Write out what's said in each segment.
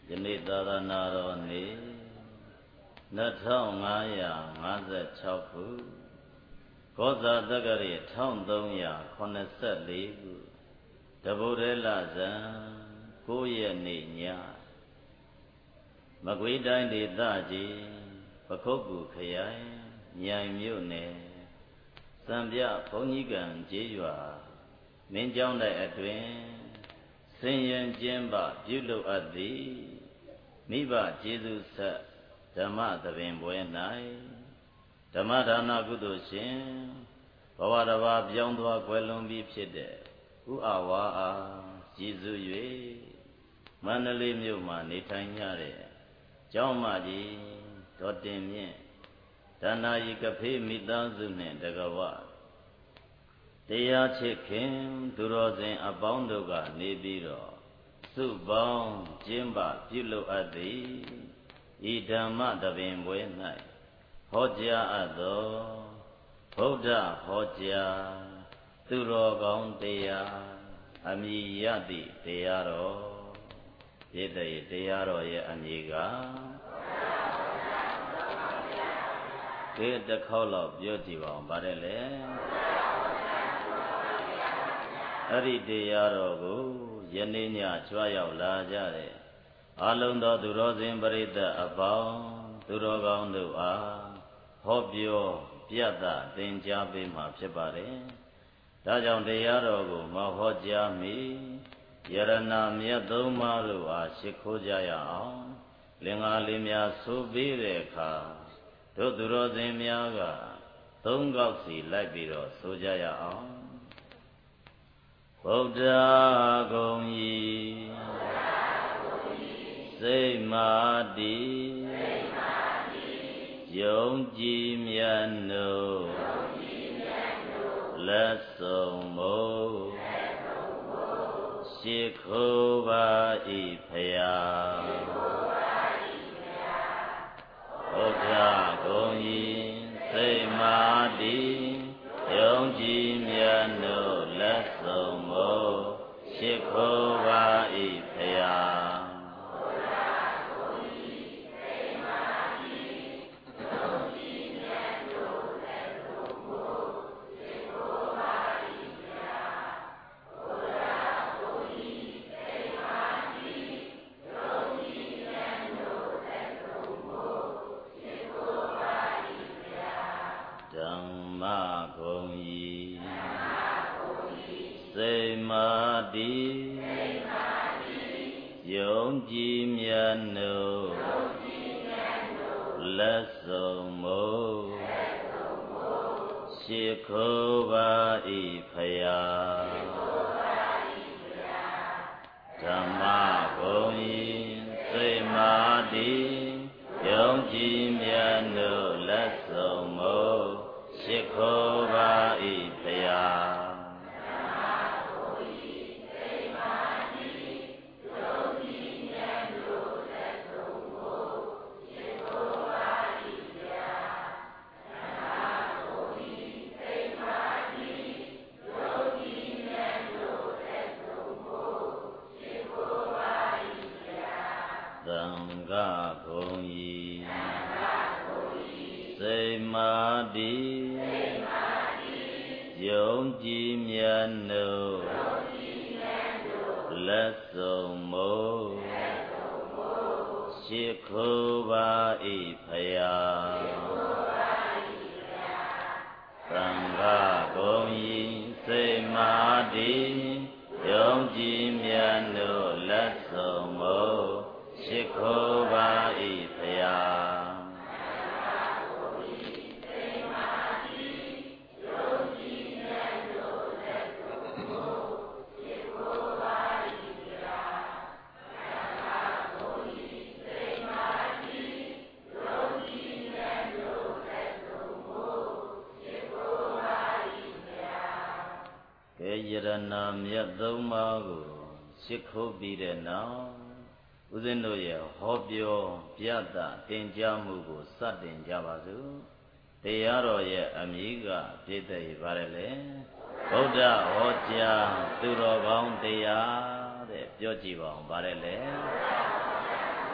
ယနေ့သာသနာတော်နေ့2556ခုကောဇာတက္ကရာ1384ခုတဗုဒ္ဓလဇန်9ရက်နေ့ညမကွေးတိုင်းဒေသကြီးပခုက္ကူခရိုင်မြိုင်မြို့နယ်စံပြဘုန်းကြီးကံကျေးရွာမင်းကျောင်းတိုက်အတွင်ဆင်ရင်ကျင်းပပြုလုပ်အပ်သည်မိဘကျေးဇူးဆက်ဓမ္မသဘင်ပွဲ၌ဓမ္မဒါနကုသိုလ်ရှင်ဘဝတစ်ပါးပြောင်းသွားကွယ်လွန်ပြီးဖြစ်တဲ့ဥအဝါအားရည်စူး၍မန္တလေးမြို့မှာနေထိုင်ကြတဲ့ကျောင်းမကြီးဒေါ်တင်မြင့်ဒါနာယီကဖေးမိသားစုနှင့်တကဝတရားချစ်ခင်သူတော်စင်အပေါင်းတို့ကနေပြီးတော့စုပေါင်းကျင်းပပြုလုပ်အပ်သည်ဤဓမ္မသဘင်ပွဲ၌ဟောကြားအပ်သောဗုဒ္ဓဟောကြားသူတော်ကောင်းတရားအမည်ရသည့်တရားတော်ပြည့်တဲ့တရားတော်ရဲ့အမည်ကဒီတစ်ခေါက်လောက်ပြောကြည့်ပါဦးဗါတယ်လေအဲ့ဒီတရားတော်ကိုယနေ့ညကြွရောက်လာကြတဲ့အလုံးသောသူတော်စင်ပရိသတ်အပေါင်းသူတော်ကောင်းတို့အားဟောပြောပြသသင်ကြားပေးမှာဖြစ်ပါတယ်။ဒါကြောင့်တရားတော်ကိုမဟောကြားမီယရဏမြတ်သုံးပါးတို့အားရှိခိုးကြရအောင်လင်္ကာလေးများဆိုပြီးတဲ့အခါတို့သူတော်စင်များကသုံးခေါက်စီလိုက်ပြီးတော့ဆိုကြရအောင်ဗုဒ္ဓဂုံဤစိတ်မာတိယုံကြည်မြတ်နို့လက်ဆုံးမို့ရှိခိုးပါ၏ဖယားဗုဒ္ဓဂုံဤစိတ်မာတိယုံကြည်မြတ်နို့လက်ဆုံးမို့ရှိခိုးပါ၏ဖယားယုံကြည်မြတ်နို့လက်ဆုံးမို့ရှိခိုးပါ၏ဖယားဓမ္မဂုံဤစိတ်မာတိယုံကြည်မြတ်နို့လက်ဆုံးမို့ရှိခိုးပါ၏ဖယားစိတ်မာတိယုံကြည်မြတ်နို့လက်ဆုံးမို့ရှိခိုးပါ၏ဖယားသံဃာဂုံဤစိတ်မာတိယုံကြည်မြတ်နို့လက်ဆုံးမို့ရှိခိုးပါ၏ဖယားယရဏမြတ်သုံးပါးကိုရှိခိုးပြီးတဲ့နောက်ဦးဇင်းတို့ရဲ့ဟောပြောပြသတင်ကြားမှုကိုစတင်ကြပါစို့တရားတော်ရဲ့အမည်ကပြည့်တဲ့ပါရလေဗုဒ္ဓဟောကြားသူတော်ကောင်းတရားတဲ့ပြောကြည့်ပါအောင်ပါရလေဗ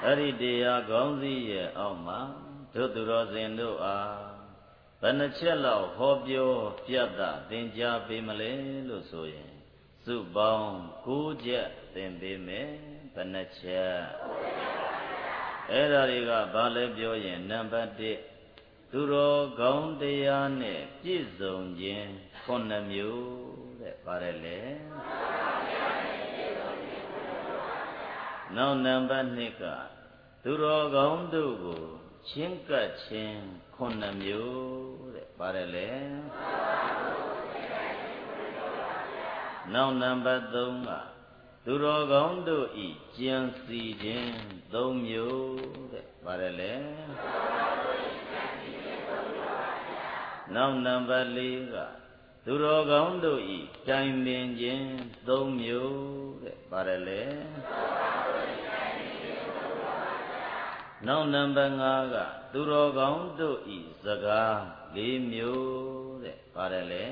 အဲ့ဒီတရားကောင်းစည်းရဲ့အောက်မှာတို့သူတော်စင်တို့အားဘယ်နှချက်လောက်ဟောပြောပြတ်တာသင်ကြားပေးမလဲလို့ဆိုရင်စုပေါင်း9ချက်သင်ပေးမယ်ဘယ်နှချက်အဲ့ဒါတွေကဘာလဲပြောရင်နံပါတ်1သူတော်ကောင်းတရားနဲ့ပြည့်စုံခြင်း9မျိုးတဲ့ပါတယ်လေနောက်နံပါတ်2ကသူတော်ကောင်းတို့ကိုချင်းကပ်ခြင်း9မျိုးတဲ့ပါတယ်လေနောက်နံပါတ်3ကသူတော်ကောင်းတို့ဤကြံစီခြင်း3မျိုးတဲ့ပါတယ်လေနောက်နံပါတ်4ကသူတော်ကောင်းတို့ဤတိုင်ပင်ခြင်း3မျိုးတဲ့ပါတယ်လေနောက်နံပါတ်5ကသူတော်ကောင်းတို့ဤစကား4မျိုးတဲ့ပါတယ်လေ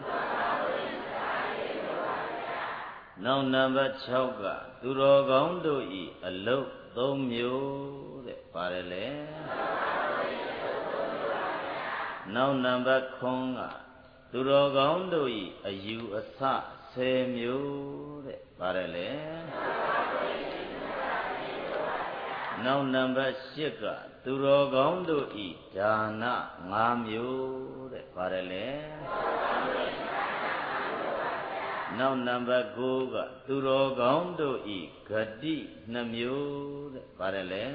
နောက်နံပါတ်6ကသူတော်ကောင်းတို့ဤအလုတ်3မျိုးတဲ့ပါတယ်လေနောက်နံပါတ်9ကသူတော်ကောင်းတို့ဤအယူအဆ10မျိုးတဲ့ပါတယ်လေနောက်နံပါတ်8ကသူတော်ကောင်းတို့ဤဒါန5မျိုးတဲ့ပါတယ်လေနောက်နံပါတ်9ကသူတော်ကောင်းတို့ဤဂတိ2မျိုးတဲ့ပါတယ်လေ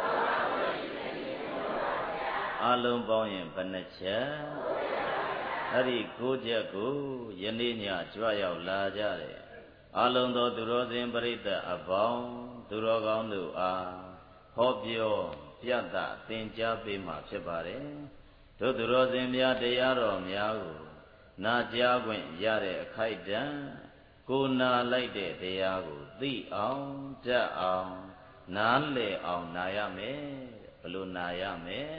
အလုံးပေါင်းရင်ဘယ်နှချက်အဲ့ဒီ9ချက်ကိုယနေ့ညကြွရောက်လာကြတယ်အလုံးသောသူတော်စင်ပရိသတ်အပေါင်းသူတော်ကောင်းတို့အားဟောပြောပြတ်တာသင်ကြားပေးမှာဖြစ်ပါတယ်တို့သူတော်စင်များတရားတော်များကိုနာကြားခွင့်ရတဲ့အခိုက်တန့်ကိုနာလိုက်တဲ့တရားကိုသိအောင်တတ်အောင်နားလည်အောင်နာရမယ်ဘယ်လိုနာရမယ်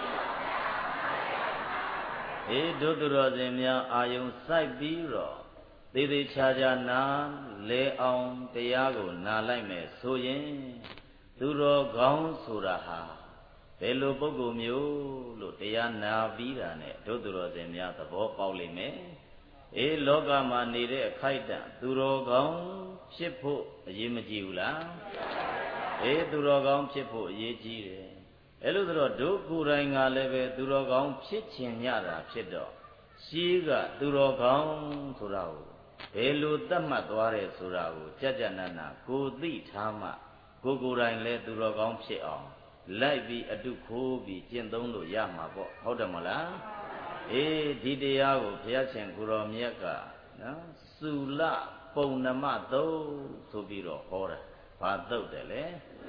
တို့သူတော်စင်များအာယုံစိုက်ပြီးတော့သေသေးချာချာနာလဲအောင်တရားကိုနာလိုက်မယ်ဆိုရင်သူတော်ကောင်းဆိုတာဟာဘယ်လိုပုဂ္ဂိုလ်မျိုးလို့တရားနာပြီးတာနဲ့တို့သူတော်စင်များသဘောပေါက်လိမ့်မယ်လောကမှာနေတဲ့အခိုက်အတန့်သူတော်ကောင်းဖြစ်ဖို့အရေးမကြီးဘူးလားသူတော်ကောင်းဖြစ်ဖို့အရေးကြီးတယ်အဲ့လိုဆိုတော့တို့ကိုယ်တိုင်ကလည်းပဲသူတော်ကောင်းဖြစ်ချင်ကြတာဖြစ်တော့ရှိကသူတော်ကောင်းဆိုတာကိုဘယ်လိုသတ်မှတ်သွားတယ်ဆိုတာကိုကြကြနနကိုသိထားမှကိုယ်တိုင်လည်းသူတော်ကောင်းဖြစ်အောင်လိုက်ပြီးအတုခိုးပြီးကျင့်သုံးလို့ရမှာပေါ့ဟုတ်တယ်မလားဒီတရားကိုဘုရားရှင်ကိုရောမြတ်ကနော်စုလပုံနမသုတ်ဆိုပြီးတော့ဟောတာဘာသုတ်တယ်လဲ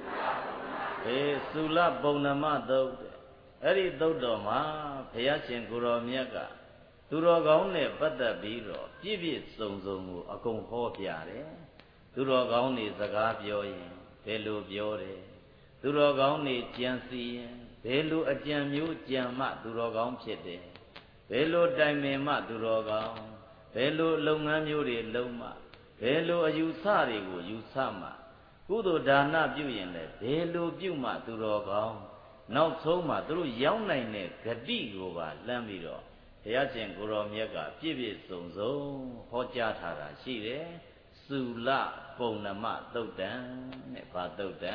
စုလပုံနမသုတ်အဲ့ဒီသုတ်တော်မှာဘုရားရှင်ကိုရောမြတ်ကသူတော်ကောင်းနဲ့ပတ်သက်ပြီးတော့ပြည့်ပြည့်စုံစုံကိုအကုန်ဟောပြတယ်သူတော်ကောင်းတွေစကားပြောရင်ဘယ်လိုပြောတယ်သူတော်ကောင်းတွေကြံစီရင်ဘယ်လိုအကြံမျိုးကြံမှသူတော်ကောင်းဖြစ်တယ်ဘယ်လိုတိုင်ပင်မှသူတော်ကောင်းဘယ်လိုလုပ်ငန်းမျိုးတွေလုပ်မှဘယ်လိုအယူဆတွေကိုယူဆမှကုသိုလ်ဒါနပြုရင်လည်းဘယ်လိုပြုမှသူတော်ကောင်းနောက်ဆုံးမှသူတို့ရောက်နိုင်တဲ့ဂတိကိုပါလှမ်းပြီးတော့ဘုရားရှင်ကိုရောမြတ်ကပြည့်ပြည့်စုံစုံဟောကြားထားတာရှိတယ်စုလပုံနမသုတ်တံနဲ့ဗာသုတ်တံ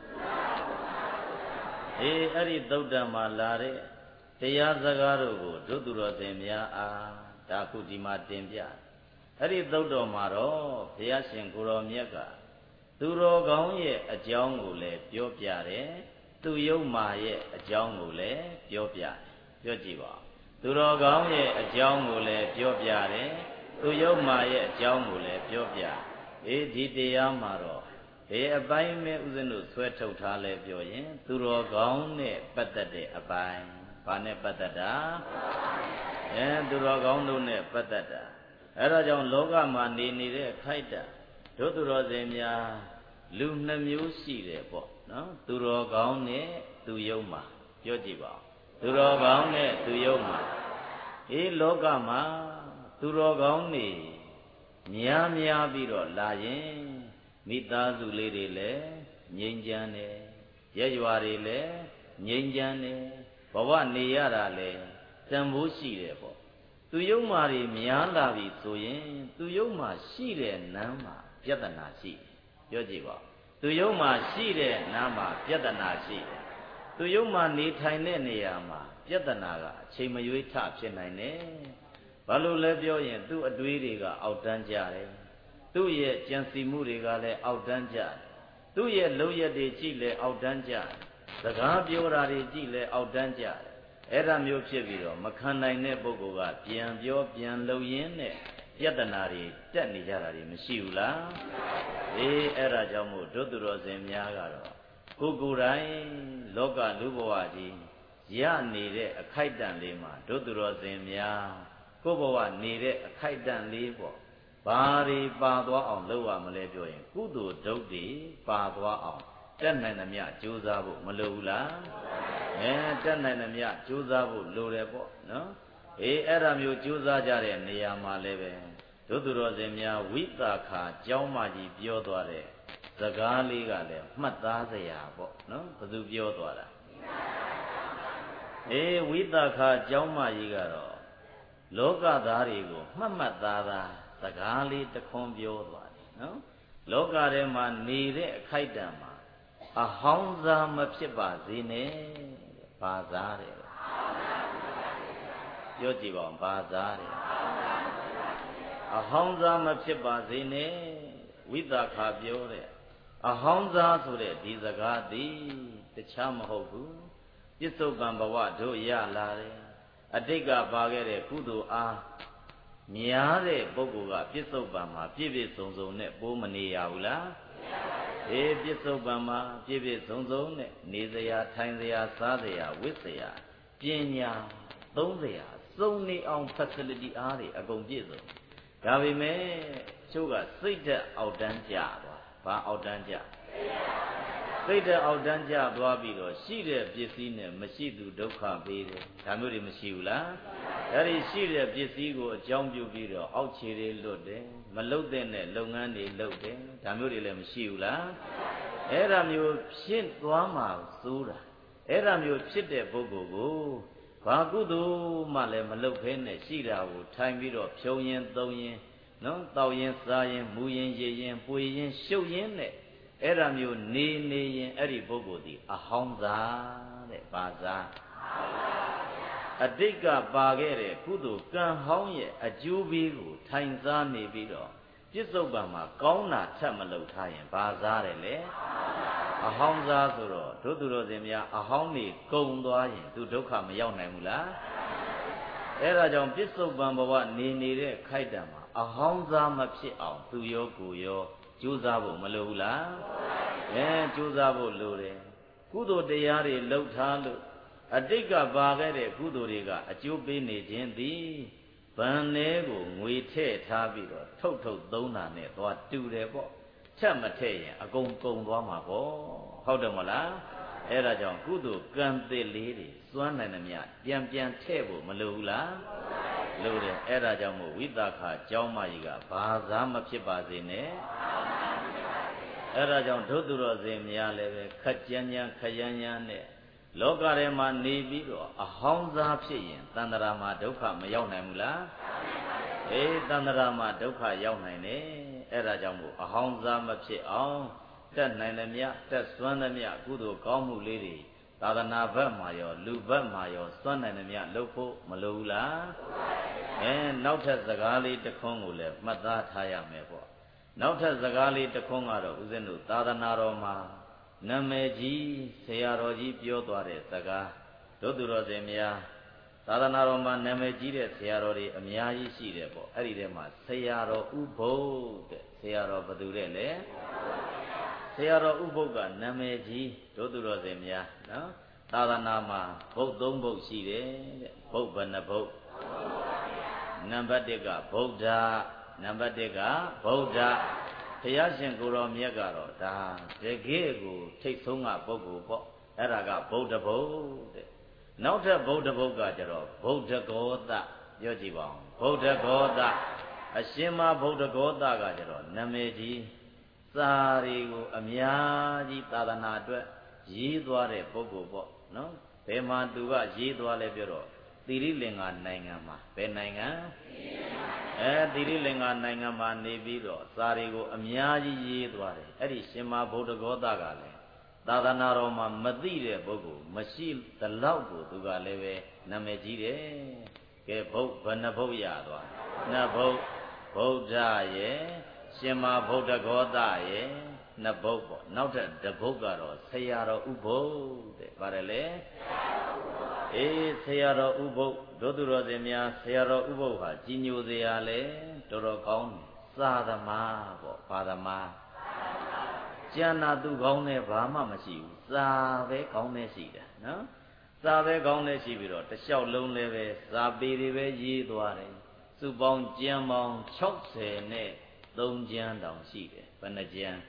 အဲ့ဒီသုတ်တံမှာလာတဲ့တရားစကားတို့ကိုတို့သူတော်စင်များအားဒါခုဒီမှာတင်ပြအဲ့ဒီသုတ်တော်မှာတော့ဘုရားရှင်ကိုရောမြတ်ကသူတော်ကောင်းရဲ့အကြောင်းကိုလည်းပြောပြတယ်သူယုတ်မာရဲ့အကြောင်းကိုလည်းပြောပြတယ်ပြောကြည့်ပါသူတော်ကောင်းရဲ့အကြောင်းကိုလည်းပြောပြတယ်သူယုတ်မာရဲ့အကြောင်းကိုလည်းပြောပြဒီတရားမှာတော့ဘယ်အပိုင်းမဲ့ဥစဉ်တို့ဆွဲထုတ်ထားလဲပြောရင်သူတော်ကောင်းနဲ့ပတ်သက်တဲ့အပိုင်းဘာနဲ့ပတ်သက်တာသူတော်ကောင်းတို့နဲ့ပတ်သက်တာအဲဒါကြောင့်လောကမှာနေနေတဲ့အခိုက်အတန့်တို့သူတော်စင်များလူ2မျိုးရှိတယ်ပေါ့နော်သူတော်ကောင်းနဲ့သူယုတ်မာပြောကြည့်ပါသူတော်ကောင်းနဲ့သူယုတ်မာလောကမှာသူတော်ကောင်းနေများပြီးတော့လာရင်မိသားစုလေးတွေလည်းငြိမ်းချမ်းတယ်ရက်ရွာတွေလည်းငြိမ်းချမ်းတယ်ဘဝနေရတာလည်းတန်ဖိုးရှိတယ်ပေါ့သူယုံမာတွေများလာပြီဆိုရင်သူယုံမာရှိတဲ့နမ်းမှာပြဿနာရှိပြောကြည့်ပါသူယုံမာရှိတဲ့နမ်းမှာပြဿနာရှိတယ်သူယုံမာနေထိုင်တဲ့နေရာမှာပြဿနာကအချိန်မရွေးထဖြစ်နိုင်တယ်ဘာလို့လဲပြောရင်သူ့အတွေးတွေကအောက်တန်းကြတယ်သူ့ရဲ့ကြံစီမှုတွေကလည်းအောက်တန်းကြတယ်သူ့ရဲ့လုပ်ရက်တွေကြည့်လဲအောက်တန်းကြတယ်စကားပြောတာတွေကြည့်လဲအောက်တန်းကြတယ်အဲ့ဒါမျိုးဖြစ်ပြီးတော့မခံနိုင်တဲ့ပုဂ္ဂိုလ်ကပြန်ပြောပြန်လုပ်ရင်းနဲ့ပြဿနာတွေတက်နေကြတာတွေမရှိဘူးလားအေးအဲ့ဒါကြောင့်မို့ဒုသူတော်စင်များကတော့ကိုယ်ကိုယ်တိုင်လောကလူဘဝကြီးရနေတဲ့အခိုက်အတန့်လေးမှာဒုသူတော်စင်များကိုယ်ဘဝနေတဲ့အခိုက်အတန့်လေးပေါ့ဘာတွေပါသွားအောင်လုပ်ရမလဲပြောရင်ကုသိုလ်ဒုက္ခတွေပါသွားအောင်တက်နိုင်သမျှကြိုးစားဖို့မလိုဘူးလားတက်နိုင်သမျှကြိုးစားဖို့လိုတယ်ပေါ့နော်အေးအဲ့ဒါမျိုးကြိုးစားကြတဲ့နေရာမှာလည်းပဲဒုသူတော်စင်များဝိသခာကျောင်းမကြီးပြောသွားတဲ့စကားလေးကလည်းမှတ်သားစရာပေါ့နော်ဘယ်သူပြောသွားတာအေးဝိသခာကျောင်းမကြီးကတော့လောကသားတွေကိုမှတ်သားစကားလေးတခွန်းပြောသွားတယ်နော်လောကထဲမှာနေတဲ့အခိုက်အတန့်မှာအဟောင်းစားမဖြစ်ပါစေနဲ့ဘာစားတယ်ပြောကြည့်ပါဦးဘာစားတယ်အဟောင်းစားမဖြစ်ပါစေနဲ့ဝိသခာပြောတဲ့အဟောင်းစားဆိုတဲ့ဒီစကားသည်တခြားမဟုတ်ဘူးပြစ္ဆုတ်ပံဘဝတို့ရလာတယ်အတိတ်ကပါခဲ့တဲ့ကုသိုလ်အားများတဲ့ပုဂ္ဂိုလ်ကပြစ္ဆုတ်ပံမှာပြည့်ပြည့်စုံစုံနဲ့ပိုးမနေရဘူးလားအေးပြစ္ဆုတ်ပံမှာပြည့်ပြည့်စုံစုံနဲ့နေစရာထိုင်စရာစားစရာဝတ်စရာပညာသုံးစရာစုံနေအောင် facility အားတွေအကုန်ပြည့်စုံဒါပေမဲ့ကျိုးကစိတ်ဓာတ်အောက်တန်းကျသွားဘာအောက်တန်းကျစိတ်ဓာတ်အောက်တန်းကျသွားပြီးတော့ရှိတဲ့ပစ္စည်းနဲ့မရှိသူဒုက္ခပေးတယ်ဒါမျိုးတွေမရှိဘူးလားအဲ့ဒီရှိတဲ့ပစ္စည်းကိုအကြောင်းပြုပြီးတော့အောက်ခြေတွေလွတ်တယ်မလုတ်တဲ့နဲ့လုပ်ငန်းတွေလုပ်တယ်ဒါမျိုးတွေလည်းမရှိဘူးလားအဲ့ဒါမျိုးဖြစ်သွားမှစိုးတာအဲ့ဒါမျိုးဖြစ်တဲ့ပုဂ္ဂိုလ်ကိုဘာကုသိုလ်မှလည်းမလုပ်ဖဲနဲ့ရှိတာကိုထိုင်ပြီးတော့ဖြုံရင်သုံးရင်နော်တောက်ရင်စားရင်မူရင်ရည်ရင်ပွေရင်ရှုပ်ရင်နဲ့အဲ့ဒါမျိုးနေရင်အဲ့ဒီပုဂ္ဂိုလ်ဒီအဟောင်းစားတဲ့ဘာစားအတိတ်ကပါခဲ့တဲ့ကုသိုလ်ကံဟောင်းရဲ့အကျိုးပေးကိုထိုင်စားနေပြီးတော့ပြစ္ဆုတ်ပံမှာကောင်းတာထပ်မလုပ်ထားရင်ဘာစားတယ်လေအဟောင်းစားဆိုတော့ဒုသူတော်စင်များအဟောင်းနေကုန်သွားရင်သူဒုက္ခမရောက်နိုင်ဘူးလားအဲ့ဒါကြောင့်ပြစ္ဆုတ်ပံဘဝနေတဲ့ခိုက်တံမှာအဟောင်းစားမဖြစ်အောင်သူရောကိုယ်ရောကြိုးစားဖို့မလိုဘူးလားကြိုးစားဖို့လိုတယ်ကုသိုလ်တရားတွေလှုပ်ထားလို့အတိတ်ကပါခဲ့တဲ့ကုသိုလ်တွေကအကျိုးပေးနေခြင်းသည်ဗန်ထဲကိုငွေထည့်ထားပြီးတော့ထုတ်သုံးတာနဲ့သွားတူတယ်ပေါ့ချက်မထည့်ရင်အကုန်ကုန်သွားမှာပေါ့ဟုတ်တယ်မလားအဲ့ဒါကြောင့်ကုသိုလ်ကံသစ်လေးတွေစွမ်းနိုင်သမျှပြန်ထည့်ဖို့မလိုဘူးလားလိုတယ်အဲ့ဒါကြောင့်မို့ဝိသခာကျောင်းမကြီးကဘာသာမဖြစ်ပါစေနဲ့အဲ့ဒါကြောင့်ဒုသူတော်စင်များလည်းပဲခက်ကြမ်းခရမ်းနဲ့လောကထဲမှာနေပြီးတော့အဟောင်းစားဖြစ်ရင်တဏ္ဍရာမှာဒုက္ခမရောက်နိုင်ဘူးလားတဏ္ဍရာမှာဒုက္ခရောက်နိုင်တယ်အဲ့ဒါကြောင့်မို့အဟောင်းစားမဖြစ်အောင်တက်နိုင်သမျှတက်စွမ်းသမျှကုသိုလ်ကောင်းမှုလေးတွေသာသနာဘက်မှာရောလူဘက်မှာရောစွမ်းနိုင်သမျှလုပ်ဖို့မလိုဘူးလားနောက်ထပ်စကားလေးတစ်ခွန်းကိုလည်းမှတ်သားထားရမယ်ပေါ့နောက်ထပ်စကားလေးတစ်ခွန်းကတော့ဦးဇင်းတို့သာသနာတော်မှာနာမည်ကြီးဆရာတော်ကြီးပြောသွားတဲ့စကားဒုသူတော်စင်များသာသနာတော်မှာနာမည်ကြီးတဲ့ဆရာတော်တွေအများကြီးရှိတယ်ပေါ့အဲ့ဒီထဲမှာဆရာတော်ဥပုပ်တဲ့ဆရာတော်ဘယ်သူတဲ့လဲဆရာတော်ဥပုပ်ကနာမည်ကြီးဒုသူတော်စင်များနော်သာသနာမှာဘုတ်သုံးဘုတ်ရှိတယ်တဲ့ဘုတ်ဘယ်နှဘုတ်နံပါတ်1ကဗုဒ္ဓနံပါတ်1ကဗုဒ္ဓဘုရားရှင်ကိုယ်တော်မြတ်ကတော့ဒါတကယ်ကိုထိတ်ဆုံးကပုဂ္ဂိုလ်ပေါ့အဲ့ဒါကဗုဒ္ဓဘုတ်တဲ့နောက်ထပ်ဗုဒ္ဓဘုတ်ကကျတော့ဗုဒ္ဓဂောသပြောကြည့်ပါဦးဗုဒ္ဓဂောသအရှင်မဗုဒ္ဓဂောသကကျတော့နာမည်ကြီးစာတွေကိုအများကြီးသာသနာအတွက်ရေးသွားတဲ့ပုဂ္ဂိုလ်ပေါ့နော်ဘယ်မှာသူကရေးသွားလဲပြောတော့သီရိလင်္ကာနိုင်ငံမှာဘယ်နိုင်ငံသီရိလင်္ကာနိုင်ငံမှာနေပြီးတော့စာတွေကိုအများကြီးရေးသွားတယ်အဲ့ဒီရှင်မဗုဒ္ဓဂောသကလည်းသာသနာတော်မှာမသိတဲ့ပုဂ္ဂိုလ်မရှိသလောက်ကိုသူကလည်းပဲနာမည်ကြီးတယ်ကဲဘုတ်ဘယ်နှဘုတ်ရသွားနှစ်ဘုတ်ဗုဒ္ဓရဲ့ရှင်မဗုဒ္ဓဂောသရဲ့နှစ်ဘုတ်ပေါ့နောက်ထပ်တစ်ဘုတ်ကတော့ဆရာတော်ဥပုပ်တဲ့ပါတယ်လေဆရာတော်ဥပုပ်တို့သူတော်စင်များဆရာတော်ဥပုပ်ဟာကြီးညိုစရာလေတော်တော်ကောင်းတယ်စာသမားပေါ့ဘာသမားကျန်တာသူကောင်းတယ်ဘာမှမရှိဘူးစာပဲကောင်းနေရှိတာနော်စာပဲကောင်းနေရှိပြီးတော့တစ်လျှောက်လုံးလည်းပဲစာပေတွေပဲရေးသွားတယ်စုပေါင်းကျမ်းပေါင်း60နဲ့3ကျမ်းတောင်ရှိတယ်ဘယ်နှကျမ်း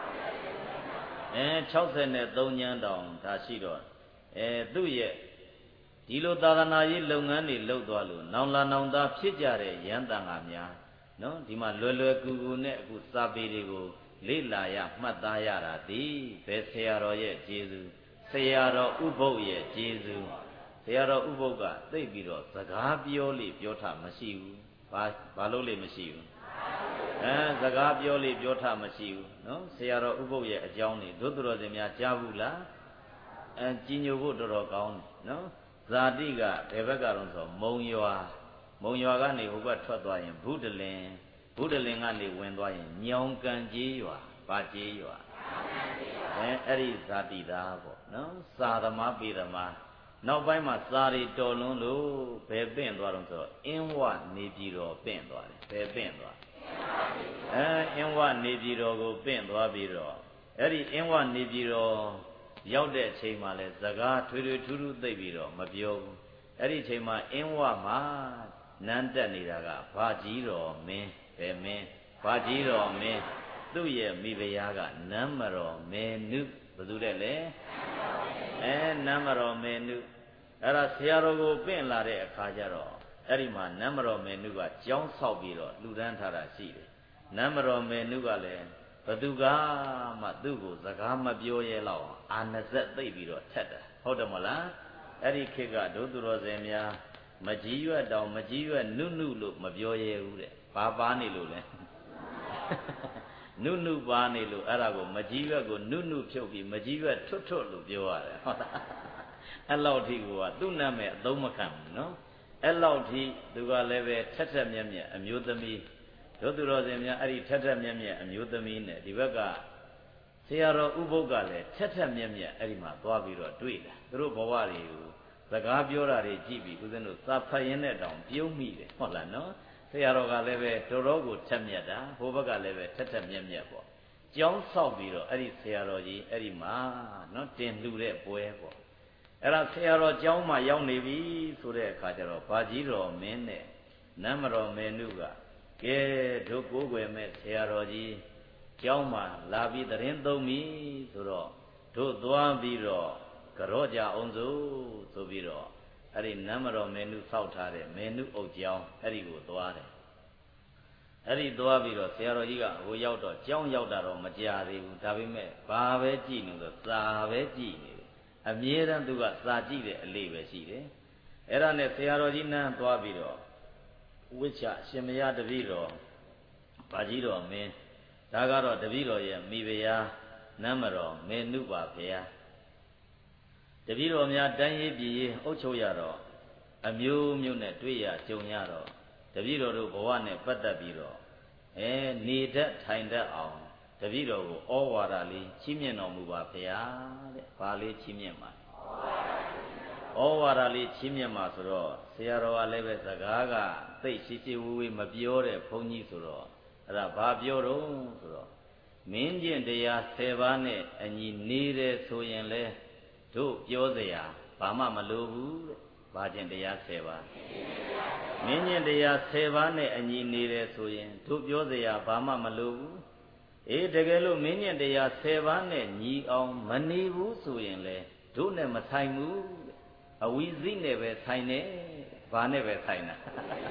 60နဲ့3ကျမ်းတောင်ဒါရှိတော့သူ့ရဲ့ဒီလိုသာသနာရေးလုပ်ငန်းတွေလုပ်သွားလို့နောင်လာနောင်သားဖြစ်ကြတဲ့ရဟန်းတန်ဃာများနော်ဒီမှာလွယ်လွယ်ကူကူနဲ့အခုစာပေတွေကိုလေ့လာရမှတ်သားရတာဒီဘယ်ဆရာတော်ရဲ့ကျေးဇူးဆရာတော်ဥပုပ်ရဲ့ကျေးဇူးဆရာတော်ဥပုပ်ကသိပြီးတော့စကားပြောလေပြောထမရှိဘူးဘာလို့လေမရှိဘူးစကားပြောလေပြောထမရှိဘူးနော်ဆရာတော်ဥပုပ်ရဲ့အကြောင်းတွေတို့တော်စင်များကြားဘူးလားကြီးညိုဖို့တော်တော်ကောင်းတယ်နော်ဇာတိကဘယ်ဘက်ကတော့ဆိုမုံရွာကနေဟိုဘက်ထွက်သွားရင်ဘုဒ္ဓလင်ကနေဝင်သွားရင်ညောင်ကန်ကြီးရွာဘာကြီးရွာအဲ့ဒီဇာတိသားပေါ့နော်စာသမားပေသမားနောက်ပိုင်းမှာစာရီတော်လွန်းလို့ဘယ်ပင့်သွားတော့ဆိုအင်းဝနေပြည်တော်ပင့်သွားတယ်ဘယ်ပင့်သွားအင်းဝနေပြည်တော်ကိုပင့်သွားပြီးတော့အဲ့ဒီအင်းဝနေပြည်တော်ရောက်တဲ့အချိန်မှလဲစကားထွေထွေထူးထူးသိပ်ပြီးတော့မပြောဘူးအဲ့ဒီအချိန်မှာအင်းဝမှာနန်းတက်နေတာကဘာကြီးတော်မင်းဘယ်မင်းဘာကြီးတော်မင်းသူ့ရဲ့မိဖုရားကနမ်းမတော်မေနုဘယ်သူတဲ့လဲနမ်းမတော်မေနုအဲ့ဒါဆရာတော်ကိုပင့်လာတဲ့အခါကျတော့အဲ့ဒီမှာနမ်းမတော်မေနုကကြောင်းဆောက်ပြီးတော့လှူဒန်းထားတာရှိတယ်နမ်းမတော်မေနုကလည်းဘသူကမှသူ့ကိုစကားမပြောရဲလောက်အာနဇက်သိပ်ပြီးတော့ထက်တာဟုတ်တယ်မလားအဲ့ဒီခေတ်ကဒုသူတော်စင်များမကြီးရွက်တောင်မကြီးရွက်နုလို့မပြောရဲဘူးတဲ့ဘာပါနေလို့လဲနုပါနေလို့အဲ့ဒါကိုမကြီးရွက်ကိုနုဖြုတ်ပြီးမကြီးရွက်ထွတ်လို့ပြောရတယ်ဟုတ်လားအဲ့လောက်ထိကသူ့နာမည်အသုံးမခံဘူးနော်အဲ့လောက်ထိသူကလည်းပဲထက်မြက်အမျိုးသမီးတို့သူတော်စင်များအဲ့ဒီထက်မြက်အမျိုးသမီးနဲ့ဒီဘက်ကဆရာတော်ဥပုပ်ကလည်းထက်မြက်အဲ့ဒီမှာသွားပြီးတော့တွေ့တာသူတို့ဘဝတွေကိုစကားပြောတာတွေကြည့်ပြီးဦးဇင်းတို့သာဖတ်ရင်းနဲ့တောင်ပြုံးမိတယ်ဟုတ်လားနော်ဆရာတော်ကလည်းပဲတော်ကိုထက်မြက်တာဟိုဘက်ကလည်းပဲထက်မြက်ပေါ့ကြောင်းဆောက်ပြီးတော့အဲ့ဒီဆရာတော်ကြီးအဲ့ဒီမှာနော်တင်လှူတဲ့ပွဲပေါ့အဲ့ဒါဆရာတော်ကျောင်းမှာရောက်နေပြီဆိုတဲ့အခါကျတော့ဘာကြီးတော်မင်းနဲ့နမ်းမတော်မေနုကကဲတို့ကိုးကွယ်မဲ့ဆရာတော်ကြီးကျောင်းမှာလာပြီးသတင်းသုံးပြီဆိုတော့တို့သွားပြီးတော့ကြော့ကြအောင်ဆိုပြီးတော့အဲ့ဒီနမ်းမတော်မေနုဆောက်ထားတဲ့မေနုအုပ်ကျောင်းအဲ့ဒီကိုသွားတယ်အဲ့ဒီသွားပြီးတော့ဆရာတော်ကြီးကဟိုရောက်တော့ကျောင်းရောက်တာတော့မကြသေးဘူးဒါပေမဲ့ဘာပဲကြည့်နေလို့စာပဲကြည့်နေတယ်အမြဲတမ်းသူကစာကြည့်တဲ့အလေးပဲရှိတယ်အဲ့ဒါနဲ့ဆရာတော်ကြီးနန်းသွားပြီးတော့ဝိချရှင်မယားတပည့်တော်ဘာကြီးတော်မင်းဒါကတော့တပည့်တော်ရဲ့မိဖုရားနမ်းမတော်မေနုပါဖုရားတပည့်တော်များတိုင်းရေးပြည်ရေးအုပ်ချုပ်ရတော့အမျိုးမျိုးနဲ့တွေ့ရကြုံရတော့တပည့်တော်တို့ဘဝနဲ့ပတ်သက်ပြီးတော့နေတတ်ထိုင်တတ်အောင်တပည့်တော်ကိုဩဝါဒလေးချီးမြှင့်တော်မူပါဖရာတဲ့။ဘာလေးချီးမြှင့်မှာဩဝါဒလေးချီးမြှင့်မှာဆိုတော့ဆရာတော်ကလည်းပဲစကားကသိရှိဝေးမပြောတဲ့ဘုန်းကြီးဆိုတော့အဲ့ဒါဘာပြောတော့ဆိုတော့မင်းကျင့်တရား10ပါးနဲ့အညီနေတယ်ဆိုရင်လေတို့ပြောเสียဘာမှမလိုဘူးတဲ့။ဘာကျင့်တရား10ပါးမင်းကျင့်တရား10ပါးနဲ့အညီနေတယ်ဆိုရင်တို့ပြောเสียဘာမှမလိုဘူးတကယ်လို့မင်းကျင့်တရား10ပါးနဲ့ညီအောင်မနေဘူးဆိုရင်လေတို့နဲ့မဆိုင်ဘူးအဝီစိနဲ့ပဲဆိုင်တယ်ဘာနဲ့ပဲဆိုင်တာ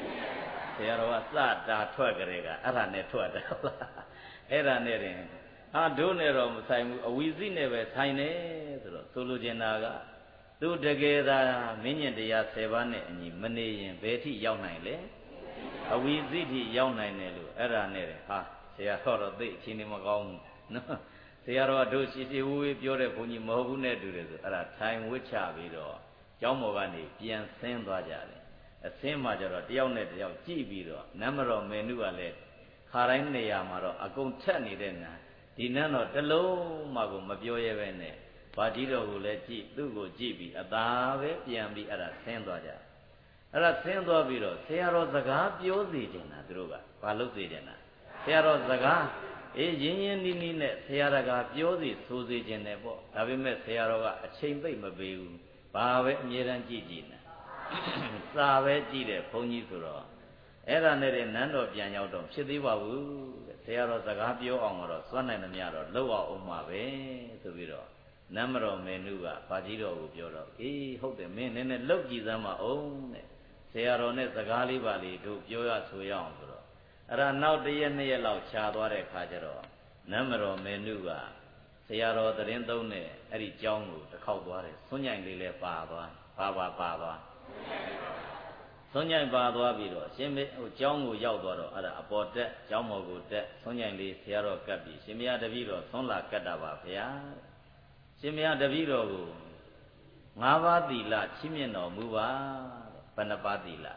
ဆရာတော်ကစတာထွက်ကြတဲ့ကအဲ့ဒါနဲ့ထွက်တယ်ဟုတ်လားအဲ့ဒါနဲ့တင်တို့နဲ့တော့မဆိုင်ဘူးအဝီစိနဲ့ပဲဆိုင်တယ်ဆိုတော့ဆိုလိုချင်တာကသူတကယ်သာမင်းညင်တရား10ပါးနဲ့အညီမနေရင်ဘယ်ထိရောက်နိုင်လဲအဝီစိထိရောက်နိုင်တယ်လို့အဲ့ဒါနဲ့ဟာဆရာတော်သိအချင်းနေမကောင်းဘူးနော်ဆရာတော်ကတို့ရှိဝေးပြောတဲ့ဘုန်းကြီးမဟုတ်ဘူးနဲ့တူတယ်ဆိုအဲ့ဒါထိုင်ဝှက်ချပြီးတော့ကျောင်းပေါ်ကနေပြန်ဆင်းသွားကြတယ်အဆင်းမှကျတော့တယောက်နဲ့တယောက်ကြည့်ပြီးတော့နမတော်မေနုကလည်းခါတိုင်းနေရာမှာတော့အကုန်ထက်နေတဲ့နာဒီနန်းတော့တလုံးမှကိုမပြောရဲပဲနဲ့ဘာကြီးတော်ကိုလည်းကြည့်သူ့ကိုကြည့်ပြီးအသာပဲပြန်ပြီးအဲ့ဒါဆင်းသွားကြအဲ့ဒါဆင်းသွားပြီးတော့ဆရာတော်စကားပြောစေချင်တာသူတို့ကဘာလို့စေချင်တာဆရာတော်စကားရင်းရင်းနီးနီးနဲ့ဆရာတော်ကပြောစီဆိုစေချင်တယ်ပေါ့ဒါပေမဲ့ဆရာတော်ကအချိန်ပိတ်မပေးဘူးဘာပဲအမြဲတမ်းကြည့်ကြည့်နေစာပဲကြည့်တယ်ဘုန်းကြီးဆိုတော့အဲ့ဒါနဲ့နန်းတော်ပြန်ရောက်တော့ဖြစ်သေးပါဘူးဆရာတော်စကားပြောအောင်တော့စွမ်းနိုင်သမျှတော့လှုပ်အောင်မှာပဲဆိုပြီးတော့နမတော်မေနုကဘာကြီးတော်ကိုပြောတော့အေးဟုတ်တယ်မင်းနည်းနည်းလှုပ်ကြည့်စမ်းပါအောင်တဲ့ဆရာတော်နဲ့စကားလေးပါလေတို့ပြောရဆိုရအောင်ဆိုတော့အဲ့ဒါနောက်1ရက်2ရက်လောက်ခြားသွားတဲ့ခါကျတော့နမတော်မေနုကဆရာတော်သတင်းသုံးနဲ့အဲ့ဒီကျောင်းကိုတစ်ခေါက်သွားတယ်ဆွညိုင်လေးလည်းပါသွားပါသွားဆွညိုင်ပါသွားပြီးတော့ရှင်မေဟိုကျောင်းကိုရောက်သွားတော့အဲ့ဒါအပေါ်တက်ကျောင်းမော်ကိုတက်ဆွညိုင်လေးဆရာတော်ကပ်ပြီးရှင်မရတပည့်တော်ဆွမ်းလာကတ်တာပါဗျာရှင်မရတပည့်တော်ကို5ပါးသီလချီးမြှင့်တော်မူပါဘယ်နှပါးသီလ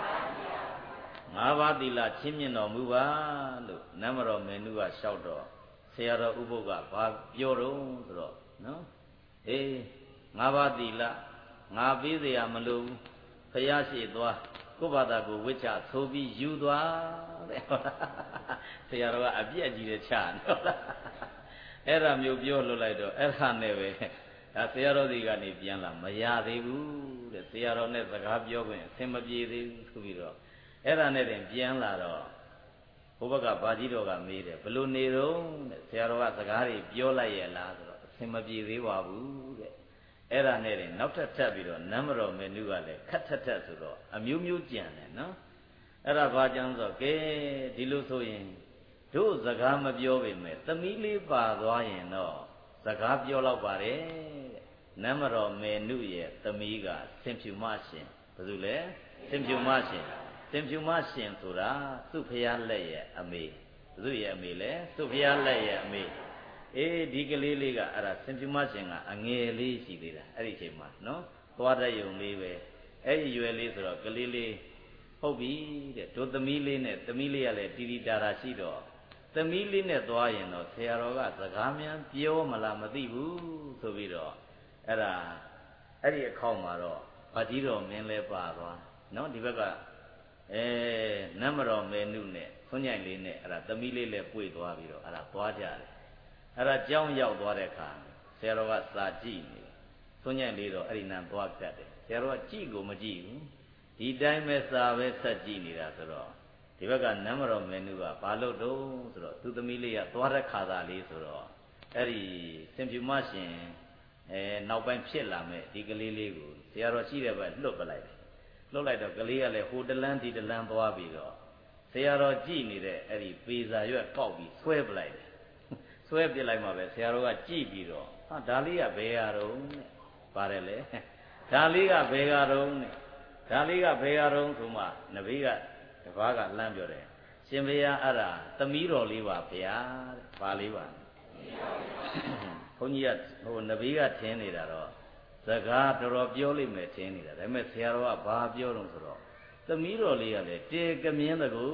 5ပါးသီလချီးမြှင့်တော်မူပါလို့နမတော်မေနုကလျှောက်တော့ဆရာတော်ဥပုပ်ကဘာပြောတော့ဆိုတော့နော်အေး5ပါးသီလငါပေးเสียမလို့ဖျားရှိသွားကိုယ့်ဘာသာကိုဝိချဆိုပြီးယူသွားတဲ့ဆရာတော်ကအပြည့်အကြီးတဲ့ချနေဟုတ်လားအဲ့ဒါမျိုးပြောလို့လိုက်တော့အဲ့ဒါနဲ့ပဲဒါဆရာတော်ဒီကနေပြန်လာမရသေးဘူးတဲ့ဆရာတော်နဲ့စကားပြောခွင့်အဆင်မပြေသေးဘူးဆိုပြီးတော့အဲ့ဒါနဲ့တင်ပြန်လာတော့ဘုဘကဘာကြီးတော်ကမေးတယ်ဘလို့နေတော့တဲ့ဆရာတော်ကစကားတွေပြောလိုက်ရဲ့လားဆိုတော့အဆင်မပြေသေးပါဘူးတဲ့အဲ့ဒါနဲ့နောက်ထပ်ပြီးတော့နမတော်မေနုကလည်းခက်ထက်ဆိုတော့အမျိုးမျိုးကြံတယ်နော်အဲ့ဒါဘာကြောင့်ဆိုကဲဒီလိုဆိုရင်တို့စကားမပြောပေမဲ့သမီးလေးပါသွားရင်တော့စကားပြောတော့ပါတယ်နမတော်မေနုရဲ့သမီးကဆင်ဖြူမရှင်ဘာလို့လဲဆင်ဖြူမရှင်ဆိုတာသူ့ဖျားလက်ရဲ့အမေဘသူရဲ့အမေလဲသူ့ဖျားလက်ရဲ့အမေအေးဒီကလေးလေးကအဲ့ဒါဆင်ဖြူမရှင်ကအငယ်လေးရှိသေးတာအဲ့ဒီအချိန်မှာနော်သွားတဲ့ယုံလေးပဲအဲ့ဒီရွယ်လေးဆိုတော့ကလေးလေးဟုတ်ပြီတဲ့တို့သမီးလေးနဲ့သမီးလေးကလည်းတီတီတာတာရှိတော့သမီးလေးနဲ့သွားရင်တော့ဆရာတော်ကစကားများပြောမလားမသိဘူးဆိုပြီးတော့အဲ့ဒီအခေါက်မှာတော့ဗကြီးတော်မင်းလဲပါသွားနော်ဒီဘက်ကနမတော်မေနုနဲ့ဆွညိုင်လေးနဲ့အဲ့ဒါသမီးလေးလည်းပွေသွားပြီးတော့အဲ့ဒါသွားကြတယ်အဲ့ဒါကြောင်းရောက်သွားတဲ့အခါဆရာတော်ကစာကြည့်နေဆွညိုင်လေးတော့အဲ့ဒီနံသွားကတ်တယ်ဆရာတော်ကကြည့်ကိုမကြည့်ဘူးဒီတိုင်းပဲစာပဲဆက်ကြည့်နေတာဆိုတော့ဒီဘက်ကနမတော်မေနုကဘာလို့တော့ဆိုတော့သူသမီးလေးကသွားတဲ့ခါသာလေးဆိုတော့အဲ့ဒီစင်ဖြူမရှင်နောက်ပိုင်းဖြစ်လာမဲ့ဒီကလေးလေးကိုဆရာတော်ရှိတဲ့ဘက်လွတ်ပလိုက်တယ်လွတ်လိုက်တော့ကလေးကလည်းဟိုတလန်းဒီတလန်းသွားပြီးတော့ဆရာတော်ကြည့်နေတဲ့အဲ့ဒီပေစာရွက်ကောက်ပြီးဆွဲပလိုက်တယ်ဆွဲပစ်လိုက်မှပဲဆရာတော်ကကြည့်ပြီးတော့ဟာဒါလေးကဘယ်ဟာတုံးနဲ့ပါတယ်လေဒါလေးကဘယ်ဟာတုံးနဲ့ဒါလေးကဘယ်ဟာတုံးဆိုမှနဘေးကတပားကလှမ်းပြောတယ်ရှင်ဘုရားအဲ့ဒါသမီးတော်လေးပါဗျာတဲ့ဘာလေးပါဘုန်းကြီးကဟိုနဘေးကထင်းနေတာတော့စကားတော်တော်ပြောလိမ့်မယ်ထင်းနေတာဒါပေမဲ့ဆရာတော်ကဘာပြောတော့ဆိုတော့သမီးတော်လေးကလည်းတေကမြင်းတကူ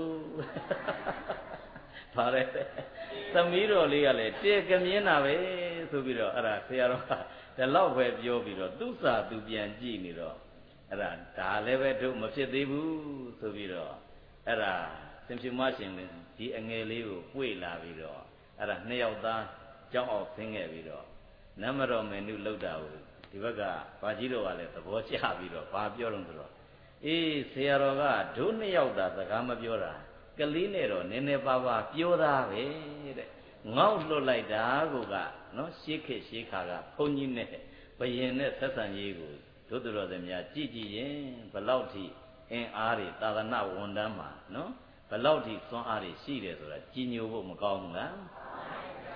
ဘာလဲသမီးတော်လေးကလည်းတေကမြင်းတာပဲဆိုပြီးတော့အဲ့ဒါဆရာတော်ကဒီလောက်ပဲပြောပြီးတော့သူ့စာသူပြန်ကြည့်နေတော့အဲ့ဒါလည်းပဲတို့မဖြစ်သေးဘူးဆိုပြီးတော့အဲ့ဒါစင်ဖြူမရှင်ဒီအငယ်လေးကိုပွေလာပြီးတော့အဲ့ဒါ2ယောက်သားကြောင်းအောင်ဆင်းခဲ့ပြီးတော့နမတော်မေနုလှုပ်တာကိုဒီဘက်ကဘာကြီးတော်ကလည်းသဘောကျပြီးတော့ဘာပြောတော့ဆိုတော့အေးဆရာတော်ကတို့2ယောက်သားစကားမပြောတာကလေးနဲ့တော့နည်းနည်းပါးပါးပြောသားပဲတဲ့ငေါ့လွတ်လိုက်တာကိုကနော်ရှေးခေတ်ရှေးခါကဘုန်းကြီးနဲ့ဘယင်နဲ့ဆက်ဆံရေးကိုတို့သူတော်စင်များကြည့်ကြည့်ရင်ဘလောက်ထိအင်အားတွေသာသနာဝန်တန်းမှာနော်ဘလောက်ထိစွမ်းအားတွေရှိတယ်ဆိုတာကြီးညိုဖို့မကောင်းဘူးလားဟ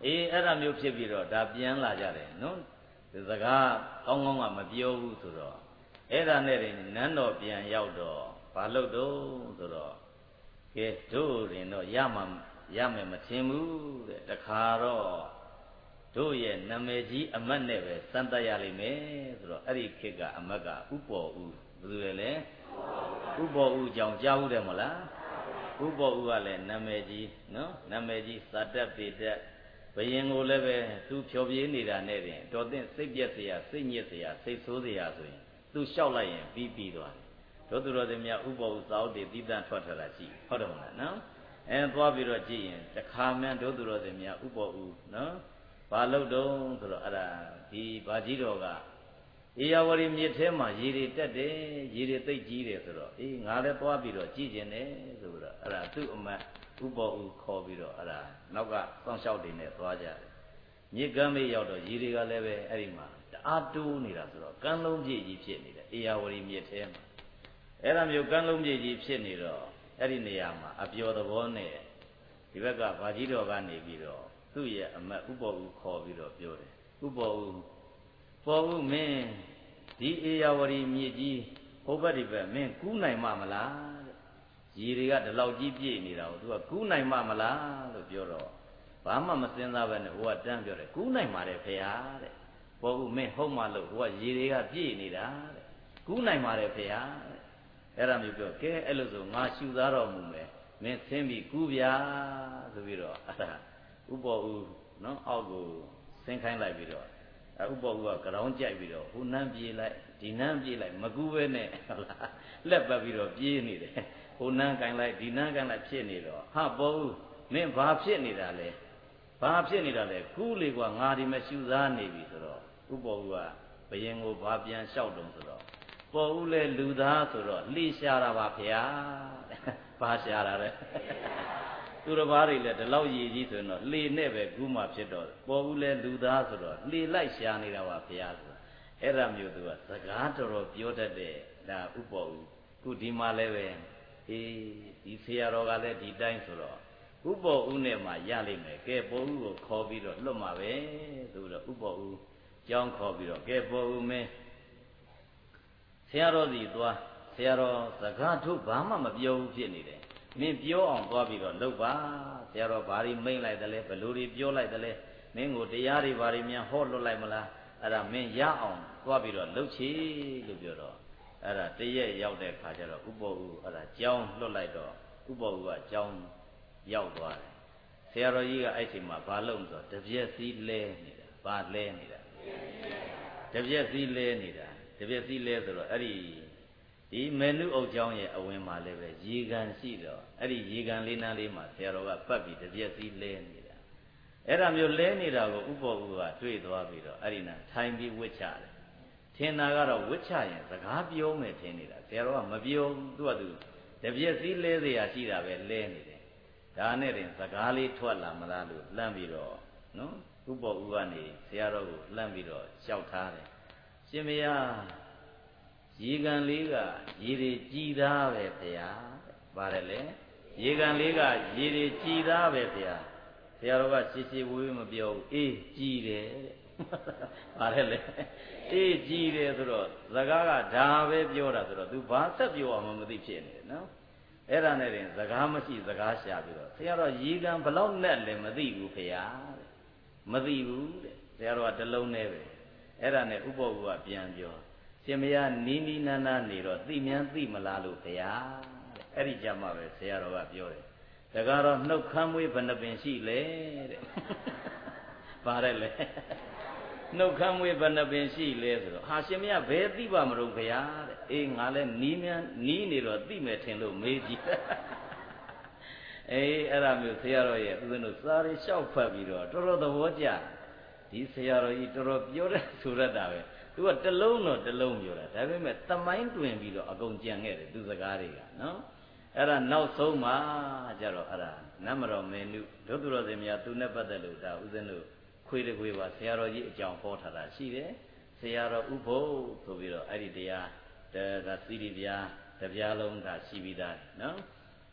အဲ့ဒါမျိုးဖြစ်ပြီးတော့ဒါပြန်လာကြတယ်နော်ဒီစကားကောင်းကောင်းကမပြောဘူးဆိုတော့အဲ့ဒါနဲ့နန်းတော်ပြန်ရောက်တော့ဘာလို့တော့ဆိုတော့ကဲတို့ရင်တော့ရမယ်မထင်ဘူးတဲ့တခါတော့တို့ရဲ့နာမည်ကြီးအမတ်နဲ့ပဲစမ်းသပ်ရလိမ့်မယ်ဆိုတော့အဲ့ဒီခေတ်ကအမတ်ကဥပေါ်ဦးဘယ်သူလဲဥပေါ်ဦးကြောင့်ကြားဘူးတယ်မလားဥပေါ်ဦးကလည်းနာမည်ကြီးနော်နာမည်ကြီးစာတက်ပေတက်ဘယင်ကိုလည်းပဲသူဖြောပြေးနေတာနဲ့တင်တော်သင့်စိတ်ပြက်เสียစိတ်ညစ်เสียစိတ်ဆိုးเสียဆိုရင်သူလျှောက်လိုက်ရင်ပြီးသွားတယ်တို့သူတော်စင်များဥပေါ်ဦးစာအုပ်တွေတည်တံ့ထွက်ထတာရှိဟုတ်တယ်မလားနော်သွားပြီးတော့ကြည့်ရင်တခါမှတို့သူတော်စင်များဥပေါ်ဦးနော်ဘာလို့တုံးဆိုတော့အဲ့ဒါဒီဘာကြီးတော်ကဧရာဝတီမြစ်ထဲမှာရေတွေတက်တယ်ရေတွေသိပ်ကြီးတယ်ဆိုတော့ငါလည်းသွားပြီးတော့ကြည့်ကျင်တယ်ဆိုတော့အဲ့ဒါသူ့အမတ်ဥပေါ်ဦးခေါ်ပြီးတော့အဲ့ဒါနောက်ကစောင့်ရှောက်တွေနဲ့သွားကြတယ်မြစ်ကမ်းမေးရောက်တော့ရေတွေကလည်းပဲအဲ့ဒီမှာတအားတိုးနေတာဆိုတော့ကမ်းလုံးပြည့်ကြီးဖြစ်နေတယ်ဧရာဝတီမြစ်ထဲမှာအဲ့ဒါမျိုးကမ်းလုံးပြည့်ကြီးဖြစ်နေတော့အဲ့ဒီနေရာမှာအပျော်သဘောနဲ့ဒီဘက်ကဘာကြီးတော်ကနေပြီးတော့သူ့ရဲ့အမတ်ဥပေါ်ဦးခေါ်ပြီးတော့ပြောတယ်ဥပေါ်ဦးမင်းဒီဧရာဝတီမြစ်ကြီးဟိုဘက်ဒီဘက်မင်းကူးနိုင်မလားတဲ့ရေတွေကဒီလောက်ကြီးပြည့်နေတာကိုသူကကူးနိုင်မလားလို့ပြောတော့ဘာမှမစင်စားပဲနဲ့ဟိုကတန်းပြောတယ်ကူးနိုင်ပါတယ်ဖေဟာတဲ့ပေါ်ဦးမင်းဟုတ်မှလို့ဟိုကရေတွေကပြည့်နေတာတဲ့ကူးနိုင်ပါတယ်ဖေဟာတဲ့အဲ့ဒါမျိုးပြောကဲအဲ့လိုဆိုငါရှူသားတော်မူမယ်မင်းဆင်းပြီးကူးဗျာဆိုပြီးတော့အဲ့ဒါဥပေါ်ဦးနော်အောက်ကိုဆင်းခိုင်းလိုက်ပြီးတော့ဥပေါ်ဦးကကြောင်းကြိုက်ပြီးတော့ဟိုနန်းပြေးလိုက်ဒီနန်းပြေးလိုက်မကူးပဲနဲ့ဟုတ်လားလက်ပတ်ပြီးတော့ပြေးနေတယ်ဟိုနန်းကန်လိုက်ဒီနန်းကန်လိုက်ဖြစ်နေတော့ဟာပေါ်ဦးမင်းဘာဖြစ်နေတာလဲကူးလေကွာငါဒီမှာရှူသားနေပြီဆိုတော့ဥပေါ်ဦးကဘယင်ကိုဘာပြန်လျှောက်တုံဆိုတော့ပေါ်ဦးလဲလူသားဆိုတော့လှေရှာတာပါဗျာဘာရှာတာလဲသူတစ်ပါးတွေလည်းဒီလောက်ရည်ကြီးဆိုရင်တော့လှေနဲ့ပဲကူးမှဖြစ်တော့ပေါ်ဦးလဲလူသားဆိုတော့လှေလိုက်ရှာနေတာပါဗျာဆိုအဲ့ဒါမျိုးသူကစကားတော်တော်ပြောတတ်တဲ့ဒါဥပေါ်ဦးခုဒီမှာလည်းပဲဒီဆရာတော်ကလည်းဒီတိုင်းဆိုတော့ဥပေါ်ဦးနဲ့မှရလိမ့်မယ်ကဲပေါ်ဦးကိုခေါ်ပြီးတော့လွတ်မှာပဲဆိုတော့ဥပေါ်ဦးကြောင်းခေါ်ပြီးတော့ကဲပေါ်ဦးမင်းဆရာတော်စီသွားဆရာတော်စကားထုတ်ဘာမှမပြောဘူးဖြစ်နေတယ်မင်းပြောအောင်သွားပြီးတော့လုပ်ပါဆရာတော်ဘာတွေမိန့်လိုက်တယ်လဲဘယ်လိုတွေပြောလိုက်တယ်လဲမင်းကိုတရားတွေဘာတွေများဟောလွတ်လိုက်မလားအဲ့ဒါမင်းရအောင်သွားပြီးတော့လုပ်ချေလို့ပြောတော့အဲ့ဒါတရက်ရောက်တဲ့ခါကျတော့ဥပေါ်ဦးအဲ့ဒါကြောင်းလွတ်လိုက်တော့ဥပေါ်ဦးကကြောင်းရောက်သွားတယ်ဆရာတော်ကြီးကအဲ့ချိန်မှာဘာလုပ်ဆိုတပြက်စီးလဲနေတာဘာလဲနေတာတပြက်စီးလဲနေတာတပြက်စီးလဲဆိုတော့အဲ့ဒီမေနုအုပ်ကျောင်းရဲ့အဝင်မှာလည်းပဲရေကန်ရှိတော့အဲ့ဒီရေကန်လေးနားလေးမှာဆရာတော်ကပတ်ပြီးတပြက်စီးလဲနေတာအဲ့ဒါမျိုးလဲနေတာကိုဥပေါ်ဦးကတွေ့သွားပြီးတော့အဲ့ဒီနာထိုင်ပြီးဝစ်ချတယ်ထင်တာကတော့ဝစ်ချရင်စကားပြောမယ်ထင်နေတာဆရာတော်ကမပြောဘူးသူကသူတပြက်စီးလဲเสียရှိတာပဲလဲနေတယ်ဒါနဲ့တင်စကားလေးထွက်လာမလားလို့လှမ်းပြီးတော့နော်ဥပေါ်ဦးကနေဆရာတော်ကိုလှမ်းပြီးတော့လျှောက်ထားတယ်ရှင်မယားရေကန်လေးကရေတွေကြည်သားပဲဗျာပါတယ်လေရေကန်လေးကရေတွေကြည်သားပဲဗျာဆရာတော်ကရှည်ရှည်ဝေးမပြောဘူးအေးကြည်တယ်တဲ့ပါတယ်လေအေးကြည်တယ်ဆိုတော့စကားကဒါပဲပြောတာဆိုတော့ तू ဘာဆက်ပြောအောင်မသိဖြစ်နေတယ်နော်အဲ့ဒါနဲ့တင်စကားမရှိစကားရှာပြီးတော့ဆရာတော်ရေကန်ဘလောက်နဲ့လဲမသိဘူးဗျာတဲ့မသိဘူးတဲ့ဆရာတော်ကတလုံးနဲ့ပဲအဲ့ဒါနဲ့ဥပ္ပဝကပြန်ပြောရှင်မယားနီးနီးနားနားနေတော့သိမြန်းသိမလားလို့ဗျာတဲ့အဲ့ဒီကြမှာပဲဆရာတော်ကပြောတယ်တကားတော့နှုတ်ခမ်းမွေးဘယ်နှပင်ရှိလဲတဲ့ပါတယ်လေနှုတ်ခမ်းမွေးဘယ်နှပင်ရှိလဲဆိုတော့ဟာရှင်မယားဘယ်သိပါမလို့ဗျာတဲ့အေးငါလဲနီးနေတော့သိမယ်ထင်လို့မေးကြည့်အေးအဲ့ဒါမျိုးဆရာတော်ရဲ့ဦးဇင်းတို့စာရီလျှောက်ဖတ်ပြီးတော့တော်တော်သဘောကျဒီဆရာတော်ကြီးတော်တော်ပြောတဲ့ဆိုရတာပဲသူကတလုံးတော့တလုံးပြောတာဒါပေမဲ့သမိုင်းတွင်ပြီးတော့အကုန်ကြံခဲ့တယ်သူစကားတွေကနော်အဲ့ဒါနောက်ဆုံးမှကြတော့အဲ့ဒါနတ်မတော်မင်းနုဒုသူတော်စင်များသူနဲ့ပတ်သက်လို့ဒါဦးဇင်းတို့ခွေတခွေပါဆရာတော်ကြီးအကြောင်းဟောထားတာရှိတယ်ဆရာတော်ဥဖို့ဆိုပြီးတော့အဲ့ဒီတရားဒါစီရီပြားတပြားလုံးဒါရှိပြီးသားနော်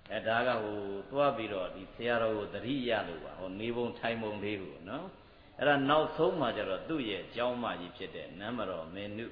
ဒါကဟိုသွားပြီးတော့ဒီဆရာတော်ကိုသတိရလို့ပါဟိုနေပုံထိုင်ပုံလေးကိုနော်အဲ့ဒါနောက်ဆုံးမှကျတော့သူ့ရဲ့ကျောင်းမကြီးဖြစ်တဲ့နမတော်မေနု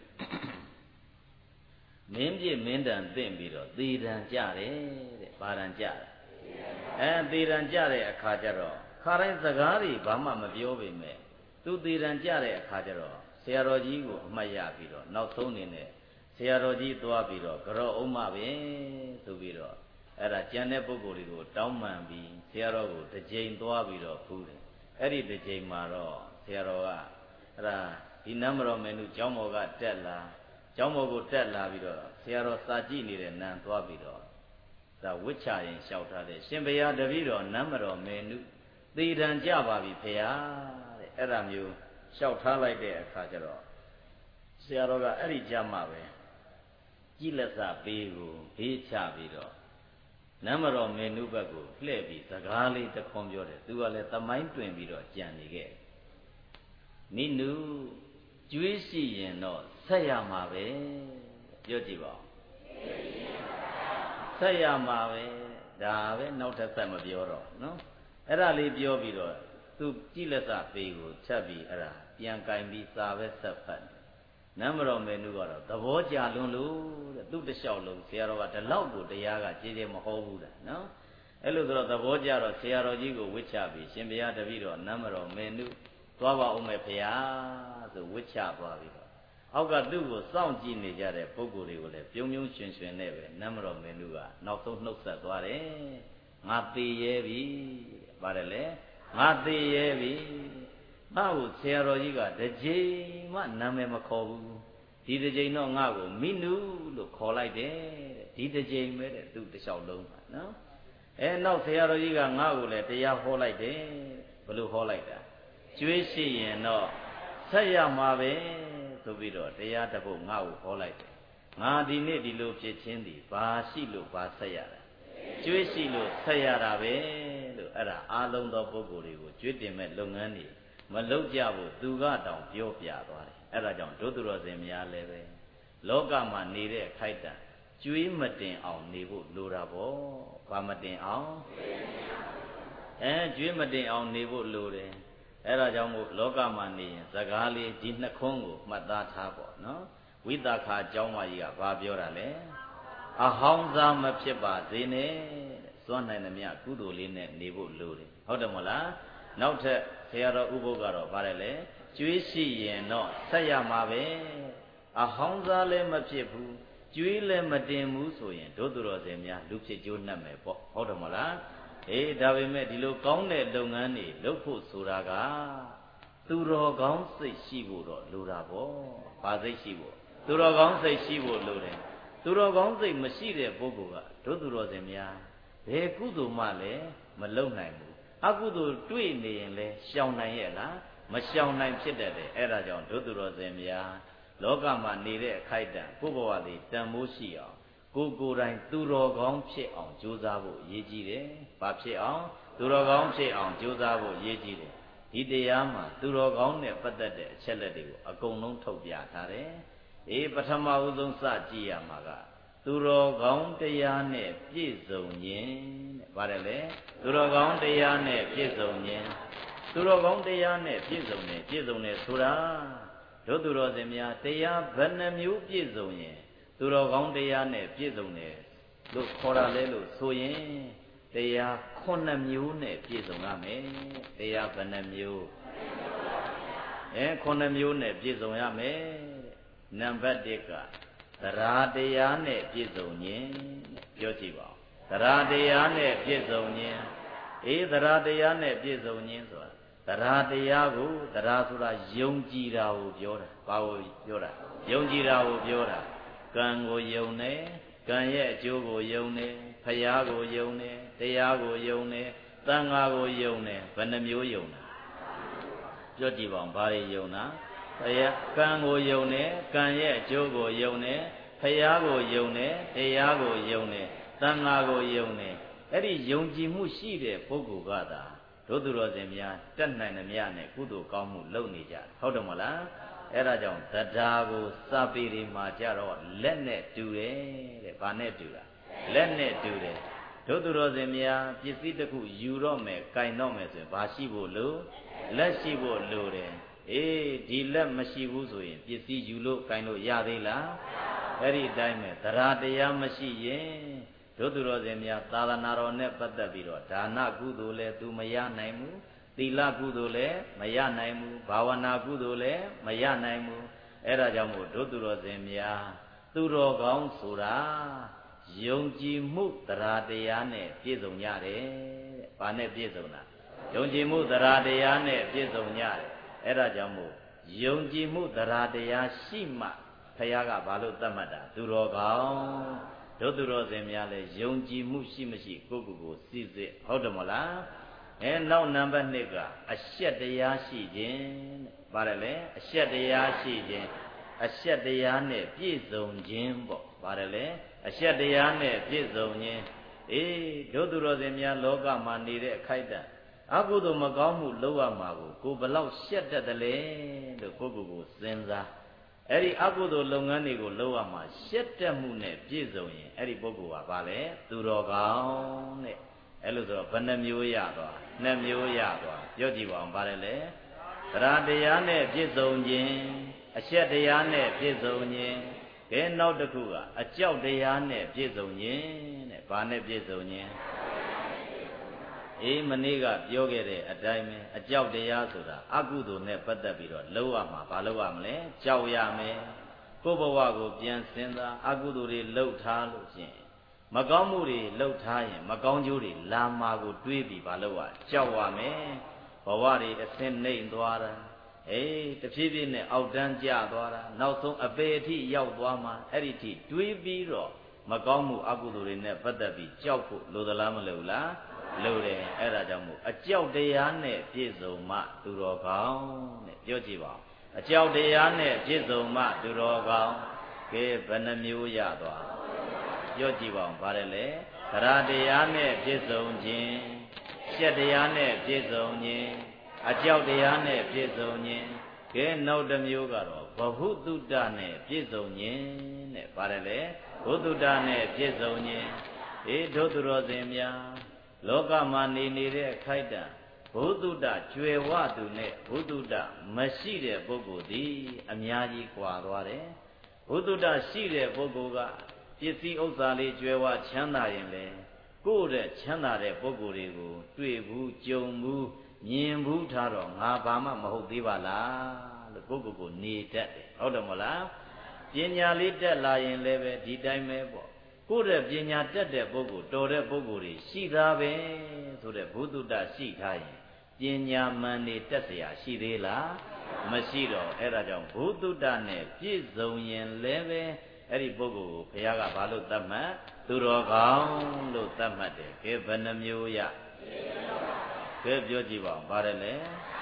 မင်းပြည့်မင်းတန်သင့်ပြီးတော့သေတံကြတယ်တဲ့ဘာတံကြတယ်သေတံကြတဲ့အခါကျတော့ခါတိုင်းစကားတွေဘာမှမပြောပေမဲ့သူသေတံကြတဲ့အခါကျတော့ဆရာတော်ကြီးကိုအမှတ်ရပြီးတော့နောက်ဆုံးနေနဲ့ဆရာတော်ကြီးသွားပြီးတော့ကြော့ဥမ္မပဲဆိုပြီးတော့အဲ့ဒါကြံတဲ့ပုဂ္ဂိုလ်တွေကိုတောင်းပန်ပြီးဆရာတော်ကိုတစ်ကြိမ်သွားပြီးတော့ဖူးတယ်အဲ့ဒီတစ်ကြိမ်မှာတော့ဆရာတော်ကအဲ့ဒါဒီနမတော်မင်းတို့ကျောင်းပေါ်ကတက်လာကျောင်းပေါ်ကိုတက်လာပြီးတော့ဆရာတော်စာကြည့်နေတဲ့နန်းသွားပြီးတော့ဒါဝိချရင်လျှောက်ထားတယ်ရှင်ဘုရားတပည့်တော်နမတော်မင်းတို့သေတံကြပါပြီဖေဟာတဲ့အဲ့ဒါမျိုးလျှောက်ထားလိုက်တဲ့အခါကျတော့ဆရာတော်ကအဲ့ဒီကြမှာပဲကြည်လက်စပေးကိုဘေးချပြီးတော့နမတော်မေနုဘက်ကိုလှည့်ပြီးစကားလေးတခွန်းပြောတယ်သူကလည်းသမိုင်းတွင်ပြီးတော့ကြံနေခဲ့မိနုကျွေးရှိရင်တော့ဆက်ရမှာပဲပြောကြည့်ပါဦးဆက်ရမှာပဲဒါပဲနောက်ထပ်ဆက်မပြောတော့နော်အဲ့ဒါလေးပြောပြီးတော့သူကြည်လက်စပေးကိုချက်ပြီးအဲ့ဒါပြန်ကင်ပြီးစာပဲဆက်ဖတ်နမတော်မေနုကတော့သဘောကြလွန်းလို့တဲ့သူ့တလျှောက်လုံးဆရာတော်ကဒီလောက်ကိုတရားကကြေးကြေးမဟောဘူးတဲ့နော်အဲ့လိုဆိုတော့သဘောကြတော့ဆရာတော်ကြီးကိုဝစ်ချပြီးရှင်ဘုရားတပည့်တော်နမတော်မေနုသွားပါဦးမယ်ဖေဟာဆိုဝစ်ချသွားပြီးတော့အောက်ကသူ့ကိုစောင့်ကြည့်နေကြတဲ့ပုဂ္ဂိုလ်တွေကိုလည်းပြုံးပြုံးရွှင်ရွှင်နဲ့ပဲနမတော်မေနုကနောက်ဆုံးနှုတ်ဆက်သွားတယ်ငါသေရဲပြီပါတယ်လေငါသေရဲပြီငါ့ကိုဆရာတော်ကြီးကတစ်ချိန်မှနာမည်မခေါ်ဘူးဒီတစ်ချိန်တော့ငါ့ကိုမိနုလို့ခေါ်လိုက်တယ်ဒီတစ်ချိန်ပဲတဲ့သူ့တစ်လျှောက်လုံးပါနော်နောက်ဆရာတော်ကြီးကငါ့ကိုလည်းတရားဟောလိုက်တယ်ဘယ်လိုဟောလိုက်တာကျွေးရှိရင်တော့ဆက်ရမှာပဲဆိုပြီးတော့တရားတစ်ပုဒ်ငါ့ကိုဟောလိုက်တယ်ငါဒီနေ့ဒီလိုဖြစ်ချင်းသည်ဘာရှိလို့ဘာဆက်ရတာကျွေးရှိလို့ဆက်ရတာပဲလို့အဲ့ဒါအားလုံးသောပုဂ္ဂိုလ်တွေကိုကျွေးတင်မဲ့လုပ်ငန်းတွေမလုပ်ကြဘူးသူကတောင်ပြောပြသွားတယ်အဲ့ဒါကြောင့်ဒုသူတော်စင်များလည်းပဲလောကမှာနေတဲ့အခိုက်အတန့်ကျွေးမတင်အောင်နေဖို့လိုတာပေါ့ဘာမတင်အောင်ကျွေးမတင်အောင်နေဖို့လိုတယ်အဲ့ဒါကြောင့်မို့လောကမှာနေရင်စကားလေးဒီနှစ်ခွန်းကိုမှတ်သားထားပေါ့နော်ဝိသခာကျောင်းမကြီးကဘာပြောတာလဲအဟောင်းစားမဖြစ်ပါစေနဲ့စွန့်နိုင်သမျှကုသိုလ်လေးနဲ့နေဖို့လိုတယ်ဟုတ်တယ်မဟုတ်လားနောက်ထပ်ဆရာတော်ဥပုပ်ကတော့ဗါတယ်လေကျွေးရှိရင်တော့ဆက်ရမှာပဲအဟောင်းစားလည်းမဖြစ်ဘူးကျွေးလည်းမတင်ဘူးဆိုရင်ဒုသူတော်စင်များလူဖြစ်ကျိုးနှက်မယ်ပေါ့ဟုတ်တယ်မဟုတ်လားဒါပေမဲ့ဒီလိုကောင်းတဲ့လုပ်ငန်းတွေလုပ်ဖို့ဆိုတာကသူတော်ကောင်းစိတ်ရှိဖို့တော့လိုတာပေါ့ဘာစိတ်ရှိဖို့သူတော်ကောင်းစိတ်ရှိဖို့လိုတယ်သူတော်ကောင်းစိတ်မရှိတဲ့ပုဂ္ဂိုလ်ကဒုသူတော်စင်များဘယ်ကုသိုလ်မှလည်းမလုပ်နိုင်ဘူးအကုသိုလ်တွေ့နေရင်လဲရှောင်နိုင်ရဲ့လားမရှောင်နိုင်ဖြစ်တတ်တယ်အဲ့ဒါကြောင့်ဒုသူတော်စင်များလောကမှာနေတဲ့အခိုက်အတန့်ကိုယ့်ဘဝလေးတန်ဖိုးရှိအောင်ကိုယ်တိုင်သူတော်ကောင်းဖြစ်အောင်ကြိုးစားဖို့ရည်ကြီးတယ်။ဘာဖြစ်အောင်သူတော်ကောင်းဖြစ်အောင်ကြိုးစားဖို့ရည်ကြီးတယ်။ဒီတရားမှာသူတော်ကောင်းနဲ့ပတ်သက်တဲ့အချက်လက်တွေကိုအကုန်လုံးထုတ်ပြထားတယ်။ပထမဦးဆုံးစကြည့်ရမှာကသူတော်ကောင်းတရားနဲ့ပြည့်စုံခြင်းတဲ့။ပါတယ်လေ။သူတော်ကောင်းတရားနဲ့ပြည့်စုံခြင်းသူတော်ကောင်းတရားနဲ့ပြည့်စုံတယ်ဆိုတာတို့သူတော်စင်များတရားဘယ်နှမျိုးပြည့်စုံရင်သူတော်ကောင်းတရားနဲ့ပြည့်စုံတယ်လို့ခေါ်တာလဲလို့ဆိုရင်တရား9မျိုးနဲ့ပြည့်စုံရမယ်တရားဘယ်နှမျိုး9မျိုးနဲ့ပြည့်စုံရမယ်နံပါတ်1ကသရာတရားနဲ့ပြည့်စုံခြင်းပြောကြည့်ပါဦးသရာတရားနဲ့ပြည့်စုံခြင်းသရာတရားနဲ့ပြည့်စုံခြင်းဆိုတာသရာတရားကိုသရာဆိုတာယုံကြည်တာကိုပြောတာဘာကိုပြောတာယုံကြည်တာကိုပြောတာကံကိုယုံတယ်ကံရဲ့အကျိုးကိုယုံတယ်ဖရာကိုယုံတယ်တရားကိုယုံတယ်သံဃာကိုယုံတယ်ဘယ်နှမျိုးယုံတာပြောကြည့်ပါဦးဘာတွေယုံတာဖရာကံကိုယုံတယ်ကံရဲ့အကျိုးကိုယုံတယ်ဖရာကိုယုံတယ်တရားကိုယုံတယ်သံဃာကိုယုံတယ်အဲ့ဒီယုံကြည်မှုရှိတဲ့ပုဂ္ဂိုလ်ကသာတို့သူတော်စင်များတက်နိုင်သမျှနဲ့ကုသိုလ်ကောင်းမှုလုပ်နေကြတယ်ဟုတ်တယ်မဟုတ်လားအဲ့ဒါကြောင့်တရားကိုစာပေတွေမှာကြတော့လက်နဲ့တူတယ်တဲ့ဘာနဲ့တူတာလက်နဲ့တူတယ်တို့သူတော်စင်များပစ္စည်းတစ်ခုယူတော့မယ်၊ကင်တော့မယ်ဆိုရင်ဘာရှိဖို့လို့လက်ရှိဖို့လို့တယ်အေးဒီလက်မရှိဘူးဆိုရင်ပစ္စည်းယူလို့ကင်လို့ရသေးလားအဲ့ဒီအတိုင်းပဲတရားတရားမရှိရင်တို့သူတော်စင်များသာသနာတော်နဲ့ပတ်သက်ပြီးတော့ဒါနကုသိုလ်လည်းသူမရနိုင်ဘူးသီလကုသိုလ်လည်းမရနိုင်ဘူးဘာဝနာကုသိုလ်လည်းမရနိုင်ဘူးအဲ့ဒါကြောင့်မို့တို့သူတော်စင်များသူတော်ကောင်းဆိုတာယုံကြည်မှုတရားတရားနဲ့ပြည့်စုံကြတယ်တဲ့။ဘာနဲ့ပြည့်စုံတာယုံကြည်မှုတရားတရားနဲ့ပြည့်စုံကြတယ်။အဲ့ဒါကြောင့်မို့ယုံကြည်မှုတရားတရားရှိမှဘုရားကဘာလို့သတ်မှတ်တာသူတော်ကောင်းတို့သူတော်စင်များလဲယုံကြည်မှုရှိမရှိကိုယ့်ကိုယ်ကိုစစ်စစ်ဟုတ်တယ်မလားနောက်နံပါတ်2ကအရှက်တရားရှိခြင်းတဲ့ပါတယ်လေအရှက်တရားရှိခြင်းအရှက်တရားနဲ့ပြည့်စုံခြင်းပေါ့ပါတယ်လေအရှက်တရားနဲ့ပြည့်စုံခြင်းတို့သူတော်စင်များလောကမှာနေတဲ့အခိုက်အတန့်အကုသိုလ်မကောင်းမှုလုပ်ရမှာကိုဘယ်လောက်ရှက်တတ်တယ်လဲလို့ကိုယ့်ကိုယ်ကိုစဉ်းစားအဲ့ဒီအကုသိုလ်လုပ်ငန်းတွေကိုလုပ်ရမှာရှက်တတ်မှုနဲ့ပြည့်စုံရင်အဲ့ဒီပုဂ္ဂိုလ်ကဘာလဲသူတော်ကောင်းတဲ့အဲ့လိုဆိုတော့ဘယ်နှမျိုးရသွား2မျိုးရသွားပြောကြည့်ပါအောင်ပါတယ်လေတရားတရားနဲ့ပြည့်စုံခြင်းအရှက်တရားနဲ့ပြည့်စုံခြင်းကဲနောက်တစ်ခုကအကြောက်တရားနဲ့ပြည့်စုံခြင်းတဲ့ဘာနဲ့ပြည့်စုံခြင်းမနေ့ကပြောခဲ့တဲ့အတိုင်းပဲအကြောက်တရားဆိုတာအကုသိုလ်နဲ့ပတ်သက်ပြီးတော့လုပ်ရမှာဘာလုပ်ရမလဲကြောက်ရမယ်ကိုယ့်ဘဝကိုပြန်စဉ်းစားအကုသိုလ်တွေလှုပ်ထားလို့ရှိရင်မကောင်းမှုတွေလှုပ်ထားရင်မကောင်းကျိုးတွေလာမှာကိုတွေးပြီးဘာလုပ်ရကြောက်ရမယ်ဘဝတွေအစင်းနှိမ့်သွားတာတဖြည်းဖြည်းနဲ့အောက်တန်းကျသွားတာနောက်ဆုံးအပေအထိရောက်သွားမှအဲ့ဒီအထိတွေးပြီးတော့မကောင်းမှုအကုသိုလ်တွေနဲ့ပတ်သက်ပြီးကြောက်ဖို့လိုသလားမလိုလားလိုတယ်အဲ့ဒါကြောင့်မို့အကြောက်တရားနဲ့ပြည့်စုံမှသူတော်ကောင်းတဲ့ပြောကြည့်ပါဦးအကြောက်တရားနဲ့ပြည့်စုံမှသူတော်ကောင်းကဲဘယ်နှမျိုးရသွားပြောကြည့်ပါဦးဗါတယ်လေတရားတရားနဲ့ပြည့်စုံခြင်းရှက်တရားနဲ့ပြည့်စုံခြင်းအကြောက်တရားနဲ့ပြည့်စုံခြင်းကဲနောက်တစ်မျိုးကတော့ဘဟုတုတ္တနဲ့ပြည့်စုံခြင်းတဲ့ဗါတယ်လေဘုတုတ္တနဲ့ပြည့်စုံခြင်းတို့သူတော်စင်များလောကမှာနေနေတဲ့အခိုက်အတန့်ဘုသူတ္တကျွယ်ဝသူနဲ့ဘုသူတ္တမရှိတဲ့ပုဂ္ဂိုလ်သည်အများကြီးကွာသွားတယ်ဘုသူတ္တရှိတဲ့ပုဂ္ဂိုလ်ကပစ္စည်းဥစ္စာလေးကျွယ်ဝချမ်းသာရင်လေကိုယ့်တဲ့ချမ်းသာတဲ့ပုဂ္ဂိုလ်တွေကိုတွေ့ဘူးကြုံဘူးမြင်ဘူးထားတော့ငါဘာမှမဟုတ်သေးပါလားလို့ကိုယ့်ကိုယ်နေတတ်တယ်ဟုတ်တယ်မလားပညာလေးတက်လာရင်လည်းပဲဒီတိုင်းပဲပေါ့ကိုယ့်ရဲ့ပညာတက်တဲ့ပုဂ္ဂိုလ်တော်တဲ့ပုဂ္ဂိုလ်တွေရှိသားပဲဆိုတဲ့ဘုသူတ္တရှိထားရင်ပညာမှန်နေတက်เสียရှိသေးလားမရှိတော့အဲ့ဒါကြောင့်ဘုသူတ္တနဲ့ပြည့်စုံရင်လည်းပဲအဲ့ဒီပုဂ္ဂိုလ်ကိုဘုရားကဘာလို့သတ်မှတ်သူတော်ကောင်းလို့သတ်မှတ်တယ်ကဲဘယ်နှမျိုးရကဲပြောကြည့်ပါဦးဗါတယ်လေ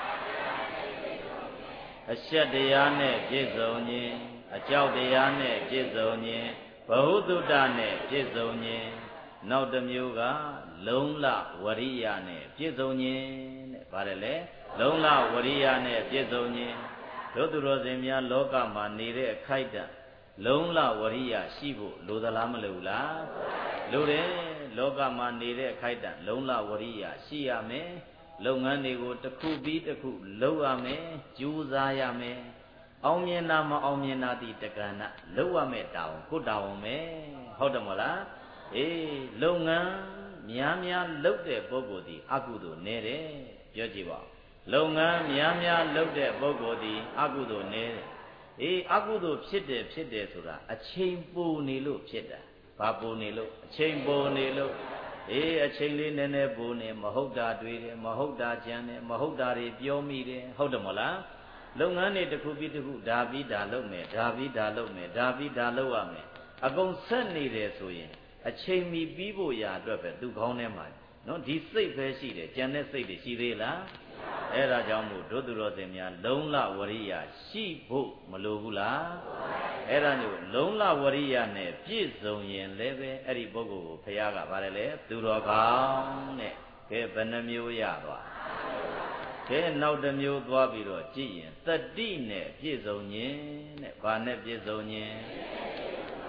အရှက်တရားနဲ့ပြည့်စုံခြင်းအကြောက်တရားနဲ့ပြည့်စုံခြင်းဘဟုတုတ္တနဲ့ပြည့်စုံခြင်းနောက်တစ်မျိုးကလုံလဝရိယနဲ့ပြည့်စုံခြင်းတဲ့ဗါတယ်လေလုံလဝရိယနဲ့ပြည့်စုံခြင်းတို့သူတော်စင်များလောကမှာနေတဲ့အခိုက်အတန့်လုံလဝရိယရှိဖို့လိုသလားမလိုဘူးလားလိုတယ်လောကမှာနေတဲ့အခိုက်အတန့်လုံလဝရိယရှိရမယ်လုပ်ငန်းတွေကိုတစ်ခုပြီးတစ်ခုလုပ်ရမယ်ကြိုးစားရမယ်အောင်မြင်တာမအောင်မြင်တာဒီတက္ကဏလုပ်ရမယ်တောင်းကိုတောင်းမယ်ဟုတ်တယ်မလားလုပ်ငန်းများများလုပ်တဲ့ပုဂ္ဂိုလ်ဒီအကုသိုလ်နေတယ်ပြောကြည့်ပါလုပ်ငန်းများများလုပ်တဲ့ပုဂ္ဂိုလ်ဒီအကုသိုလ်နေတယ်အကုသိုလ်ဖြစ်တယ်ဆိုတာအချိန်ပိုနေလို့ဖြစ်တာဘာပိုနေလို့အချိန်ပိုနေလို့အချိန်လေးနည်းနည်းပိုနေမဟုတ်တာတွေ့တယ်မဟုတ်တာကြံတယ်မဟုတ်တာတွေပြောမိတယ်ဟုတ်တယ်မလားလုပ်ငန်းတွေတစ်ခုပြီးတစ်ခုဒါပြီးဒါလုပ်မယ်ဒါပြီးဒါလုပ်မယ်ဒါပြီးဒါလုပ်ရမယ်အကုန်ဆက်နေတယ်ဆိုရင်အချိန်မီပြီးဖို့ရာအတွက်ပဲသူခေါင်းထဲမှာနော်ဒီစိတ်ပဲရှိတယ်ကြံတဲ့စိတ်တွေရှိသေးလားအဲ့ဒါကြောင့်မို့ဒုသူတော်စင်များလုံလဝရိယရှိဖို့မလိုဘူးလားအဲ့ဒါမျိုးလုံလဝရိယနဲ့ပြည့်စုံရင်လည်းပဲအဲ့ဒီပုဂ္ဂိုလ်ကိုဘုရားကဗါတယ်လေသူတော်ကောင်းတဲ့ကဲဘယ်နှမျိုးရသွားကဲနောက်တစ်မျိုးသွားပြီးတော့ကြည့်ရင်တတိနဲ့ပြည့်စုံခြင်းတဲ့ဘာနဲ့ပြည့်စုံခြင်း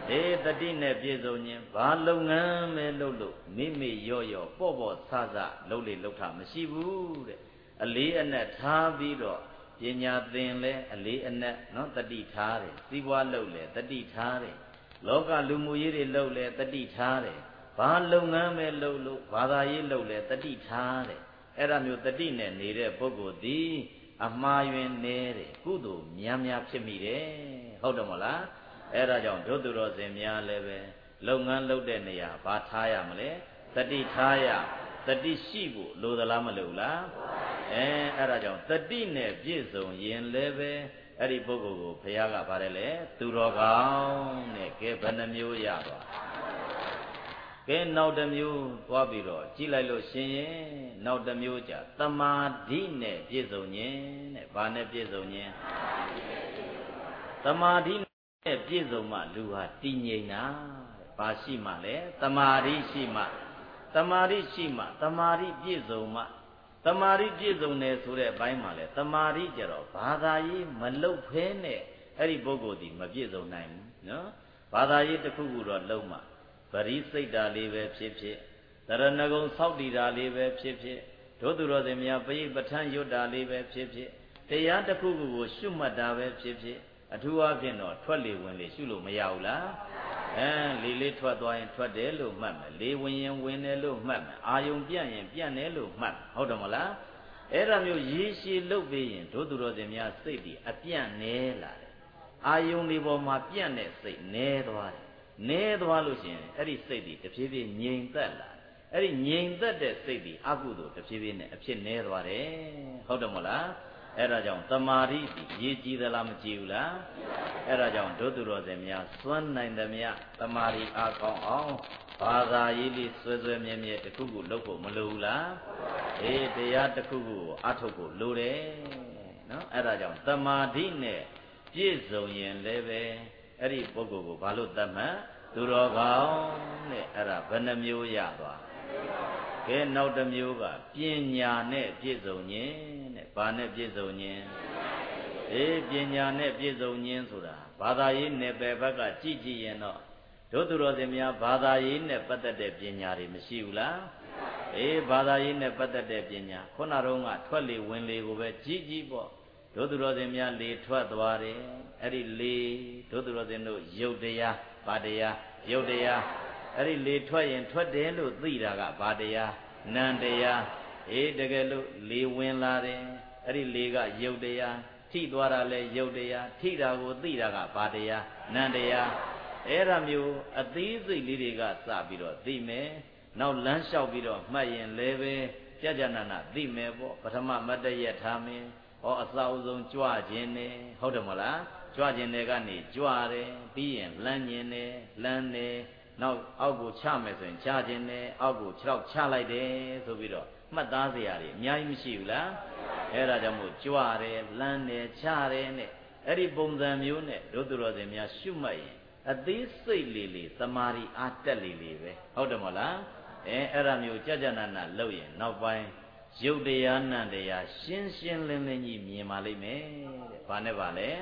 တတိနဲ့ပြည့်စုံခြင်းဘာလုပ်ငန်းပဲလုပ်လို့မိမိရော့ရော့ပေါ့ပေါ့ဆဆလုပ်လေလုပ်တာမရှိဘူးတဲ့အလေးအနက်ထားပြီးတော့ပညာသင်လဲအလေးအနက်နော်တတိထားတယ်စီးပွားလုပ်လဲတတိထားတယ်လောကလူမှုရေးတွေလုပ်လဲတတိထားတယ်ဘာလုပ်ငန်းပဲလုပ်လို့ဘာသာရေးလုပ်လဲတတိထားတယ်အဲ့ဒါမျိုးတတိနဲ့နေတဲ့ပုဂ္ဂိုလ်သည်အမှားယွင်းနေတဲ့ကုသိုလ်များများဖြစ်မိတယ်ဟုတ်တယ်မလားအဲ့ဒါကြောင့်ဒုသူတော်စင်များလည်းပဲလုပ်ငန်းလုပ်တဲ့နေရာဘာထားရမလဲတတိထားရတတိရှိဖို့လိုသလားမလိုလားအဲ့ဒါကြောင့်တတိနဲ့ပြည့်စုံရင်လည်းပဲအဲ့ဒီပုဂ္ဂိုလ်ကိုဘုရားကပါတယ်လေသူတော်ကောင်းနဲ့ကဲဘယ်နှမျိုးရသွားကဲနောက်တစ်မျိုးသွားပြီးတော့ကြည့်လိုက်လို့ရှင်ရင်နောက်တစ်မျိုးကြသမာဓိနဲ့ပြည့်စုံခြင်းတဲ့ဘာနဲ့ပြည့်စုံခြင်းသမာဓိနဲ့ပြည့်စုံမှလူဟာတည်ငြိမ်တာဘာရှိမှလဲသမာဓိရှိမှသမာဓိရှိမှသမာဓိပြည့်စုံမှသမာဓိပြည့်စုံတယ်ဆိုတဲ့အပိုင်းမှာလဲသမာဓိကြတော့ဘာသာရေးမလုတ်ဖဲနဲ့အဲ့ဒီပုဂ္ဂိုလ်ဒီမပြည့်စုံနိုင်ဘူးနော်ဘာသာရေးတစ်ခုခုတော့လုံးမှပရိစိတ်တာလေးပဲဖြစ်ဖြစ်တရဏဂုံစောက်တည်တာလေးပဲဖြစ်ဖြစ်ဒုသူတော်စင်များပရိပဋ္ဌာန်းရွတ်တာလေးပဲဖြစ်ဖြစ်တရားတစ်ခုခုကိုရှုမှတ်တာပဲဖြစ်ဖြစ်အထူးအားဖြင့်တော့ထွက်လေဝင်လေရှုလို့မရဘူးလားလေလေးထွက်သွားရင်ထွက်တယ်လို့မှတ်မယ်လေဝင်ရင်ဝင်တယ်လို့မှတ်မယ်အာယုံပြန့်ရင်ပြန့်တယ်လို့မှတ်ဟုတ်တယ်မလားအဲ့ဒါမျိုးရေရှည်လုပ်ပြီးရင်ဒုသူတော်စင်များစိတ်တည်အပြန့်နေလာတယ်အာယုံဒီပေါ်မှာပြန့်တဲ့စိတ်နေသွားတယ်နေသွားလို့ရှိရင်အဲ့ဒီစိတ်တည်တဖြည်းဖြည်းငြိမ်သက်လာအဲ့ဒီငြိမ်သက်တဲ့စိတ်တည်အကုသိုလ်တဖြည်းဖြည်းနဲ့အဖြစ်နေသွားတယ်ဟုတ်တယ်မလားအဲ့ဒါကြောင့်တမာရိတိရေးကြည့်သလားမကြည့်ဘူးလားအဲ့ဒါကြောင့်ဒုသူတော်စင်များစွမ်းနိုင်သမျှတမာရိအားကောင်းအောင်ဘာသာရေးလေးဆွဲဆွဲမြဲမြဲတစ်ခုခုလုပ်ဖို့မလိုဘူးလားတရားတစ်ခုခုအထုတ်ဖို့လိုတယ်နော်အဲ့ဒါကြောင့်တမာတိနဲ့ပြည့်စုံရင်လည်းပဲအဲ့ဒီပုဂ္ဂိုလ်ကိုဘာလို့သတ်မှတ်သူတော်ကောင်းတဲ့အဲ့ဒါဘယ်နှမျိုးရသွားကဲနောက်တစ်မျိုးကပညာနဲ့ပြည့်စုံခြင်းတဲ့ဘာနဲ့ပြည့်စုံခြင်းပညာနဲ့ပြည့်စုံခြင်းဆိုတာဘာသာရေးနယ်ပယ်ဘက်ကကြည့်ကြည့်ရင်တော့ဒုသူတော်စင်များဘာသာရေးနဲ့ပတ်သက်တဲ့ပညာတွေမရှိဘူးလားဘာသာရေးနဲ့ပတ်သက်တဲ့ပညာခုနတော့ကထွက်လေဝင်လေကိုပဲကြည့်ကြည့်ပေါ့ဒုသူတော်စင်များလေထွက်သွားတယ်အဲ့ဒီလေဒုသူတော်စင်တို့ယုတ်တရားဘာတရားယုတ်တရားအဲ့ဒီလေထွက်ရင်ထွက်တယ်လို့သိတာကဘာတရားနံတရားတကယ်လို့လေဝင်လာတယ်အဲ့ဒီလေကယုတ်တရားထိသွားတာလဲယုတ်တရားထိတာကိုသိတာကဘာတရားနံတရားအဲ့ဒါမျိုးအသေးစိတ်လေးတွေကစပြီးတော့သိမယ်နောက်လမ်းလျှောက်ပြီးတော့မှတ်ရင်လည်းပဲကြာကြာနာနာသိမယ်ပေါ့ပထမမတ္တရက်ထားမယ်အစအဆုံးကြွခြင်းနဲ့ဟုတ်တယ်မလားကြွခြင်းတွေကနေကြွတယ်ပြီးရင်လမ်းခြင်းနဲ့လမ်းတယ်နောက်အောက်ကိုချမယ်ဆိုရင်ချခြင်းနဲ့အောက်ကို6ချလိုက်တယ်ဆိုပြီးတော့မှတ်သားစရာတွေအများကြီးမရှိဘူးလားအဲ့ဒါကြောင့်မို့ကြွတယ်လမ်းတယ်ချတယ်နဲ့အဲ့ဒီပုံစံမျိုးနဲ့ဒုသူတော်စင်များရှုမှတ်ရင်အသေးစိတ်လေးလေးသမာဓိအားတက်လေးလေးပဲဟုတ်တယ်မလားအဲ့ဒါမျိုးကြာကြာနာနာလုပ်ရင်နောက်ပိုင်းရုပ်တရားနံတရားရှင်းရှင်းလင်းလင်းကြီးမြင်ပါလိမ့်မယ်တဲ့ဘာနဲ့ပါလဲ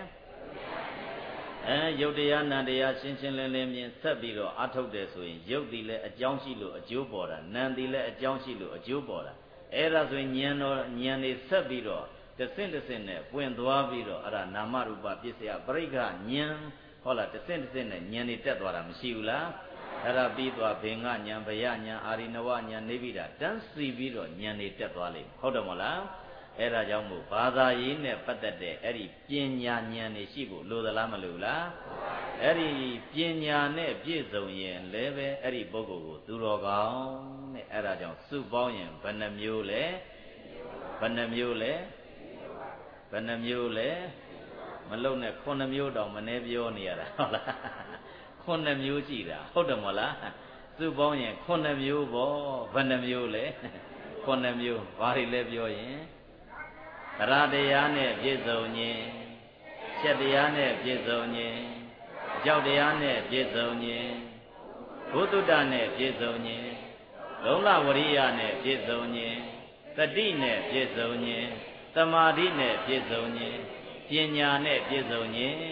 ရုပ်တရားနံတရားရှင်းရှင်းလင်းလင်းမြင်ဆက်ပြီးတော့အထုတ်တယ်ဆိုရင်ရုပ်တည်လဲအကြောင်းရှိလို့အကျိုးပေါ်တာနံတည်လဲအကြောင်းရှိလို့အကျိုးပေါ်တာအဲ့ဒါဆိုရင်ဉာဏ်နေဆက်ပြီးတော့တဆင့်တဆင့်နဲ့ပွင့်သွားပြီးတော့အဲ့ဒါနာမရူပပစ္စယပရိက္ခဉာဏ်ဟုတ်လားတဆင့်တဆင့်နဲ့ဉာဏ်နေတက်သွားတာမရှိဘူးလားအဲ့ဒါပြီးသွားဘေငဉာဏ်ဗယဉာဏ်အာရိနဝဉာဏ်နေပြီးတာတန်းစီပြီးတော့ဉာဏ်နေတက်သွားလိမ့်ဟုတ်တယ်မလားအဲ့ဒါကြောင့်မို့ဘာသာရေးနဲ့ပတ်သက်တဲ့အဲ့ဒီပညာဉာဏ်နေရှိဖို့လိုသလားမလိုလားအဲ့ဒီပညာနဲ့ပြည့်စုံရင်လည်းပဲအဲ့ဒီပုဂ္ဂိုလ်ကိုသူတော်ကောင်းတဲ့အဲ့ဒါကြောင့်စုပေါင်းရင်ဘယ်နှမျိုးလဲဘယ်နှမျိုးလဲဘယ်နှမျိုးလဲမလုံနဲ့9မျိုးတောင်မနှဲပြောနေရတာဟုတ်လား9မျိုးကြည့်တာဟုတ်တယ်မလားစုပေါင်းရင်9မျိုးပေါ့ဘယ်နှမျိုးလဲ9မျိုးဘာတွေလဲပြောရင်တရားတရားနဲ့ပြည့်စုံခြင်းချက်တရားနဲ့ပြည့်စုံခြင်းအကြောက်တရားနဲ့ပြည့်စုံခြင်းဘုဒ္ဓတနဲ့ပြည့်စုံခြင်းလုံလဝရိယနဲ့ပြည့်စုံခြင်းတတိနဲ့ပြည့်စုံခြင်းသမာဓိနဲ့ပြည့်စုံခြင်းပညာနဲ့ပြည့်စုံခြင်း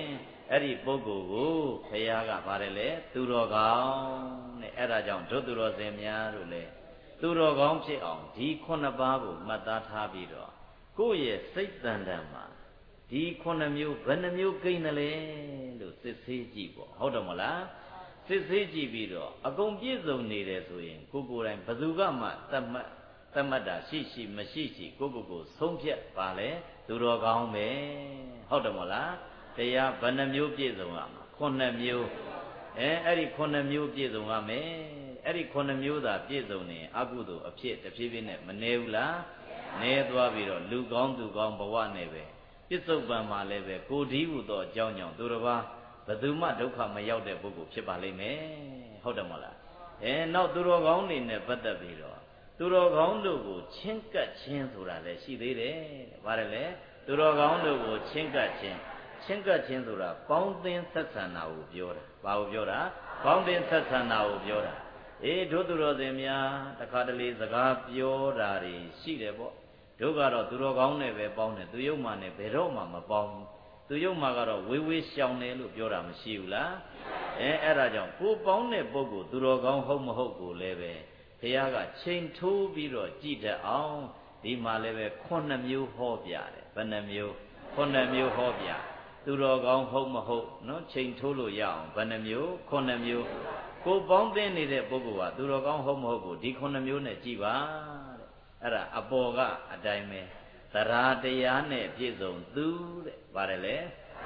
အဲ့ဒီပုဂ္ဂိုလ်ကိုဘုရားကပါတယ်လေသူတော်ကောင်းတဲ့အဲ့ဒါကြောင့်တို့သူတော်စင်များတို့လေသူတော်ကောင်းဖြစ်အောင်ဒီ9ပါးကိုမှတ်သားထားပြီးတော့ကိုယ့်ရဲ့စိတ်တန်တန်မှာဒီ9မျိုးဘယ်နှမျိုးကိန်းတယ်လဲလို့စစ်ဆေးကြည့်ပေါ့ဟုတ်တယ်မလားစစ်ဆေးကြည့်ပြီးတော့အကုန်ပြည့်စုံနေတယ်ဆိုရင်ကိုယ်တိုင်ဘယ်သူကမှသတ်မှတ်တာရှိမရှိကိုဆုံးဖြတ်ပါလေသူတော်ကောင်းပဲဟုတ်တယ်မလားတရားဘယ်နှမျိုးပြည့်စုံရမှာ9မျိုးအဲ့ဒီ9မျိုးပြည့်စုံရမယ်အဲ့ဒီ9မျိုးသာပြည့်စုံနေအကုသိုလ်အဖြစ်တဖြည်းဖြည်းနဲ့မနေဘူးလားနေသွားပြီးတော့လူကောင်းသူကောင်းဘဝနဲ့ပဲပြစ္ဆုတ်ပံမှာလည်းပဲကိုဒီဟုသောအကြောင်းကြောင့်သူတစ်ပါးဘယ်သူမှဒုက္ခမရောက်တဲ့ပုဂ္ဂိုလ်ဖြစ်ပါလိမ့်မယ်ဟုတ်တယ်မလားနောက်သူတော်ကောင်းတွေနဲ့ပတ်သက်ပြီးတော့သူတော်ကောင်းတို့ကိုချင်းကပ်ခြင်းဆိုတာလည်းရှိသေးတယ်ဗါတယ်လေသူတော်ကောင်းတို့ကိုချင်းကပ်ခြင်းဆိုတာပေါင်းသင်းဆက်ဆံတာကိုပြောတာဘာကိုပြောတာပေါင်းသင်းဆက်ဆံတာကိုပြောတာတို့သူတော်စင်များတခါတလေစကားပြောတာတွေရှိတယ်ပေါ့တို့ကတော့သူတော်ကောင်းနဲ့ပဲပေါင်းတယ်သူယုံမှနဲ့ဘယ်တော့မှမပေါင်းဘူးသူယုံမှကတော့ဝေးရှောင်တယ်လို့ပြောတာမရှိဘူးလားအဲ့ဒါကြောင့်ကိုပေါင်းတဲ့ပုဂ္ဂိုလ်သူတော်ကောင်းဟုတ်မဟုတ်ကိုလည်းပဲဘုရားကချိန်ထိုးပြီးတော့ကြည်တတ်အောင်ဒီမှာလည်းပဲ9မျိုးဟောပြတယ်ဘယ်နှမျိုး9မျိုးဟောပြသူတော်ကောင်းဟုတ်မဟုတ်နော်ချိန်ထိုးလို့ရအောင်ဘယ်နှမျိုး9မျိုးကိုပေါင်းသိနေတဲ့ပုဂ္ဂိုလ်ကသူတော်ကောင်းဟုတ်မဟုတ်ကိုဒီ9မျိုးနဲ့ကြည်ပါတဲ့အဲ့ဒါအပေါ်ကအတိုင်းပဲသရာတရားနဲ့ပြည့်စုံသူတဲ့ပါတယ်လေ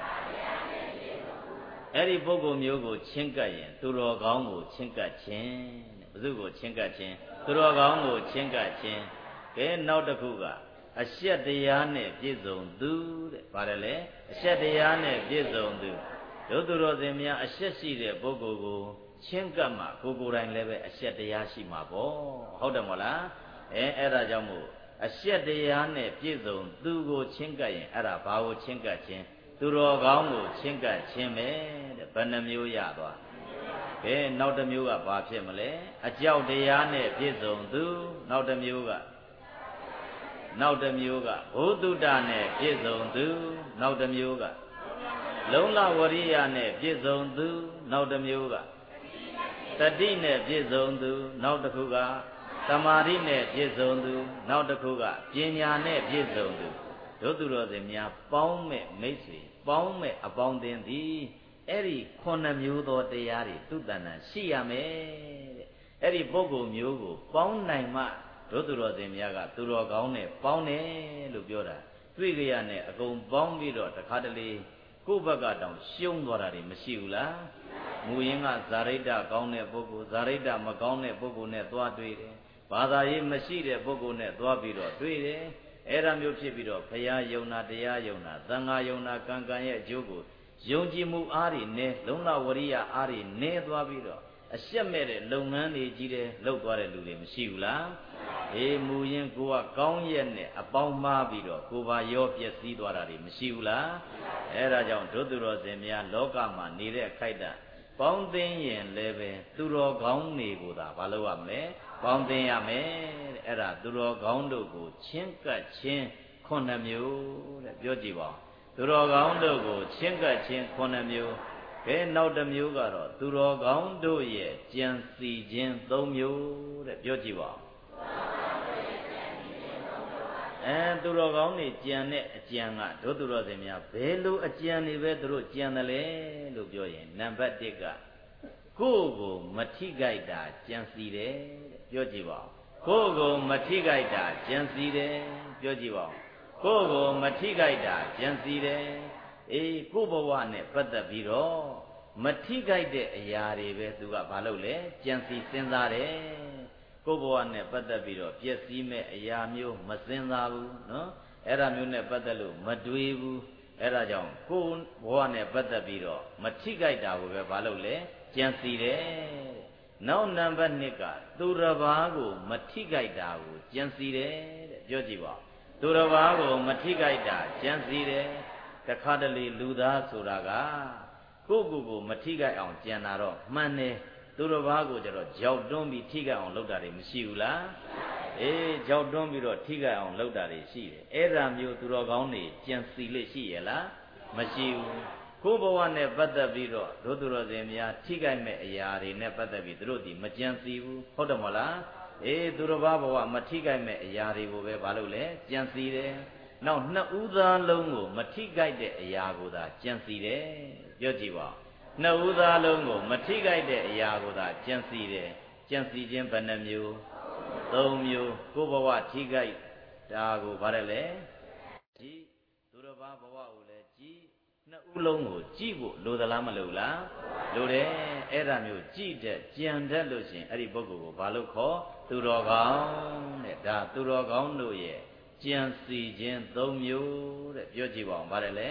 အဲ့ဒီပုဂ္ဂိုလ်မျိုးကိုချင်းကပ်ရင်သူတော်ကောင်းကိုချင်းကပ်ခြင်းတဲ့ဘုသူကိုချင်းကပ်ခြင်းသူတော်ကောင်းကိုချင်းကပ်ခြင်းကဲနောက်တစ်ခုကအရှက်တရားနဲ့ပြည့်စုံသူတဲ့ပါတယ်လေအရှက်တရားနဲ့ပြည့်စုံသူတို့သူတော်စင်များအရှက်ရှိတဲ့ပုဂ္ဂိုလ်ကိုချင်းကပ်မှကိုယ်တိုင်လည်းပဲအရှက်တရားရှိမှာပေါ့ဟုတ်တယ်မဟုတ်လားအဲ့ဒါကြောင့်မို့အရှက်တရားနဲ့ပြည့်စုံသူကိုချင်းကပ်ရင်အဲ့ဒါဘာကိုချင်းကပ်ခြင်းသူတော်ကောင်းကိုချင်းကပ်ခြင်းပဲတဲ့ဘယ်နှမျိုးရသွားကဲနောက်တစ်မျိုးကဘာဖြစ်မလဲအကြောက်တရားနဲ့ပြည့်စုံသူနောက်တစ်မျိုးကဘုသူတ္တနဲ့ပြည့်စုံသူနောက်တစ်မျိုးကလုံလဝရိယနဲ့ပြည့်စုံသူနောက်တစ်မျိုးကတတိနဲ့ပြည့်စုံသူနောက်တစ်ခုကသမာဓိနဲ့ပြည့်စုံသူနောက်တစ်ခုကပညာနဲ့ပြည့်စုံသူတို့သူတော်စင်များပေါင်းမဲ့မိတ်ဆွေပေါင်းမဲ့အပေါင်းအသင်းသည်အဲ့ဒီ9မျိုးသောတရားတွေသူတဏ္ဍာရှိရမယ်တဲ့အဲ့ဒီပုဂ္ဂိုလ်မျိုးကိုပေါင်းနိုင်မှတို့သူတော်စင်များကသူတော်ကောင်းနဲ့ပေါင်းတယ်လို့ပြောတာတွေ့ကြရနဲ့အကုန်ပေါင်းပြီးတော့တခါတလေကိုယ့်ဘက်ကတောင်ရှုံးသွားတာတွေမရှိဘူးလားမူရင်းကဇာရိတ္တကောင်းတဲ့ပုဂ္ဂိုလ်ဇာရိတ္တမကောင်းတဲ့ပုဂ္ဂိုလ်နဲ့သွားတွေ့တယ်ဘာသာရေးမရှိတဲ့ပုဂ္ဂိုလ်နဲ့သွားပြီးတော့တွေ့တယ်အဲ့ဒါမျိုးဖြစ်ပြီးတော့ဘုရားယုံနာတရားယုံနာသံဃာယုံနာကံရဲ့အကျိုးကိုယုံကြည်မှုအားတွေနဲ့လုံလဝရိယအားတွေနဲ့သွားပြီးတော့အရှက်မဲ့တဲ့လုပ်ငန်းတွေကြီးတယ်လုပ်သွားတဲ့လူတွေမရှိဘူးလားမူရင်းကိုကကောင်းရက်နဲ့အပေါင်းမှားပြီးတော့ကိုပါရောပျက်စီးသွားတာတွေမရှိဘူးလားအဲ့ဒါကြောင့်ဒုသူတော်စင်များလောကမှာနေတဲ့ခိုက်တာပေါင်းသိရင်လည်းပဲသူတော်ကောင်းတွေကိုသာမလုပ်ရမလဲပေါင်းသိရမယ်တဲ့အဲ့ဒါသူတော်ကောင်းတို့ကိုချင်းကပ်ခြင်း9မျိုးတဲ့ပြောကြည့်ပါဦးသူတော်ကောင်းတို့ကိုချင်းကပ်ခြင်း9မျိုးကဲနောက်တစ်မျိုးကတော့သူတော်ကောင်းတို့ရဲ့ကြံစီခြင်း3မျိုးတဲ့ပြောကြည့်ပါဦးသူတော်ကောင်းတွေကြံတဲ့အကြံကတို့သူတော်စင်များဘယ်လိုအကြံတွေပဲသူတို့ကြံတယ်လဲလို့ပြောရင်နံပါတ်1ကကိုယ်ကိုမထိကြိုက်တာကြံစီတယ်တဲ့ပြောကြည့်ပါဦးကိုယ်ကိုမထိကြိုက်တာကြံစီတယ်ပြောကြည့်ပါဦးကိုယ်ကိုမထိကြိုက်တာကြံစီတယ်ကိုယ်ဘဝနဲ့ပတ်သက်ပြီးတော့မထိကြိုက်တဲ့အရာတွေပဲသူကဘာလုပ်လဲကြံစီစဉ်းစားတယ်ကိုယ်ဘဝနဲ့ပတ်သက်ပြီးတော့ပျက်စီးမဲ့အရာမျိုးမစဉ်းစားဘူးနော်အဲ့ဒါမျိုးနဲ့ပတ်သက်လို့မတွေးဘူးအဲ့ဒါကြောင့်ကိုယ်ဘဝနဲ့ပတ်သက်ပြီးတော့မထိကြိုက်တာကိုပဲဘာလုပ်လဲကြံစီတယ်နောက်နံပါတ်2ကသူတစ်ပါးကိုမထိကြိုက်တာကိုကြံစီတယ်တဲ့ပြောကြည့်ပါသူတစ်ပါးကိုမထိကြိုက်တာကြံစီတယ်တခါတလေလူသားဆိုတာကကိုယ့်ကိုယ်မထိကြိုက်အောင်ကြံတာတော့မှန်တယ်သူတစ်ပါးကိုကျတော့ကြောက်တွန်းပြီးထိကြိုက်အောင်လုပ်တာတွေမရှိဘူးလားကြောက်တွန်းပြီးတော့ထိကြိုက်အောင်လုပ်တာတွေရှိတယ်အဲ့ဒါမျိုးသူတော်ကောင်းတွေကြံစီလို့ရှိရလားမရှိဘူးကိုဘဝနဲ့ပတ်သက်ပြီးတော့ဒုသူတော်စင်များထိခိုက်မဲ့အရာတွေနဲ့ပတ်သက်ပြီးသူတို့ဒီမကြံစီဘူးဟုတ်တယ်မဟုတ်လားသူတော်ဘာဘဝမထိခိုက်မဲ့အရာတွေကိုပဲဘာလို့လဲကြံစီတယ်နောက်နှစ်ဦးသားလုံးကိုမထိခိုက်တဲ့အရာကိုသာကြံစီတယ်ပြောကြည့်ပါနှစ်ဦးသားလုံးကိုမထိခိုက်တဲ့အရာကိုသာကြံစီတယ်ကြံစီခြင်းဘယ်နှမျိုးသုံးမျိုးကိုဘဝထိခိုက်ဒါကိုဗါတယ်လေကြည်သူတော်ဘာဘဝကိုလည်းကြည်နှစ်ဦးလုံးကိုကြည်ဖို့လိုသလားမလိုလားလိုတယ်အဲ့ဒါမျိုးကြည်တဲ့ကြံတတ်လို့ရှင်အဲ့ဒီပုဂ္ဂိုလ်ကိုဘာလို့ခေါ်သူတော်ကောင်းတဲ့ဒါသူတော်ကောင်းတို့ရဲ့ကြံစီခြင်းသုံးမျိုးတဲ့ပြောကြည့်ပါဦးဗါတယ်လေ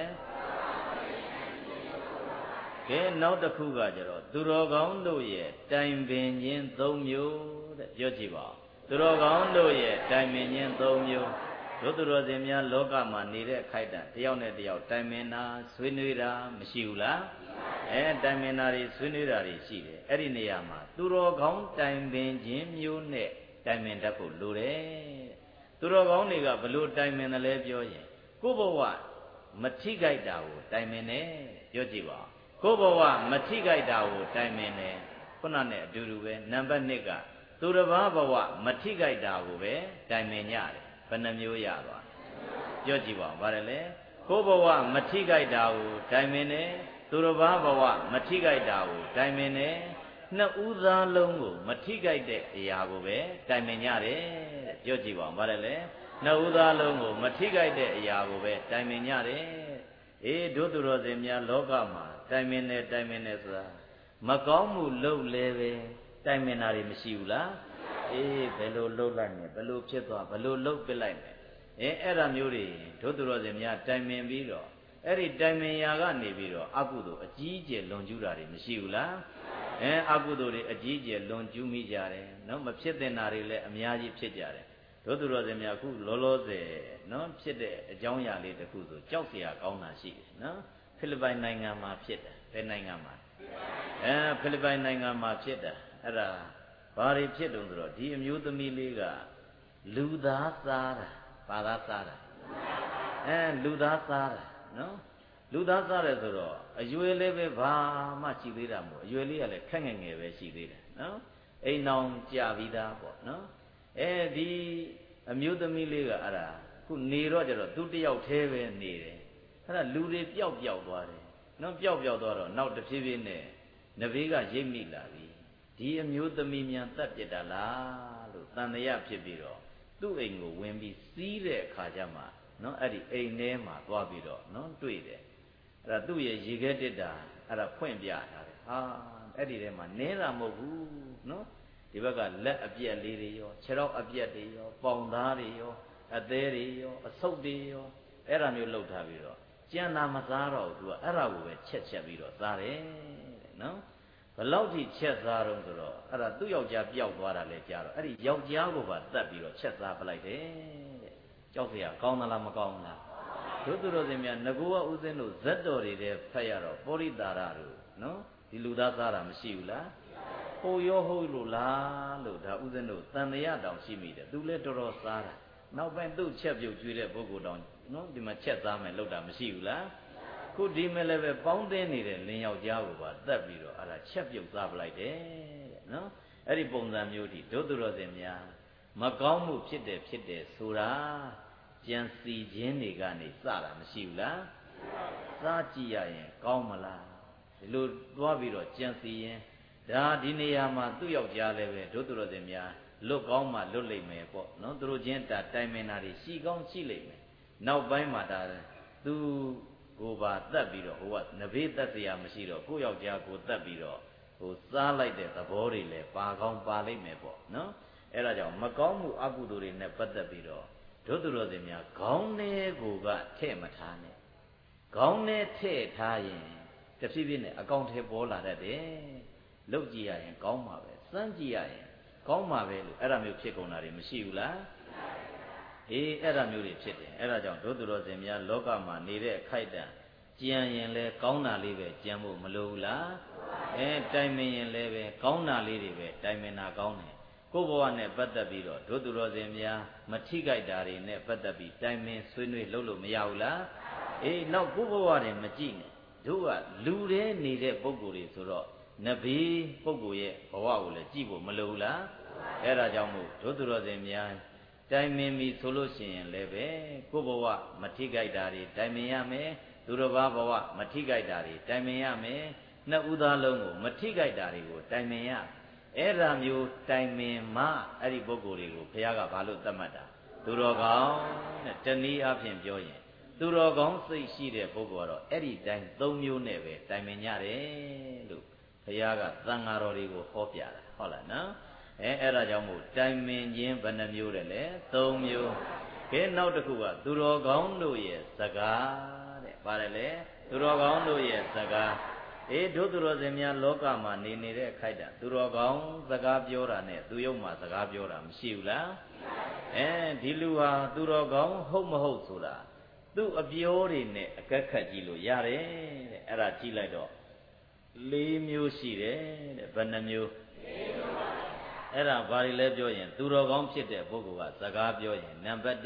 ကဲနောက်တစ်ခုကကြတော့သူတော်ကောင်းတို့ရဲ့တိုင်ပင်ခြင်းသုံးမျိုးတဲ့ပြောကြည့်ပါဦးသူတော်ကောင်းတို့ရဲ့တိုင်ပင်ခြင်းသုံးမျိုးတို့သူတော်စင်များလောကမှာနေတဲ့အခိုက်အတန့်တယောက်နဲ့တယောက်တိုင်ပင်တာဆွေးနွေးတာမရှိဘူးလားတိုင်ပင်တာတွေဆွေးနွေးတာတွေရှိတယ်အဲ့ဒီနေရာမှာသူတော်ကောင်းတိုင်ပင်ခြင်းမျိုးနဲ့တိုင်ပင်တတ်ဖို့လိုတယ်သူတော်ကောင်းတွေကဘလို့တိုင်ပင်တယ်လဲပြောရင်ကိုယ့်ဘဝမထိကြိုက်တာကိုတိုင်ပင်တယ်ပြောကြည့်ပါကိုယ့်ဘဝမထိကြိုက်တာကိုတိုင်ပင်တယ်ခုနနဲ့အတူတူပဲနံပါတ်1ကသူတစ်ပါးဘဝမထိကြိုက်တာကိုပဲတိုင်ပင်ကြတယ်ဘယ်နှမျိုးရသွားပြောကြည့်ပါဦးဗါတယ်လေကိုယ့်ဘဝမထိကြိုက်တာကိုတိုင်ပင်တယ်သူတစ်ပါးဘဝမထိကြိုက်တာကိုတိုင်ပင်တယ်နှစ်ဦးသားလုံးကိုမထိကြိုက်တဲ့အရာကိုပဲတိုင်ပင်ကြတယ်ပြောကြည့်ပါဦးဗါတယ်လေနှစ်ဦးသားလုံးကိုမထိကြိုက်တဲ့အရာကိုပဲတိုင်ပင်ကြတယ်ဒုသူတော်စင်များလောကမှာတိုင်ပင်တယ်ဆိုတာမကောင်းမှုလုပ်လဲပဲတိုင်ပင်တာတွေမရှိဘူးလားဘယ်လိုလုပ်လိုက်မယ်ဘယ်လိုဖြစ်သွားဘယ်လိုလုပ်ပစ်လိုက်မယ်အဲ့ဒါမျိုးတွေဒုသူတော်စင်များတိုင်ပင်ပြီးတော့အဲ့ဒီတိုင်ပင်ရာကနေပြီးတော့အကုသိုလ်အကြီးအကျယ်လွန်ကျူးတာတွေမရှိဘူးလားအကုသိုလ်တွေအကြီးအကျယ်လွန်ကျူးမိကြတယ်နော်မဖြစ်တဲ့နာတွေလည်းအများကြီးဖြစ်ကြတယ်ဒုသူတော်စင်များအခုလောလောဆယ်နော်ဖြစ်တဲ့အကြောင်းအရာလေးတစ်ခုဆိုကြောက်เสียကောင်းတာရှိတယ်နော်ဖိလစ်ပိုင်နိုင်ငံမှာဖြစ်တယ်ဘယ်နိုင်ငံမှာဖိလစ်ပိုင်နိုင်ငံမှာဖြစ်တာအဲ့ဒါဘာတွေဖြစ်တုံးဆိုတော့ဒီအမျိုးသမီးလေးကလူသားစားတာဘာသာစားတာလူသားစားတာနော်လူသားစားတယ်ဆိုတော့အရွယ်လေးပဲဘာမှရှိသေးတာမဟုတ်အရွယ်လေးကလည်းခက်ငယ်ငယ်ပဲရှိသေးတယ်နော်အိမ်အောင်ကြာပြီးသားပေါ့နော်ဒီအမျိုးသမီးလေးကအဲ့ဒါခုနေတော့ကြတော့သူတယောက်သေးပဲနေတယ်အဲ့ဒါလူတွေပျောက်သွားတယ်နော်ပျောက်သွားတော့နောက်တစ်ဖြည်းဖြည်းနဲ့နဘေးကရိပ်မိလာပြီဒီအမျိုးသမီးများတတ်ပြစ်တာလားလို့တန်တရားဖြစ်ပြီးတော့သူ့အိမ်ကိုဝင်ပြီးစီးတဲ့အခါကျမှနော်အဲ့ဒီအိမ်ထဲမှာသွားပြီးတော့နော်တွေ့တယ်အဲ့ဒါသူ့ရဲ့ရေခဲတစ်တာအဲ့ဒါဖွင့်ပြထားတယ်အဲ့ဒီထဲမှာနင်းတာမဟုတ်ဘူးနော်ဒီဘက်ကလက်အပြက်လေးတွေရောခြေထောက်အပြက်တွေရောပေါင်သားတွေရောအသေးတွေရောအဆုပ်တွေရောအဲ့ဒါမျိုးလှုပ်ထားပြီးတော့ကြံတာမစားတော့ဘူးသူကအဲ့ဒါကိုပဲချက်ပြီးတော့စားတယ်တဲ့နော်ဘလောက်ထိချက်စားတော့ဆိုတော့အဲ့ဒါသူ့ယောက်ျားပျောက်သွားတာလဲကြားတော့အဲ့ဒီယောက်ျားကိုပါတတ်ပြီးတော့ချက်စားပလိုက်တယ်တဲ့ကြောက်เสียကောင်းသလားမကောင်းဘူးလားဒုသူတော်စင်များငကိုကဥစဉ်တို့ဇက်တော်တွေတဲ့ဖတ်ရတော့ပောရိတာရတို့နော်ဒီလူသားစားတာမရှိဘူးလားဟုတ်ရောဟုတ်လို့လားလို့ဒါဥစဉ်တို့တန်တရားတောင်ရှိမိတယ်သူလဲတော်တော်စားတာနောက်ပိုင်းသူ့ချက်ပြုတ်ကျွေးတဲ့ပုဂ္ဂိုလ်တောင်နော်ဒီမှာချက်စားမယ်လို့တာမရှိဘူးလားခုဒီမဲ့လည်းပဲပေါင်းတင်းနေတဲ့လင်ယောက်ျားကိုပါတတ်ပြီးတော့အဲ့ဒါချက်ပြုတ်စားပလိုက်တယ်တဲ့နော်အဲ့ဒီပုံစံမျိုးထိဒုသူတော်စင်များမကောင်းမှုဖြစ်တယ်ဆိုတာကြံစီခြင်းတွေကနေစတာမရှိဘူးလားစားကြည့်ရရင်ကောင်းမလားဒီလိုသွားပြီးတော့ကြံစီရင်ဒါဒီနေရာမှာသူ့ယောက်ျားလည်းပဲဒုသူတော်စင်များလွတ်ကောင်းမှလွတ်လိမ့်မယ်ပေါ့နော်သူတို့ချင်းတိုင်ပင်တာတွေရှိကောင်းရှိလိမ့်မယ်နောက်ပိုင်းမှာဒါသူကိုပါတတ်ပြီးတော့ဟိုကနဘေးတတ်เสียမရှိတော့ကိုယ့်ယောက်ျားကိုတတ်ပြီးတော့ဟိုစားလိုက်တဲ့သဘောတွေလည်းပါကောင်းပါလိမ့်မယ်ပေါ့နော်အဲ့ဒါကြောင့်မကောင်းမှုအကုသိုလ်တွေနဲ့ပတ်သက်ပြီးတော့ဒုသူတော်စင်များခေါင်းထဲကိုကထဲ့မထားနဲ့ခေါင်းထဲထည့်ထားရင်တဖြည်းဖြည်းနဲ့အကောင်ထဲပေါ်လာတတ်တယ်လုတ်ကြည့်ရရင်ကောင်းမှာပဲစမ်းကြည့်ရရင်ကောင်းမှာပဲလို့အဲ့ဒါမျိုးဖြစ်ကုန်တာတွေမရှိဘူးလားအဲ့ဒါမျိုးတွေဖြစ်တယ်အဲ့ဒါကြောင့်ဒုသူတော်စင်များလောကမှာနေတဲ့အခိုက်အတန့်ကြံရင်လဲကောင်းတာလေးပဲကြံဖို့မလိုဘူးလားတိုင်ပင်ရင်လည်းပဲကောင်းတာလေးတွေပဲတိုင်ပင်တာကောင်းတယ်ကိုယ့်ဘဝနဲ့ပတ်သက်ပြီးတော့ဒုသူတော်စင်များမထိကြိုက်တာတွေနဲ့ပတ်သက်ပြီးတိုင်ပင်ဆွေးနွေးလုပ်လို့မရဘူးလားနောက်ကိုယ့်ဘဝတွေမကြည့်နဲ့တို့ကလူတဲ့နေတဲ့ပုဂ္ဂိုလ်တွေဆိုတော့နဘေးပုဂ္ဂိုလ်ရဲ့ဘဝကိုလည်းကြည့်ဖို့မလိုဘူးလားအဲ့ဒါကြောင့်မို့တို့သူတော်စင်များတိုင်ပင်ပြီဆိုလို့ရှိရင်လည်းပဲကိုယ်ဘဝမထိကြိုက်တာတွေတိုင်ပင်ရမယ်သူတစ်ပါးဘဝမထိကြိုက်တာတွေတိုင်ပင်ရမယ်နှစ်ဦးသားလုံးကိုမထိကြိုက်တာတွေကိုတိုင်ပင်ရအဲ့ဒါမျိုးတိုင်ပင်မှအဲ့ဒီပုဂ္ဂိုလ်တွေကိုဘုရားကဘာလို့သတ်မှတ်တာသူတော်ကောင်းတဲ့တနည်းအားဖြင့်ပြောရင်သူတော်ကောင်းစိတ်ရှိတဲ့ပုဂ္ဂိုလ်ကတော့အဲ့ဒီတိုင်း၃မျိုးနဲ့ပဲတိုင်ပင်ကြတယ်လို့ဘုရားကသံဃာတော်တွေကိုဟောပြတာဟုတ်လားနော်အဲ့ဒါကြောင့်မို့တိုင်ပင်ခြင်းဘယ်နှမျိုးတဲ့လဲ၃မျိုးကဲနောက်တစ်ခုကသူတော်ကောင်းတို့ရဲ့စကားတဲ့ပါတယ်လေသူတော်ကောင်းတို့ရဲ့စကားတို့သူတော်စင်များလောကမှာနေနေတဲ့ခိုက်တာသူတော်ကောင်းစကားပြောတာနဲ့သူယုံမှာစကားပြောတာမရှိဘူးလားဒီလူဟာသူတော်ကောင်းဟုတ်မဟုတ်ဆိုတာသူ့အပြောတွေနဲ့အကက်ခတ်ကြည့်လို့ရတယ်တဲ့အဲ့ဒါကြည့်လိုက်တော့၄မျိုးရှိတယ်တဲ့ဘယ်နှမျိုးအဲ့ဒါဘာတွေလဲပြောရင်သူတော်ကောင်းဖြစ်တဲ့ပုဂ္ဂိုလ်ကစကားပြောရင်နံပါတ်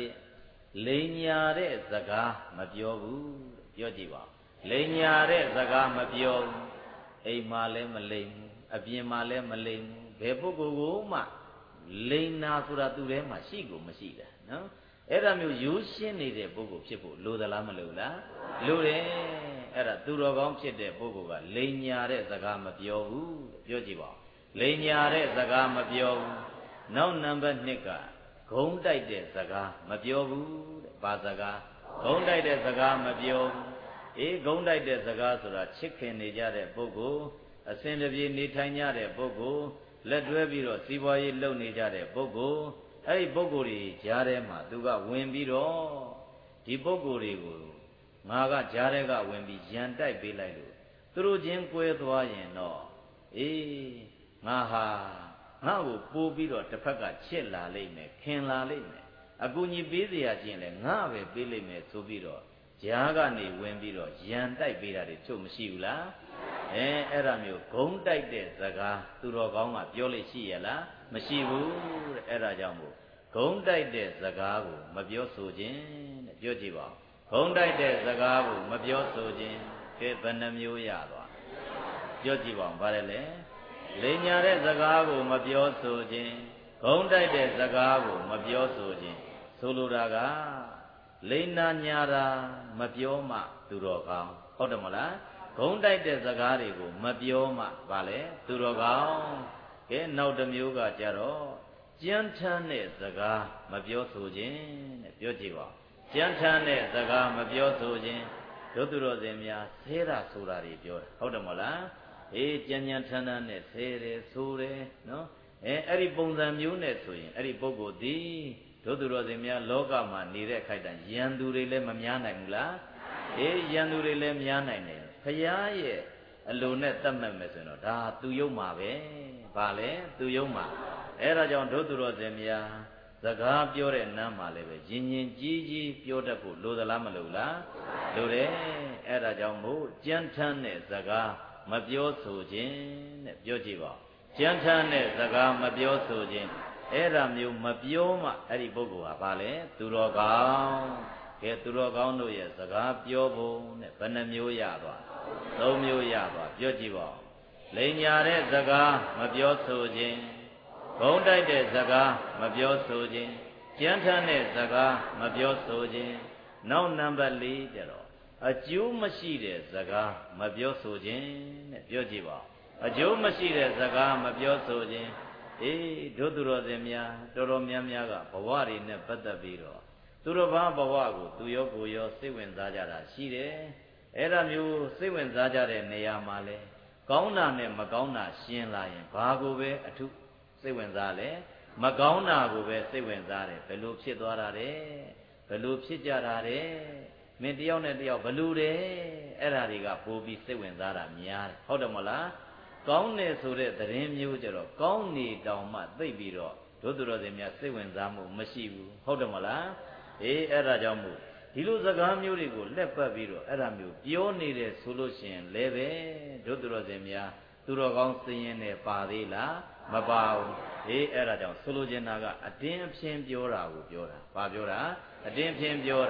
1လိန်ညာတဲ့စကားမပြောဘူးပြောကြည့်ပါလိန်ညာတဲ့စကားမပြောဘူးအိမ်မှာလည်းမလိန်ဘူးအပြင်မှာလည်းမလိန်ဘူးဘယ်ပုဂ္ဂိုလ်ကိုမှလိန်နာဆိုတာသူထဲမှာရှိကိုမရှိတာနော်အဲ့ဒါမျိုးရိုးရှင်းနေတဲ့ပုဂ္ဂိုလ်ဖြစ်ဖို့လိုသလားမလိုလားလိုတယ်အဲ့ဒါသူတော်ကောင်းဖြစ်တဲ့ပုဂ္ဂိုလ်ကလိန်ညာတဲ့စကားမပြောဘူးပြောကြည့်ပါလိန်ညာတဲ့စကားမပြောဘူးနောက်နံပါတ်2ကဂုံးတိုက်တဲ့စကားမပြောဘူးတဲ့ဘာစကားဂုံးတိုက်တဲ့စကားမပြောဘူးဂုံးတိုက်တဲ့စကားဆိုတာချစ်ခင်နေကြတဲ့ပုဂ္ဂိုလ်အစဉ်တပြေနေထိုင်ကြတဲ့ပုဂ္ဂိုလ်လက်တွဲပြီးတော့စီးပွားရေးလုပ်နေကြတဲ့ပုဂ္ဂိုလ်အဲ့ဒီပုဂ္ဂိုလ်တွေကြားထဲမှာသူကဝင်ပြီးတော့ဒီပုဂ္ဂိုလ်တွေကိုငါကကြားထဲကဝင်ပြီးရန်တိုက်ပေးလိုက်လို့သူတို့ချင်းကွဲသွားရင်တော့ငါဟာငါ့ကိုပိုးပြီးတော့တစ်ဖက်ကချစ်လာလိမ့်မယ်ခင်လာလိမ့်မယ်အကူကြီးပေးเสียခြင်းလဲငါပဲပေးလိမ့်မယ်ဆိုပြီးတော့ကြားကနေဝင်ပြီးတော့ရန်တိုက်ပေးတာတွေချုပ်မရှိဘူးလားအဲ့ဒါမျိုးဂုံးတိုက်တဲ့စကားသူတော်ကောင်းကပြောလို့ရှိရလားမရှိဘူးတဲ့အဲ့ဒါကြောင့်မို့ဂုံးတိုက်တဲ့စကားကိုမပြောဆိုခြင်းတဲ့ပြောကြည့်ပါဂုံးတိုက်တဲ့စကားကိုမပြောဆိုခြင်းကဲဘယ်နှမျိုးရသွားပြောကြည့်ပါဦးဗါတယ်လေလိန်ညာတဲ့စကားကိုမပြောဆိုခြင်းဂုံးတိုက်တဲ့စကားကိုမပြောဆိုခြင်းဆိုလိုတာကလိန်နာညာတာမပြောမှသူတော်ကောင်းဟုတ်တယ်မလားဂုံးတိုက်တဲ့စကားတွေကိုမပြောမှဗါလေသူတော်ကောင်းကဲနောက်တစ်မျိုးကကြတော့ကြမ်းထမ်းတဲ့စကားမပြောဆိုခြင်းတဲ့ပြောကြည့်ပါကြမ်းထမ်းတဲ့စကားမပြောဆိုခြင်းတို့သူတော်စင်များဆဲတာဆိုတာတွေပြောတာဟုတ်တယ်မလားကြမ်းကြမ်းထမ်းထမ်းနဲ့ဆဲတယ်ဆိုတယ်နော်အဲ့ဒီပုံစံမျိုးနဲ့ဆိုရင်အဲ့ဒီပုဂ္ဂိုလ်ဒီတို့သူတော်စင်များလောကမှာနေတဲ့ခိုက်တန်ရန်သူတွေလည်းမများနိုင်ဘူးလားရန်သူတွေလည်းများနိုင်တယ်ဘုရားရဲ့အလိုနဲ့တတ်မှတ်မယ်ဆိုရင်တော့ဒါသူယုံမှာပဲဗာလဲသူယုံမှာအဲ့ဒါကြောင့်တို့သူတော်စင်များစကားပြောတဲ့နမ်းမှာလည်းပဲရင်ရင်ကြီးကြီးပြောတတ်ဖို့လိုသလားမလိုလားလိုတယ်အဲ့ဒါကြောင့်မို့ကြမ်းထမ်းတဲ့စကားမပြောဆိုခြင်းတဲ့ပြောကြည့်ပါကြမ်းထမ်းတဲ့စကားမပြောဆိုခြင်းအဲ့ဒါမျိုးမပြောမှအဲ့ဒီပုဂ္ဂိုလ်ဟာဗာလဲသူတော်ကောင်းကဲသူတော်ကောင်းတို့ရဲ့စကားပြောဖို့နဲ့ဘယ်နှမျိုးရသွား၃မျိုးရသွားပြောကြည့်ပါလိန်ညာတဲ့စကားမပြောဆိုခြင်းဂုံးတိုက်တဲ့စကားမပြောဆိုခြင်းကြမ်းထမ်းတဲ့စကားမပြောဆိုခြင်းနောက်နံပါတ်၄ကျတော့အကျိုးမရှိတဲ့စကားမပြောဆိုခြင်းတဲ့ပြောကြည့်ပါအကျိုးမရှိတဲ့စကားမပြောဆိုခြင်းတို့သူတော်စင်များတော်တော်များများကဘဝတွေနဲ့ပတ်သက်ပြီးတော့သူတော်ဘာဘဝကိုသူရောကိုရောစိတ်ဝင်စားကြတာရှိတယ်အဲ့ဒါမျိုးစိတ်ဝင်စားကြတဲ့နေရာမှာလဲကောင်းတာနဲ့မကောင်းတာရှင်းလာရင်ဘာကိုပဲအထုစိတ်ဝင်စားလဲမကောင်းတာကိုပဲစိတ်ဝင်စားတယ်ဘယ်လိုဖြစ်သွားတာလဲဘယ်လိုဖြစ်ကြတာလဲမင်းတယောက်နဲ့တယောက်ဘယ်လိုလဲအဲ့ဒါတွေကပို့ပြီးစိတ်ဝင်စားတာများတယ်ဟုတ်တယ်မလားကောင်းတယ်ဆိုတဲ့သတင်းမျိုးကြတော့ကောင်းနေတောင်မှသိပြီးတော့တို့သူတော်စင်များစိတ်ဝင်စားမှုမရှိဘူးဟုတ်တယ်မလားအဲ့ဒါကြောင့်မို့ဒီလိုစကားမျိုးတွေကိုလက်ပတ်ပြီးတော့အဲ့ဒါမျိုးပြောနေတယ်ဆိုလို့ရှိရင်လည်းပဲတို့သူတော်စင်များသူတော်ကောင်းစည်ရင်နဲ့ပါသေးလားမပါဘူးအဲ့ဒါကြောင့်ဆိုလိုချင်တာကအတင်းအဖျင်းပြောတာကိုပြောတာဘာပြောတာအတင်းအဖျင်းပြောတာ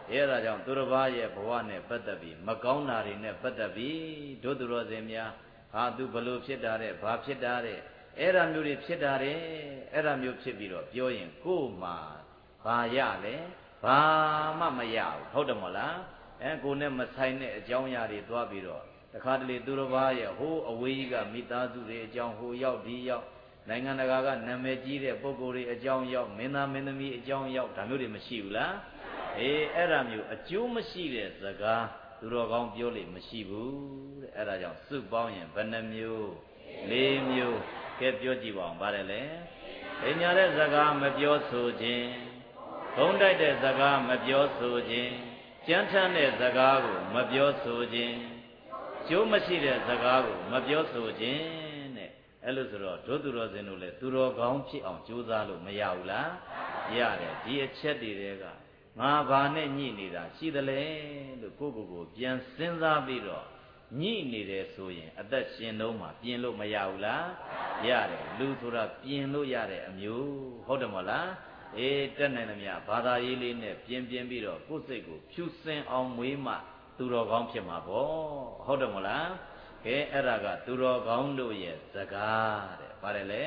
အဲ့ဒါကြောင့်သူတစ်ပါးရဲ့ဘဝနဲ့ပတ်သက်ပြီးမကောင်းတာတွေနဲ့ပတ်သက်ပြီးတို့သူတော်စင်များဟာသူဘလို့ဖြစ်တာတဲ့ဘာဖြစ်တာတဲ့အဲ့ဒါမျိုးတွေဖြစ်တာတဲ့အဲ့ဒါမျိုးဖြစ်ပြီးတော့ပြောရင်ကိုယ်မှာဘာရလဲဘာမှမရဘူးဟုတ်တယ်မဟုတ်လားကိုယ်နဲ့မဆိုင်တဲ့အကြောင်းအရာတွေသွားပြီးတော့တခါတလေသူတစ်ပါးရဲ့ဟိုးအဝေးကြီးကမိသားစုတွေအကြောင်းဟိုရောက်ဒီရောက်နိုင်ငံတကာကနာမည်ကြီးတဲ့ပုဂ္ဂိုလ်တွေအကြောင်းရောက်မင်းသားမင်းသမီးအကြောင်းရောက်ဒါမျိုးတွေမရှိဘူးလားအဲ့ဒါမျိုးအကျိုးမရှိတဲ့စကားသူတော်ကောင်းပြောလို့မရှိဘူးတဲ့အဲ့ဒါကြောင့်စုပေါင်းရင်ဘယ်နှမျိုး၄မျိုးကဲပြောကြည့်ပါအောင်ပါတယ်လေပညာတဲ့စကားမပြောဆိုခြင်းဂုဏ်တိုက်တဲ့စကားမပြောဆိုခြင်းကြမ်းထမ်းတဲ့စကားကိုမပြောဆိုခြင်းကျိုးမရှိတဲ့စကားကိုမပြောဆိုခြင်းတဲ့အဲ့လိုဆိုတော့ဒုသူတော်စင်တို့လည်းသူတော်ကောင်းဖြစ်အောင်ကြိုးစားလို့မရဘူးလားရတယ်ဒီအချက်တွေကငါဘာနဲ့ညှိနေတာရှိသလဲလို့ကိုယ်ပြန်စဉ်းစားပြီးတော့ညှိနေတယ်ဆိုရင်အသက်ရှင်တော့မှပြင်လို့မရဘူးလားရတယ်လူဆိုတာပြင်လို့ရတဲ့အမျိုးဟုတ်တယ်မဟုတ်လားတက်နိုင်သမျှဘာသာရေးလေးနဲ့ပြင်ပြီးတော့ကိုယ်စိတ်ကိုဖြူစင်အောင်မွေးမှသူတော်ကောင်းဖြစ်မှာပေါ့ဟုတ်တယ်မဟုတ်လားအဲ့ဒါကသူတော်ကောင်းတို့ရဲ့စကားတဲ့ပါတယ်လေ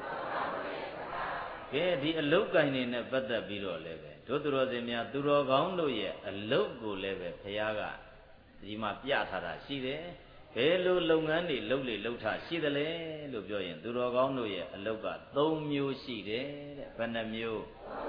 ဒီအလုတ်ကင်နေနဲ့ပတ်သက်ပြီးတော့လည်းပဲတို့သူတော်စင်များသူတော်ကောင်းတို့ရဲ့အလုတ်ကိုလည်းပဲဘုရားကဒီမှာပြထားတာရှိတယ်ဘယ်လိုလုပ်ငန်းတွေလုပ်ထားရှိသလဲလို့ပြောရင်သူတော်ကောင်းတို့ရဲ့အလုတ်က3မျိုးရှိတယ်တဲ့ဘယ်နှမျိုး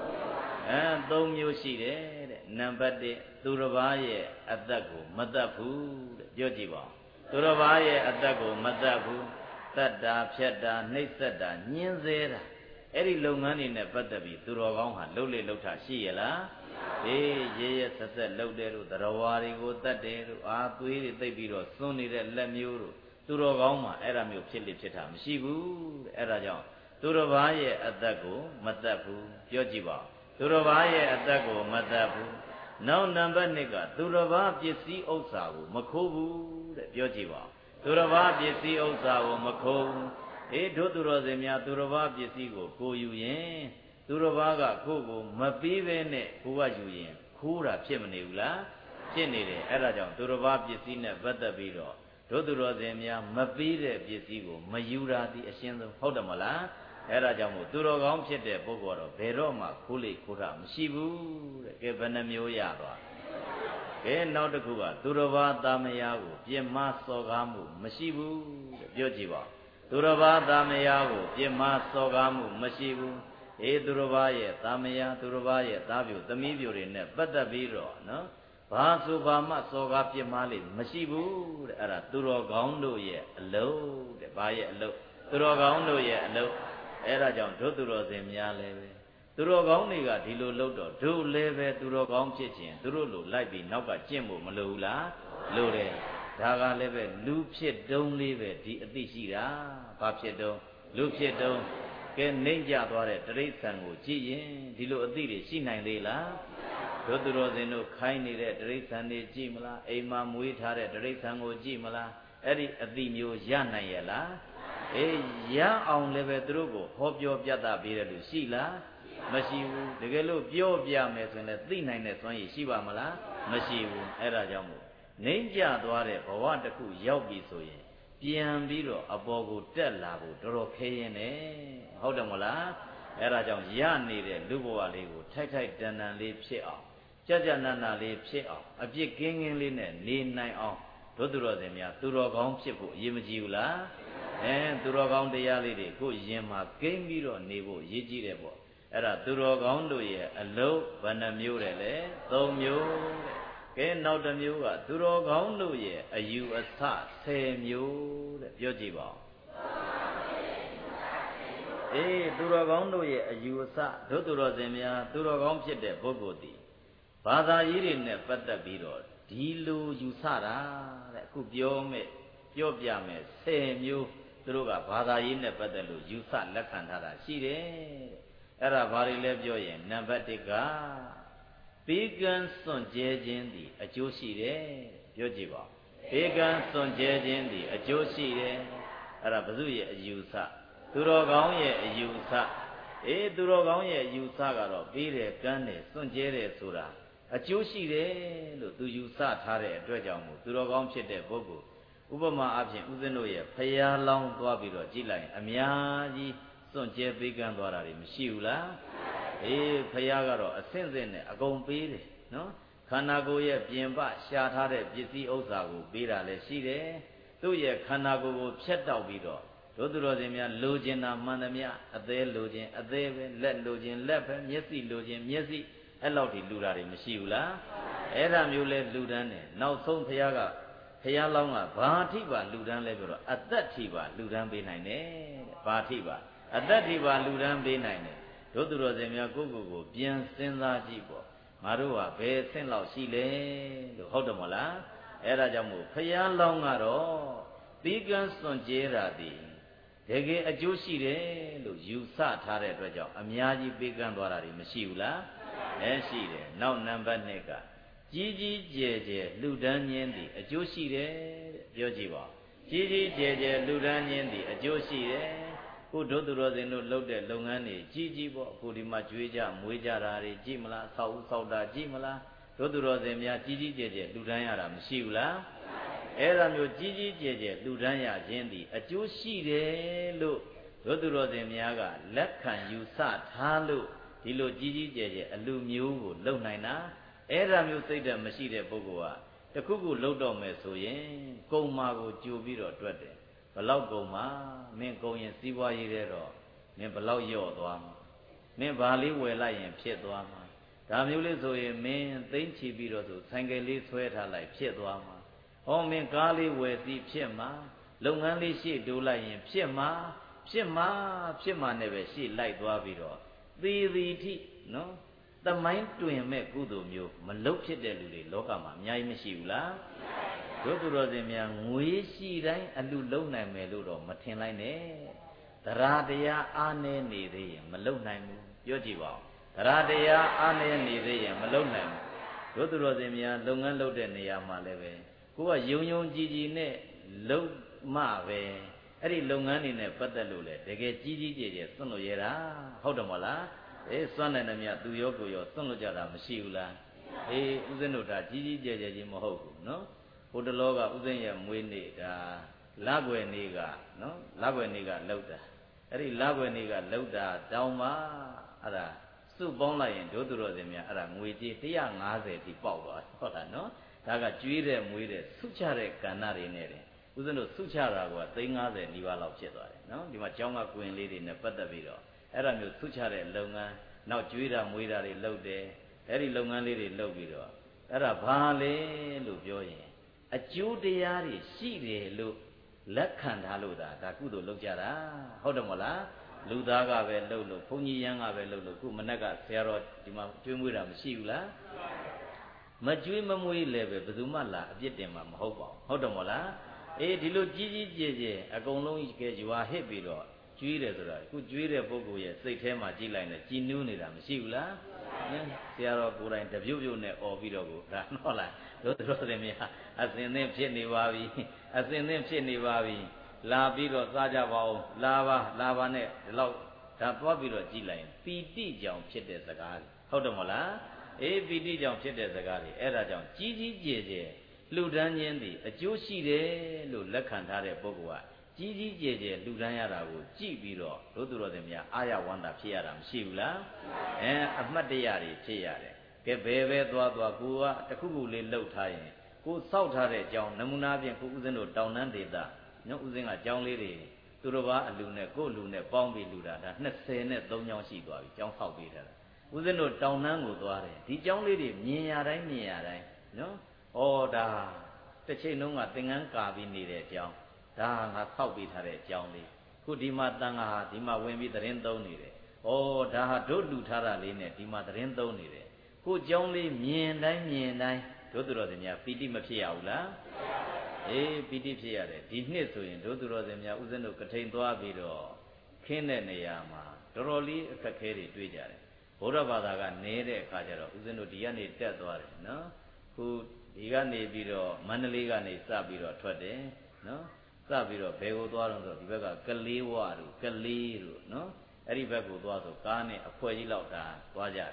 3မျိုးရှိတယ်တဲ့နံပါတ်1သူတစ်ပါးရဲ့အသက်ကိုမတတ်ဘူးတဲ့ပြောကြည့်ပါဦးသူတစ်ပါးရဲ့အသက်ကိုမတတ်ဘူးတတ်တာဖြတ်တာနှိပ်စက်တာညှင်းဆဲတာအဲ့ဒီလုပ်ငန်းတွေနဲ့ပတ်သက်ပြီးသူတော်ကောင်းဟာလုပ်ထားရှိရလားရဲဆက်လုပ်တယ်တို့တရားဝါတွေကိုတတ်တယ်တို့သွေးတွေသိပ်ပြီးတော့စွန်းနေတဲ့လက်မျိုးတို့သူတော်ကောင်းမှာအဲ့ဒါမျိုးဖြစ်တာမရှိဘူးတဲ့အဲ့ဒါကြောင့်သူတော်ဘာရဲ့အသက်ကိုမတတ်ဘူးပြောကြည့်ပါသူတော်ဘာရဲ့အသက်ကိုမတတ်ဘူးနောက်နံပါတ်2ကသူတော်ဘာပစ္စည်းဥစ္စာကိုမခိုးဘူးတဲ့ပြောကြည့်ပါသူတော်ဘာပစ္စည်းဥစ္စာကိုမခိုးဘူးတို့သူတော်စင်များသူတော်ဘာပစ္စည်းကိုကိုယူရင်သူတော်ဘာကကိုယ်ကိုမပေးဘဲနဲ့ကိုကယူရင်ခိုးတာဖြစ်မနေဘူးလားဖြစ်နေတယ်အဲ့ဒါကြောင့်သူတော်ဘာပစ္စည်းနဲ့ပတ်သက်ပြီးတော့တို့သူတော်စင်များမပေးတဲ့ပစ္စည်းကိုမယူတာဒီအရှင်းဆုံးဟုတ်တယ်မလားအဲ့ဒါကြောင့်မို့သူတော်ကောင်းဖြစ်တဲ့ပုဂ္ဂိုလ်တော့ဘယ်တော့မှခိုးတာမရှိဘူးတဲ့ကဲဘယ်နှမျိုးရသွားနောက်တစ်ခုကသူတော်ဘာတာမယာကိုပြင်မစော်ကားမှုမရှိဘူးတဲ့ပြောကြည့်ပါသူတော်ဘာတာမယာကိုပြင်မစော်ကားမှုမရှိဘူးသူတော်ဘာရဲ့တာမယာသူတော်ဘာရဲ့သားပြိုသမီးပြိုတွေနဲ့ပတ်သက်ပြီးတော့နော်ဘာဆိုဘာမှစော်ကားပြစ်မှားလိမ့်မရှိဘူးတဲ့အဲ့ဒါသူတော်ကောင်းတို့ရဲ့အလုပ်တဲ့ဘာရဲ့အလုပ်သူတော်ကောင်းတို့ရဲ့အလုပ်အဲ့ဒါကြောင့်တို့သူတော်စင်များလည်းပဲသူတော်ကောင်းတွေကဒီလိုလုပ်တော့တို့လည်းပဲသူတော်ကောင်းဖြစ်ခြင်းသူတို့လိုလိုက်ပြီးနောက်ကကျင့်ဖို့မလိုဘူးလားလိုတယ်ဒါကလည်းပဲလူဖြစ်တုံးလေးပဲဒီအသိရှိတာဘာဖြစ်တုံးလူဖြစ်တုံးကဲနှိမ့်ကြသွားတဲ့တိရစ္ဆာန်ကိုကြည့်ရင်ဒီလိုအသိတွေရှိနိုင်သေးလားတို့သူတော်စင်တို့ခိုင်းနေတဲ့တိရစ္ဆာန်တွေကြည့်မလားအိမ်မှာမွေးထားတဲ့တိရစ္ဆာန်ကိုကြည့်မလားအဲ့ဒီအသိမျိုးရနိုင်ရဲ့လားရအောင်လည်းပဲသူတို့ကိုဟောပြောပြသပေးတယ်လို့ရှိလားမရှိဘူးတကယ်လို့ပြောပြမယ်ဆိုရင်လည်းသိနိုင်တဲ့စွမ်းရည်ရှိပါမလားမရှိဘူးအဲ့ဒါကြောင့်မို့နှိမ့်ကြသွားတဲ့ဘဝတစ်ခုရောက်ပြီဆိုရင်ပြန်ပြီးတော့အပေါ်ကိုတက်လာဖို့တော်တော်ခဲရင်နဲ့ဟုတ်တယ်မလားအဲ့ဒါကြောင့်ရနေတဲ့လူဘဝလေးကိုထိုက်တန်လေးဖြစ်အောင်ကြနာလေးဖြစ်အောင်အပြစ်ကင်းလေးနဲ့နေနိုင်အောင်တို့သူတော်စင်များသူတော်ကောင်းဖြစ်ဖို့အရေးမကြီးဘူးလားသူတော်ကောင်းတရားလေးတွေကိုရင်မှာကိန်းပြီးတော့နေဖို့ရည်ကြီးတယ်ပေါ့အဲ့ဒါသူတော်ကောင်းတို့ရဲ့အလုံးဘယ်နှမျိုးတယ်လဲ3မျိုးတဲ့နောက်တစ်မျိုးကသူတော်ကောင်းတို့ရဲ့အယူအဆ10မျိုးတဲ့ပြောကြည့်ပါဦးသူတော်ကောင်းတို့ရဲ့အယူအဆတို့သူတော်စင်များသူတော်ကောင်းဖြစ်တဲ့ပုဂ္ဂိုလ်ဒီဘာသာရေးတွေနဲ့ပတ်သက်ပြီးတော့ဒီလိုယူဆတာတဲ့အခုပြောပြမယ်10မျိုးသူတို့ကဘာသာရေးနဲ့ပတ်သက်လို့ယူဆလက်ခံထားတာရှိတယ်တဲ့အဲ့ဒါဘာတွေလဲပြောရင်နံပါတ်1ကဘေးကန်းစွန့်ကြဲခြင်းသည်အကျိုးရှိတယ်ပြောကြည့်ပါဘေးကန်းစွန့်ကြဲခြင်းသည်အကျိုးရှိတယ်အဲ့ဒါဘုသူရဲ့အယူဆသူတော်ကောင်းရဲ့အယူဆသူတော်ကောင်းရဲ့အယူဆကတော့ပေးတယ်ကမ်းတယ်စွန့်ကြဲတယ်ဆိုတာအကျိုးရှိတယ်လို့သူယူဆထားတဲ့အတွက်ကြောင့်မို့သူတော်ကောင်းဖြစ်တဲ့ပုဂ္ဂိုလ်ဥပမာအဖြစ်ဦးဇင်းတို့ရဲ့ဖရာလောင်းသွားပြီးတော့ကြည့်လိုက်ရင်အများကြီးစွန့်ကြဲပေးကမ်းသွားတာတွေမရှိဘူးလားအေးဖရာကတော့အဆင့်ဆင့်နဲ့အကုန်ပေးတယ်နော်ခန္ဓာကိုယ်ရဲ့ပြင်ပရှာထားတဲ့ပစ္စည်းဥစ္စာကိုပေးတာလည်းရှိတယ်သူ့ရဲ့ခန္ဓာကိုယ်ကိုဖျက်တောက်ပြီးတော့တို့သူတော်စင်များလိုချင်တာမှန်သမျှအသေးလိုချင်အသေးပဲလက်လိုချင်လက်ပဲမျက်စိလိုချင်မျက်စိအဲ့လောက်ထိလူတာတွေမရှိဘူးလားအဲ့ဒါမျိုးလဲလူတန်းတယ်နောက်ဆုံးဘုရားလောင်းကဘာထိပါလူတန်းလဲပြောတော့အသက်ထိပါလူတန်းပေးနိုင်တယ်တဲ့ဘာထိပါအသက်ထိပါလူတန်းပေးနိုင်တယ်တို့သူတော်စင်များကိုပြန်စဉ်းစားကြည့်ပေါ့ငါတို့ဟာဘယ်ဆင့်လောက်ရှိလဲလို့ဟုတ်တယ်မဟုတ်လားအဲ့ဒါကြောင့်မို့ဘုရားလောင်းကတော့သီးကန်းစွန့်ကြဲတာဒီတကယ်အကျိုးရှိတယ်လို့ယူဆထားတဲ့အတွက်ကြောင့်အများကြီးပေးကမ်းသွားတာတွေမရှိဘူးလားရှိတယ်နောက်နံပါတ်2ကကြီးကြီးကျယ်ကျယ်လှူဒန်းခြင်းသည်အကျိုးရှိတယ်တဲ့ပြောကြည့်ပါကြီးကြီးကျယ်ကျယ်လှူဒန်းခြင်းသည်အကျိုးရှိတယ်ခုတို့သူတော်စင်တို့လုပ်တဲ့လုပ်ငန်းတွေကြီးကြီးပေါ့အခုဒီမှာကြွေးကြမွေးကြတာတွေကြည့်မလားဆောက်တာကြည့်မလားတို့သူတော်စင်များကြီးကြီးကျယ်ကျယ်လှူဒန်းရတာမရှိဘူးလားအဲ့ဒါမျိုးကြီးကြီးကျယ်ကျယ်လှူဒန်းရခြင်းသည်အကျိုးရှိတယ်လို့တို့သူတော်စင်များကလက်ခံယူဆထားလို့ဒီလိုကြီးကြီးကျယ်ကျယ်အလူမျိုးကိုလုံနိုင်တာအဲ့ဒါမျိုးစိတ်ဓာတ်မရှိတဲ့ပုဂ္ဂိုလ်ကတခုခုလှုပ်တော့မယ်ဆိုရင်ကုံမာကိုကြိုပြီးတော့တွက်တယ်ဘလောက်ကုံမာမင်းကုံရင်စီးပွားရေးတဲ့တော့မင်းဘလောက်ယော့သွားမှာမင်းဘာလေးဝယ်လိုက်ရင်ဖြစ်သွားမှာဒါမျိုးလေးဆိုရင်မင်းသိမ့်ချီပြီးတော့ဆိုဆိုင်ကယ်လေးဆွဲထားလိုက်ဖြစ်သွားမှာဟောမင်းကားလေးဝယ်စီဖြစ်မှာလုပ်ငန်းလေးရှေ့တိုးလိုက်ရင်ဖြစ်မှာနဲ့ပဲရှေ့လိုက်သွားပြီးတော့သေသည်ထိနော်သမိုင်းတွင်မဲ့ကုသိုလ်မျိုးမလုတ်ဖြစ်တဲ့လူတွေလောကမှာအများကြီးမရှိဘူးလားတို့သူတော်စင်များငွေရှိတိုင်းအလူလုံနိုင်မယ်လို့တော့မထင်လိုက်နဲ့တရားတရားအားနည်းနေသေးရင်မလုံနိုင်ဘူးပြောကြည့်ပါဦးတရားတရားအားနည်းနေသေးရင်မလုံနိုင်ဘူးတို့သူတော်စင်များလုပ်ငန်းလုပ်တဲ့နေရာမှာလည်းပဲကိုကယုံကြည်နဲ့လုံမှပဲအဲ့ဒီလုပ်ငန်းတွေနဲ့ပတ်သက်လို့လေတကယ်ကြီးကြီးကျယ်ကျယ်စွန့်လို့ရတာဟုတ်တယ်မဟုတ်လားစွန့်နိုင်တယ်မြတ်သူရောကိုရောစွန့်လို့ကြတာမရှိဘူးလားဦးဇင်းတို့ဒါကြီးကြီးကျယ်ကျယ်ကြီးမဟုတ်ဘူးနော်ဟိုတလောကဦးဇင်းရဲ့မွေးနေ့ဒါလကွယ်နေ့ကနော်လကွယ်နေ့ကလောက်တာအဲ့ဒီလကွယ်နေ့ကလောက်တာတောင်းပါအဲ့ဒါစုပေါင်းလိုက်ရင်တို့သူတော်စင်များအဲ့ဒါငွေကြေး150တိပေါက်သွားဟုတ်လားနော်ဒါကကျွေးတဲ့မွေးတဲ့ဆုချတဲ့ကဏ္ဍတွေနဲ့တယ်ဦးဇင်းတို့ဆုချတာက350နီးပါးလောက်ဖြစ်သွားတယ်နော်ဒီမှာကျောင်းကကွင်လေးတွေနဲ့ပတ်သက်ပြီးတော့အဲ့ဒါမျိုးဆုချတဲ့လုပ်ငန်းနောက်ကျွေးတာမွေးတာတွေလုပ်တယ်အဲ့ဒီလုပ်ငန်းလေးတွေလုပ်ပြီးတော့အဲ့ဒါဘာလဲလို့ပြောရင်အကျိုးတရားတွေရှိတယ်လို့လက်ခံထားလို့ဒါကုသိုလ်လုပ်ကြတာဟုတ်တယ်မဟုတ်လားလူသားကပဲလုပ်လို့ဘုန်းကြီးရန်ကပဲလုပ်လို့ခုမနေ့ကဆရာတော်ဒီမှာကျွေးမွေးတာမရှိဘူးလားမကျွေးမမွေးလည်းပဲဘယ်သူမှလာအပြစ်တင်မှာမဟုတ်ပါဘူးဟုတ်တယ်မဟုတ်လားဒီလိုကြီးကြီးကျယ်ကျယ်အကုန်လုံးကရွာဟစ်ပြီးတော့ကျွေးတယ်ဆိုတာခုကျွေးတဲ့ပုဂ္ဂိုလ်ရဲ့စိတ်ထဲမှာကြည့်လိုက်ရင်ကြည်နူးနေတာမရှိဘူးလားဆရာတော်ကိုယ်တိုင်တပြုတ်ပြုတ်နဲ့អော်ပြီးတော့ကိုဒါဟုတ်လားတို့တော်တယ်များအစင်သင်ဖြစ်နေပါပြီလာပြီးတော့စားကြပါဦးလာပါနဲ့ဒီလောက်ဒါသွားပြီးတော့ကြည့်လိုက်ရင်ပီတိကြောင့်ဖြစ်တဲ့စကားဟုတ်တယ်မဟုတ်လားပီတိကြောင့်ဖြစ်တဲ့စကားတွေအဲ့ဒါကြောင့်ကြီးကြီးကျယ်ကျယ်လှူဒန်းခြင်းသည်အကျိုးရှိတယ်လို့လက်ခံထားတဲ့ပုဂ္ဂိုလ်ကကြီးကြီးကျယ်ကျယ်လှူဒန်းရတာကိုကြည့်ပြီးတော့တို့သူတော်စင်များအာရဝန္တာဖြစ်ရတာမရှိဘူးလားအမှတ်တရတွေဖြစ်ရတယ်ကဲဘယ်ပဲသွားကိုကတခုခုလေးလှုပ်ထားရင်ကိုစောက်ထားတဲ့အကြောင်းနမူနာဖြင့်ကိုဦးဇင်းတို့တောင်တန်းဒေသညဦးဇင်းကအကြောင်းလေးတွေသူတော်ဘာအလူနဲ့ကိုလူနဲ့ပေါင်းပြီးလှူတာဒါ23ကြောင်းရှိသွားပြီကျောင်းဆောက်ပေးထားတာဦးဇင်းတို့တောင်တန်းကိုသွားတယ်ဒီကျောင်းလေးတွေမြင်ရတိုင်းနော်ဒါတစ်ချိန်လုံးကသင်္ကန်းကာပြီးနေတဲ့အကြောင်းဒါငါဆောက်ပေးထားတဲ့အကြောင်းလေးခုဒီမှာတန်ခါဟာဒီမှာဝင်ပြီးသတင်းသုံးနေတယ်ဒါဟာတို့လူထားတာလေးနဲ့ဒီမှာသတင်းသုံးနေတယ်ကိုကျောင်းလေးမြင်တိုင်းတို့သူတော်စင်များပီတိမဖြစ်ရဘူးလားပီတိဖြစ်ရတယ်ဒီနှစ်ဆိုရင်တို့သူတော်စင်များဦးဇင်းတို့ကထိန်သွားပြီးတော့ခင်းတဲ့နေရာမှာတော်တော်လေးအခက်ခဲတွေတွေ့ကြတယ်ဘုရားဘာသာကနေတဲ့အခါကျတော့ဦးဇင်းတို့ဒီကနေတက်သွားတယ်နော်ခုဒီကနေပြီးတော့မန္တလေးကနေစပြီးတော့ထွက်တယ်နော်စပြီးတော့ဘယ်ကိုသွားတော့ဆိုဒီဘက်ကကလေးဝတို့နော်အဲ့ဒီဘက်ကိုသွားဆိုကားနဲ့အဖွဲကြီးလောက်ဒါသွားကြတယ်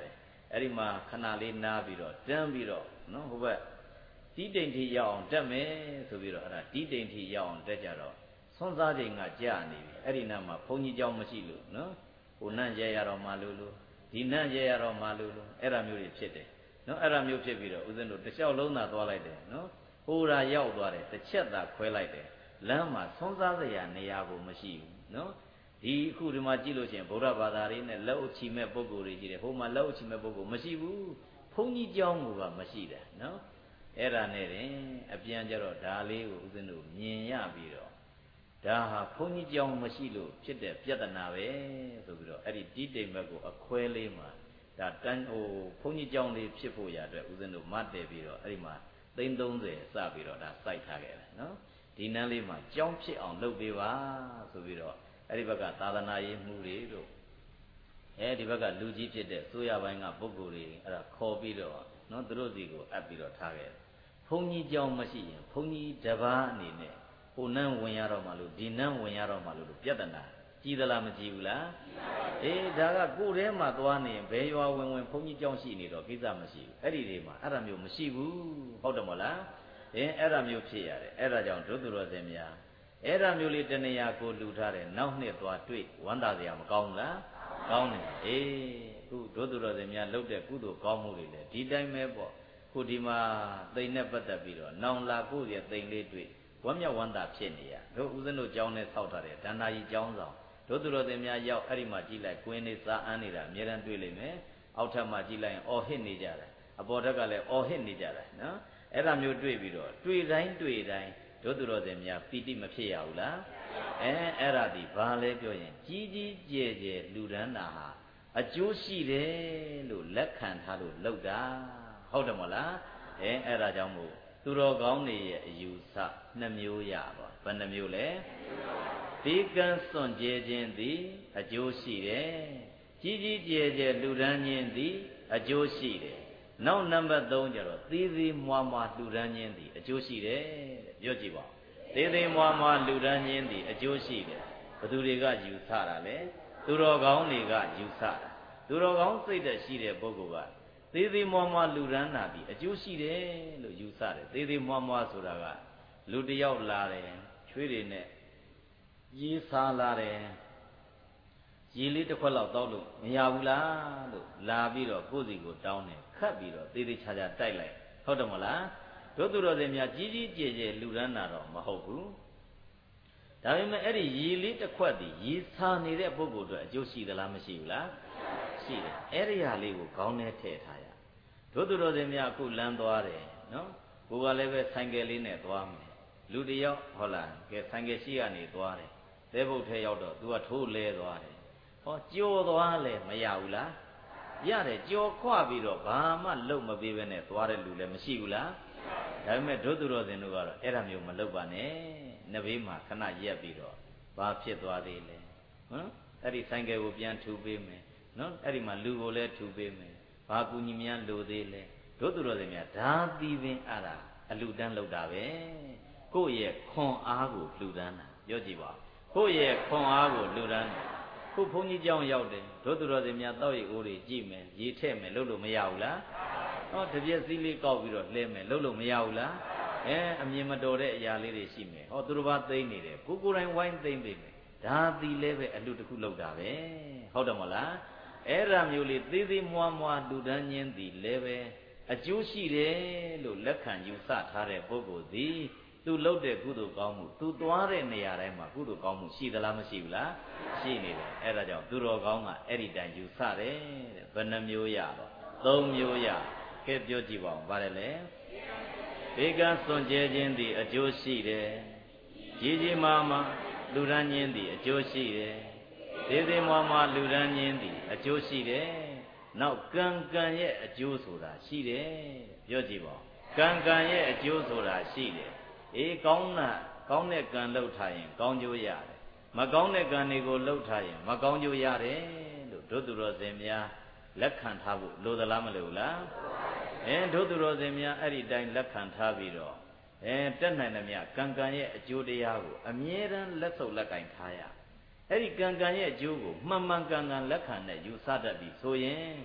အဲ့ဒီမှာခဏလေးနားပြီးတော့တန်းပြီးတော့နော်ဟိုဘက်တီးတိမ်ထီရောက်အောင်တက်မယ်ဆိုပြီးတော့အဲ့ဒါတီးတိမ်ထီရောက်အောင်တက်ကြတော့ဆွမ်းစားချိန်ကကြာနေပြီအဲ့ဒီနားမှာဘုန်းကြီးเจ้าမရှိလို့နော်ဟိုနန့်ရဲရတော့မှလို့ဒီနန့်ရဲရတော့မှလို့အဲ့ဒါမျိုးတွေဖြစ်တယ်နော်အဲ့ဒါမျိုးဖြစ်ပြီးတော့ဦးဇင်းတို့တစ်လျှောက်လုံးသာသွားလိုက်တယ်နော်ဟိုရာရောက်သွားတယ်တစ်ချက်သာခွဲလိုက်တယ်လမ်းမှာဆွမ်းစားစရာနေရာကိုမရှိဘူးနော်ဒီအခုဒီမှာကြည့်လို့ရှိရင်ဗုဒ္ဓဘာသာတွေနဲ့လက်အုပ်ချီမဲ့ပုဂ္ဂိုလ်တွေရှိတယ်ဟိုမှာလက်အုပ်ချီမဲ့ပုဂ္ဂိုလ်မရှိဘူးဘုန်းကြီးเจ้าကမရှိတယ်နော်အဲ့ဒါနဲ့တင်အပြန်ကြတော့ဒါလေးကိုဦးဇင်းတို့မြင်ရပြီးတော့ဒါဟာဘုန်းကြီးเจ้าမရှိလို့ဖြစ်တဲ့ပြဿနာပဲဆိုပြီးတော့အဲ့ဒီတီးတိမ်ဘက်ကိုအခွဲလေးမှာဒါတန်းဟိုဘုန်းကြီးเจ้าလေးဖြစ်ဖို့ရအတွက်ဦးဇင်းတို့မတ်တယ်ပြီးတော့အဲ့ဒီမှာသိန်း30စပြီးတော့ဒါစိုက်ထားခဲ့တယ်နော်ဒီနန်းလေးမှာเจ้าဖြစ်အောင်လုပ်ပေးပါဆိုပြီးတော့အဲ့ဒီဘက်ကသာသနာရေးမှုတွေတို့ဒီဘက်ကလူကြီးဖြစ်တဲ့ဆိုရပိုင်းကပုဂ္ဂိုလ်တွေအဲ့ဒါခေါ်ပြီးတော့နော်သူတို့စီကိုအပ်ပြီးတော့ထားခဲ့တယ်ဘုန်းကြီးเจ้าမရှိရင်ဘုန်းကြီးတစ်ပါးအနေနဲ့ဟိုနန်းဝင်ရတော့မှလို့ဒီနန်းဝင်ရတော့မှလို့ပြဿနာကြီးသလားမကြီးဘူးလားဒါကကိုယ်ထဲမှာသွားနေရင်ဘယ်ရွာဝင်ဘုန်းကြီးเจ้าရှိနေတော့ကိစ္စမရှိဘူးအဲ့ဒီတွေမှာအဲ့ဒါမျိုးမရှိဘူးဟုတ်တယ်မို့လားအဲ့ဒါမျိုးဖြစ်ရတယ်အဲ့ဒါကြောင့်ဒုသူတော်စင်များအဲ့ဒါမျိုးလေးတဏှာကိုလူထားတယ်နောက်နှစ်သွားတွေ့ဝမ်းသာစရာမကောင်းဘူးလားကောင်းတယ်ခုဒုသူတော်စင်များလုပ်တဲ့ကုသိုလ်ကောင်းမှုတွေလည်းဒီတိုင်းပဲပေါ့ခုဒီမှာသိမ့်နဲ့ပတ်သက်ပြီးတော့နောင်လာကိုရဲ့သိမ့်လေးတွေ့ဝမ်းမြောက်ဝမ်းသာဖြစ်နေရတို့ဦးဇင်းတို့ကျောင်းနဲ့ဆောက်ထားတဲ့ဒန္နာကြီးကျောင်းဆောင်ဒုသူတော်စင်များရောက်အဲ့ဒီမှာကြည့်လိုက်ကွင်းနေစားအန်းနေတာအများတန်းတွေ့လိမ့်မယ်အောက်ထပ်မှာကြည့်လိုက်ရင်အော်ဟစ်နေကြတယ်အပေါ်ထက်ကလည်းအော်ဟစ်နေကြတယ်နော်အဲ့ဒါမျိုးတွေ့ပြီးတော့တွေ့တိုင်းဒုသူတော်စင်များပီတိမဖြစ်ရဘူးလားအဲ့ဒါဒီဘာလဲပြောရင်ကြီးကြီးကျယ်ကျယ်လူဒန်းတာဟာအကျိုးရှိတယ်လို့လက်ခံထားလို့လောက်တာဟုတ်တယ်မဟုတ်လားအဲ့ဒါကြောင့်မို့သူတော်ကောင်းတွေရဲ့အယူဆ2မျိုးရပါဘယ်နှမျိုးလဲဒီကံစွန့်ကြဲခြင်းသည်အကျိုးရှိတယ်ကြီးကြီးကျယ်ကျယ်လူဒန်းခြင်းသည်အကျိုးရှိတယ်နောက်နံပါတ်3ကျတော့သေးသေးမွားမွားလူဒန်းခြင်းသည်အကျိုးရှိတယ်တဲ့ပြောကြည့်ပါဦးသေးသေးမွားမွားလူဒန်းခြင်းသည်အကျိုးရှိတယ်ဘသူတွေကယူဆတာလဲသူတော်ကောင်းတွေကယူဆတာသူတော်ကောင်းစိတ်သက်ရှိတဲ့ပုဂ္ဂိုလ်ကသေးသေးမွားမွားလူဒန်းတာသည်အကျိုးရှိတယ်လို့ယူဆတယ်သေးသေးမွားမွားဆိုတာကလူတယောက်လာတယ်ချွေးတွေနဲ့ရေးစားလာတယ်ရေလေးတစ်ခွက်လောက်တောက်လို့မရဘူးလားလို့လာပြီးတော့ကိုယ့်စီကိုတောင်းတယ်ခတ်ပြီးတော့သေးသေးချာချာတိုက်လိုက်ဟုတ်တယ်မဟုတ်လားတို့သူတော်စင်များကြီးကြီးကျယ်ကျယ်လူဒန်းတာတော့မဟုတ်ဘူးဒါပေမဲ့အဲ့ဒီရေလေးတစ်ခွက်ဒီရေစားနေတဲ့ပုဂ္ဂိုလ်တို့အကျိုးရှိသလားမရှိဘူးလားရှိတယ်အဲ့ဒီဟာလေးကိုခေါင်းထဲထည့်ထားရတို့သူတော်စင်များအခုလမ်းသွားတယ်နော်ကိုကလည်းပဲဆိုင်ကယ်လေးနဲ့သွားမယ်လူတယောက်ဟုတ်လားကဲဆိုင်ကယ်ရှိကနေသွားတယ်သဲဘုတ်ထဲရောက်တော့ तू ကထိုးလဲသွားတယ်ဟောကြော်သွားလဲမရဘူးလားရတယ်ကြော်ခွပြီးတော့ဘာမှလုံမပေးဘဲနဲ့သွားတဲ့လူလည်းမရှိဘူးလားဒါပေမဲ့ဒုသူတော်စင်တို့ကတော့အဲ့ဒါမျိုးမလုပ်ပါနဲ့နှစ်ဘေးမှာခဏရက်ပြီးတော့ဘာဖြစ်သွားသေးလဲဟမ်အဲ့ဒီဆိုင်ကယ်ကိုပြန်ထူပေးမယ်နော်အဲ့ဒီမှာလူကိုလည်းထူပေးမယ်ဘာကူညီများလိုသေးလဲဒုသူတော်စင်များဒါသီးပင်အဲ့ဒါအလူတန်းလောက်တာပဲကိုယ့်ရဲ့ခွန်အားကိုလှူဒန်းတာပြောကြည့်ပါကိုယ့်ရဲ့ခွန်အားကိုလှူဒန်းတာခုဘုန်းကြီးကျောင်းရောက်တယ်ဒုသူတော်စင်များတောက်ရီအိုးတွေကြည့်မယ်ရေထည့်မယ်လုပ်လို့မရဘူးလားဟောတပြက်စည်းလေးကောက်ပြီးတော့လှဲမယ်လုပ်လို့မရဘူးလားအမြင်မတော်တဲ့အရာလေးတွေရှိမယ်ဟောသူတို့ဘာသိမ့်နေတယ်ကိုယ်တိုင်ဝိုင်းသိမ့်ပေးမယ်ဒါသည်လည်းပဲအလူတစ်ခုလောက်တာပဲဟုတ်တယ်မဟုတ်လားအဲ့ဒါမျိုးလေးသေးသေးမွားမွားလူဒန်းခြင်းသည်လည်းပဲအကျိုးရှိတယ်လို့လက်ခံယူဆထားတဲ့ပုဂ္ဂိုလ်သည်သူလုပ်တဲ့ကုသိုလ်ကောင်းမှုသူသွားတဲ့နေရာတိုင်းမှာကုသိုလ်ကောင်းမှုရှိသလားမရှိဘူးလားရှိနေတယ်အဲ့ဒါကြောင့်သူတော်ကောင်းကအဲ့ဒီတိုင်ယူဆတယ်တဲ့ဘယ်နှမျိုးရတော့3မျိုးရကဲပြောကြည့်ပါဦးဗါတယ်လေဘေကံစွန့်ကြဲခြင်းသည်အကျိုးရှိတယ်ကြီးကြီးမားမားလူဒန်းခြင်းသည်အကျိုးရှိတယ်သေးသေးမွားမွားလူဒန်းခြင်းသည်အကျိုးရှိတယ်နောက်ကံကံရဲ့အကျိုးဆိုတာရှိတယ်ပြောကြည့်ပါဦးကံကံရဲ့အကျိုးဆိုတာရှိတယ်ကောင်းတဲ့ကံလှုပ်ထားရင်ကောင်းကျိုးရတယ်မကောင်းတဲ့ကံတွေကိုလှုပ်ထားရင်မကောင်းကျိုးရတယ်လို့ဒုသူတော်စင်များလက်ခံထားဖို့လိုသလားမလိုလားဒုသူတော်စင်များအဲ့ဒီတိုင်းလက်ခံထားပြီးတော့တက်နိုင်သမျှကံကံရဲ့အကျိုးတရားကိုအမြဲတမ်းလက်ဆုပ်လက်ကင်ထားရအဲ့ဒီကံကံရဲ့အကျိုးကိုမှန်မှန်ကန်ကန်လက်ခံနဲ့ယူဆတတ်ပြီးဆိုရင်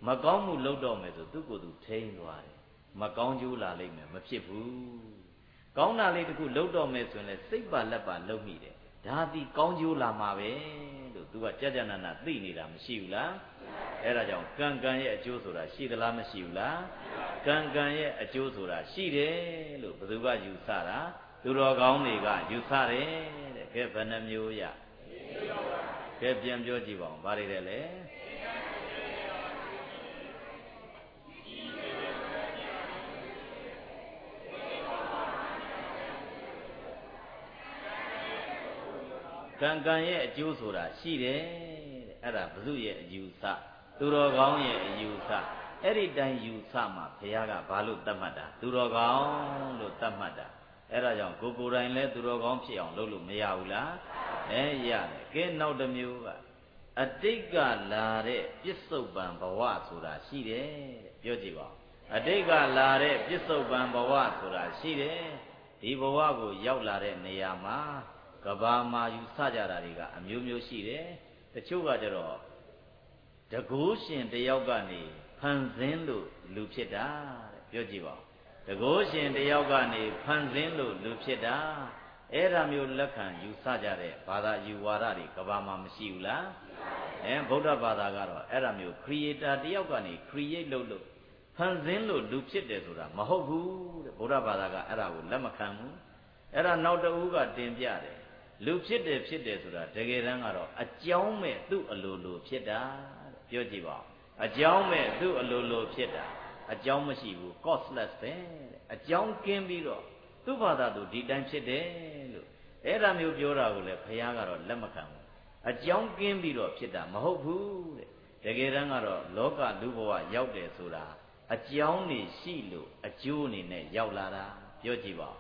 မကောင်းမှုလုပ်တော့မယ်ဆိုသူ့ကိုယ်သူထိန်းသွားတယ်မကောင်းကျိုးလာလိမ့်မယ်မဖြစ်ဘူးကောင်းတာလေးတခုလုပ်တော့မယ်ဆိုရင်လည်းစိတ်ပါလက်ပါလုပ်မိတယ်ဒါသည်ကောင်းကျိုးလာမှာပဲလို့သူကကြကြနာနာသိနေတာမရှိဘူးလားအဲ့ဒါကြောင့်ကံကံရဲ့အကျိုးဆိုတာရှိသလားမရှိဘူးလားကံကံရဲ့အကျိုးဆိုတာရှိတယ်လို့ဘယ်သူကယူဆတာသူတော်ကောင်းတွေကယူဆတယ်တဲ့ကဲဘယ်နှမျိုးရကဲပြန်ပြောကြည့်ပါဦးဘာတွေလဲကံကံရဲ့အကျိုးဆိုတာရှိတယ်တဲ့အဲ့ဒါဘုသူရဲ့အယူဆသူတော်ကောင်းရဲ့အယူဆအဲ့ဒီတိုင်းယူဆမှာဘုရားကဘာလို့တတ်မှတ်တာသူတော်ကောင်းလို့တတ်မှတ်တာအဲ့ဒါကြောင့်ကိုယ်တိုင်လဲသူတော်ကောင်းဖြစ်အောင်လုပ်လို့မရဘူးလားရတယ်ကဲနောက်တစ်မျိုးကအတိတ်ကလာတဲ့ပြစ္ဆုတ်ပံဘဝဆိုတာရှိတယ်တဲ့ပြောကြည့်ပါအတိတ်ကလာတဲ့ပြစ္ဆုတ်ပံဘဝဆိုတာရှိတယ်ဒီဘဝကိုရောက်လာတဲ့နေရာမှာကဘာမှာယူဆကြတာတွေကအမျိုးမျိုးရှိတယ်တချို့ကကြတော့တကူရှင်တယောက်ကနေဖန်ဆင်းလို့လူဖြစ်တာတဲ့ပြောကြည့်ပါတကူရှင်တယောက်ကနေဖန်ဆင်းလို့လူဖြစ်တာအဲ့ဒါမျိုးလက်ခံယူဆကြတဲ့ဘာသာယူဝါဒတွေကဘာမှာမရှိဘူးလားဗုဒ္ဓဘာသာကတော့အဲ့ဒါမျိုး creator တယောက်ကနေ create လုပ်လို့ဖန်ဆင်းလို့လူဖြစ်တယ်ဆိုတာမဟုတ်ဘူးတဲ့ဗုဒ္ဓဘာသာကအဲ့ဒါကိုလက်မခံဘူးအဲ့ဒါနောက်တဦးကတင်ပြတယ်လူဖြစ်တယ်ဆိုတာတကယ်တမ်းကတော့အကြောင်းမဲ့သူ့အလိုလိုဖြစ်တာပြောကြည့်ပါအကြောင်းမဲ့သူ့အလိုလိုဖြစ်တာအကြောင်းမရှိဘူး causeless ပဲအကြောင်းကင်းပြီးတော့သူ့ဘာသာသူဒီတိုင်းဖြစ်တယ်လို့အဲ့ဒါမျိုးပြောတာကိုလည်းဘုရားကတော့လက်မခံဘူးအကြောင်းကင်းပြီးတော့ဖြစ်တာမဟုတ်ဘူးတဲ့တကယ်တမ်းကတော့လောကလူဘဝရောက်တယ်ဆိုတာအကြောင်းနေရှိလို့အကျိုးအနေနဲ့ရောက်လာတာပြောကြည့်ပါ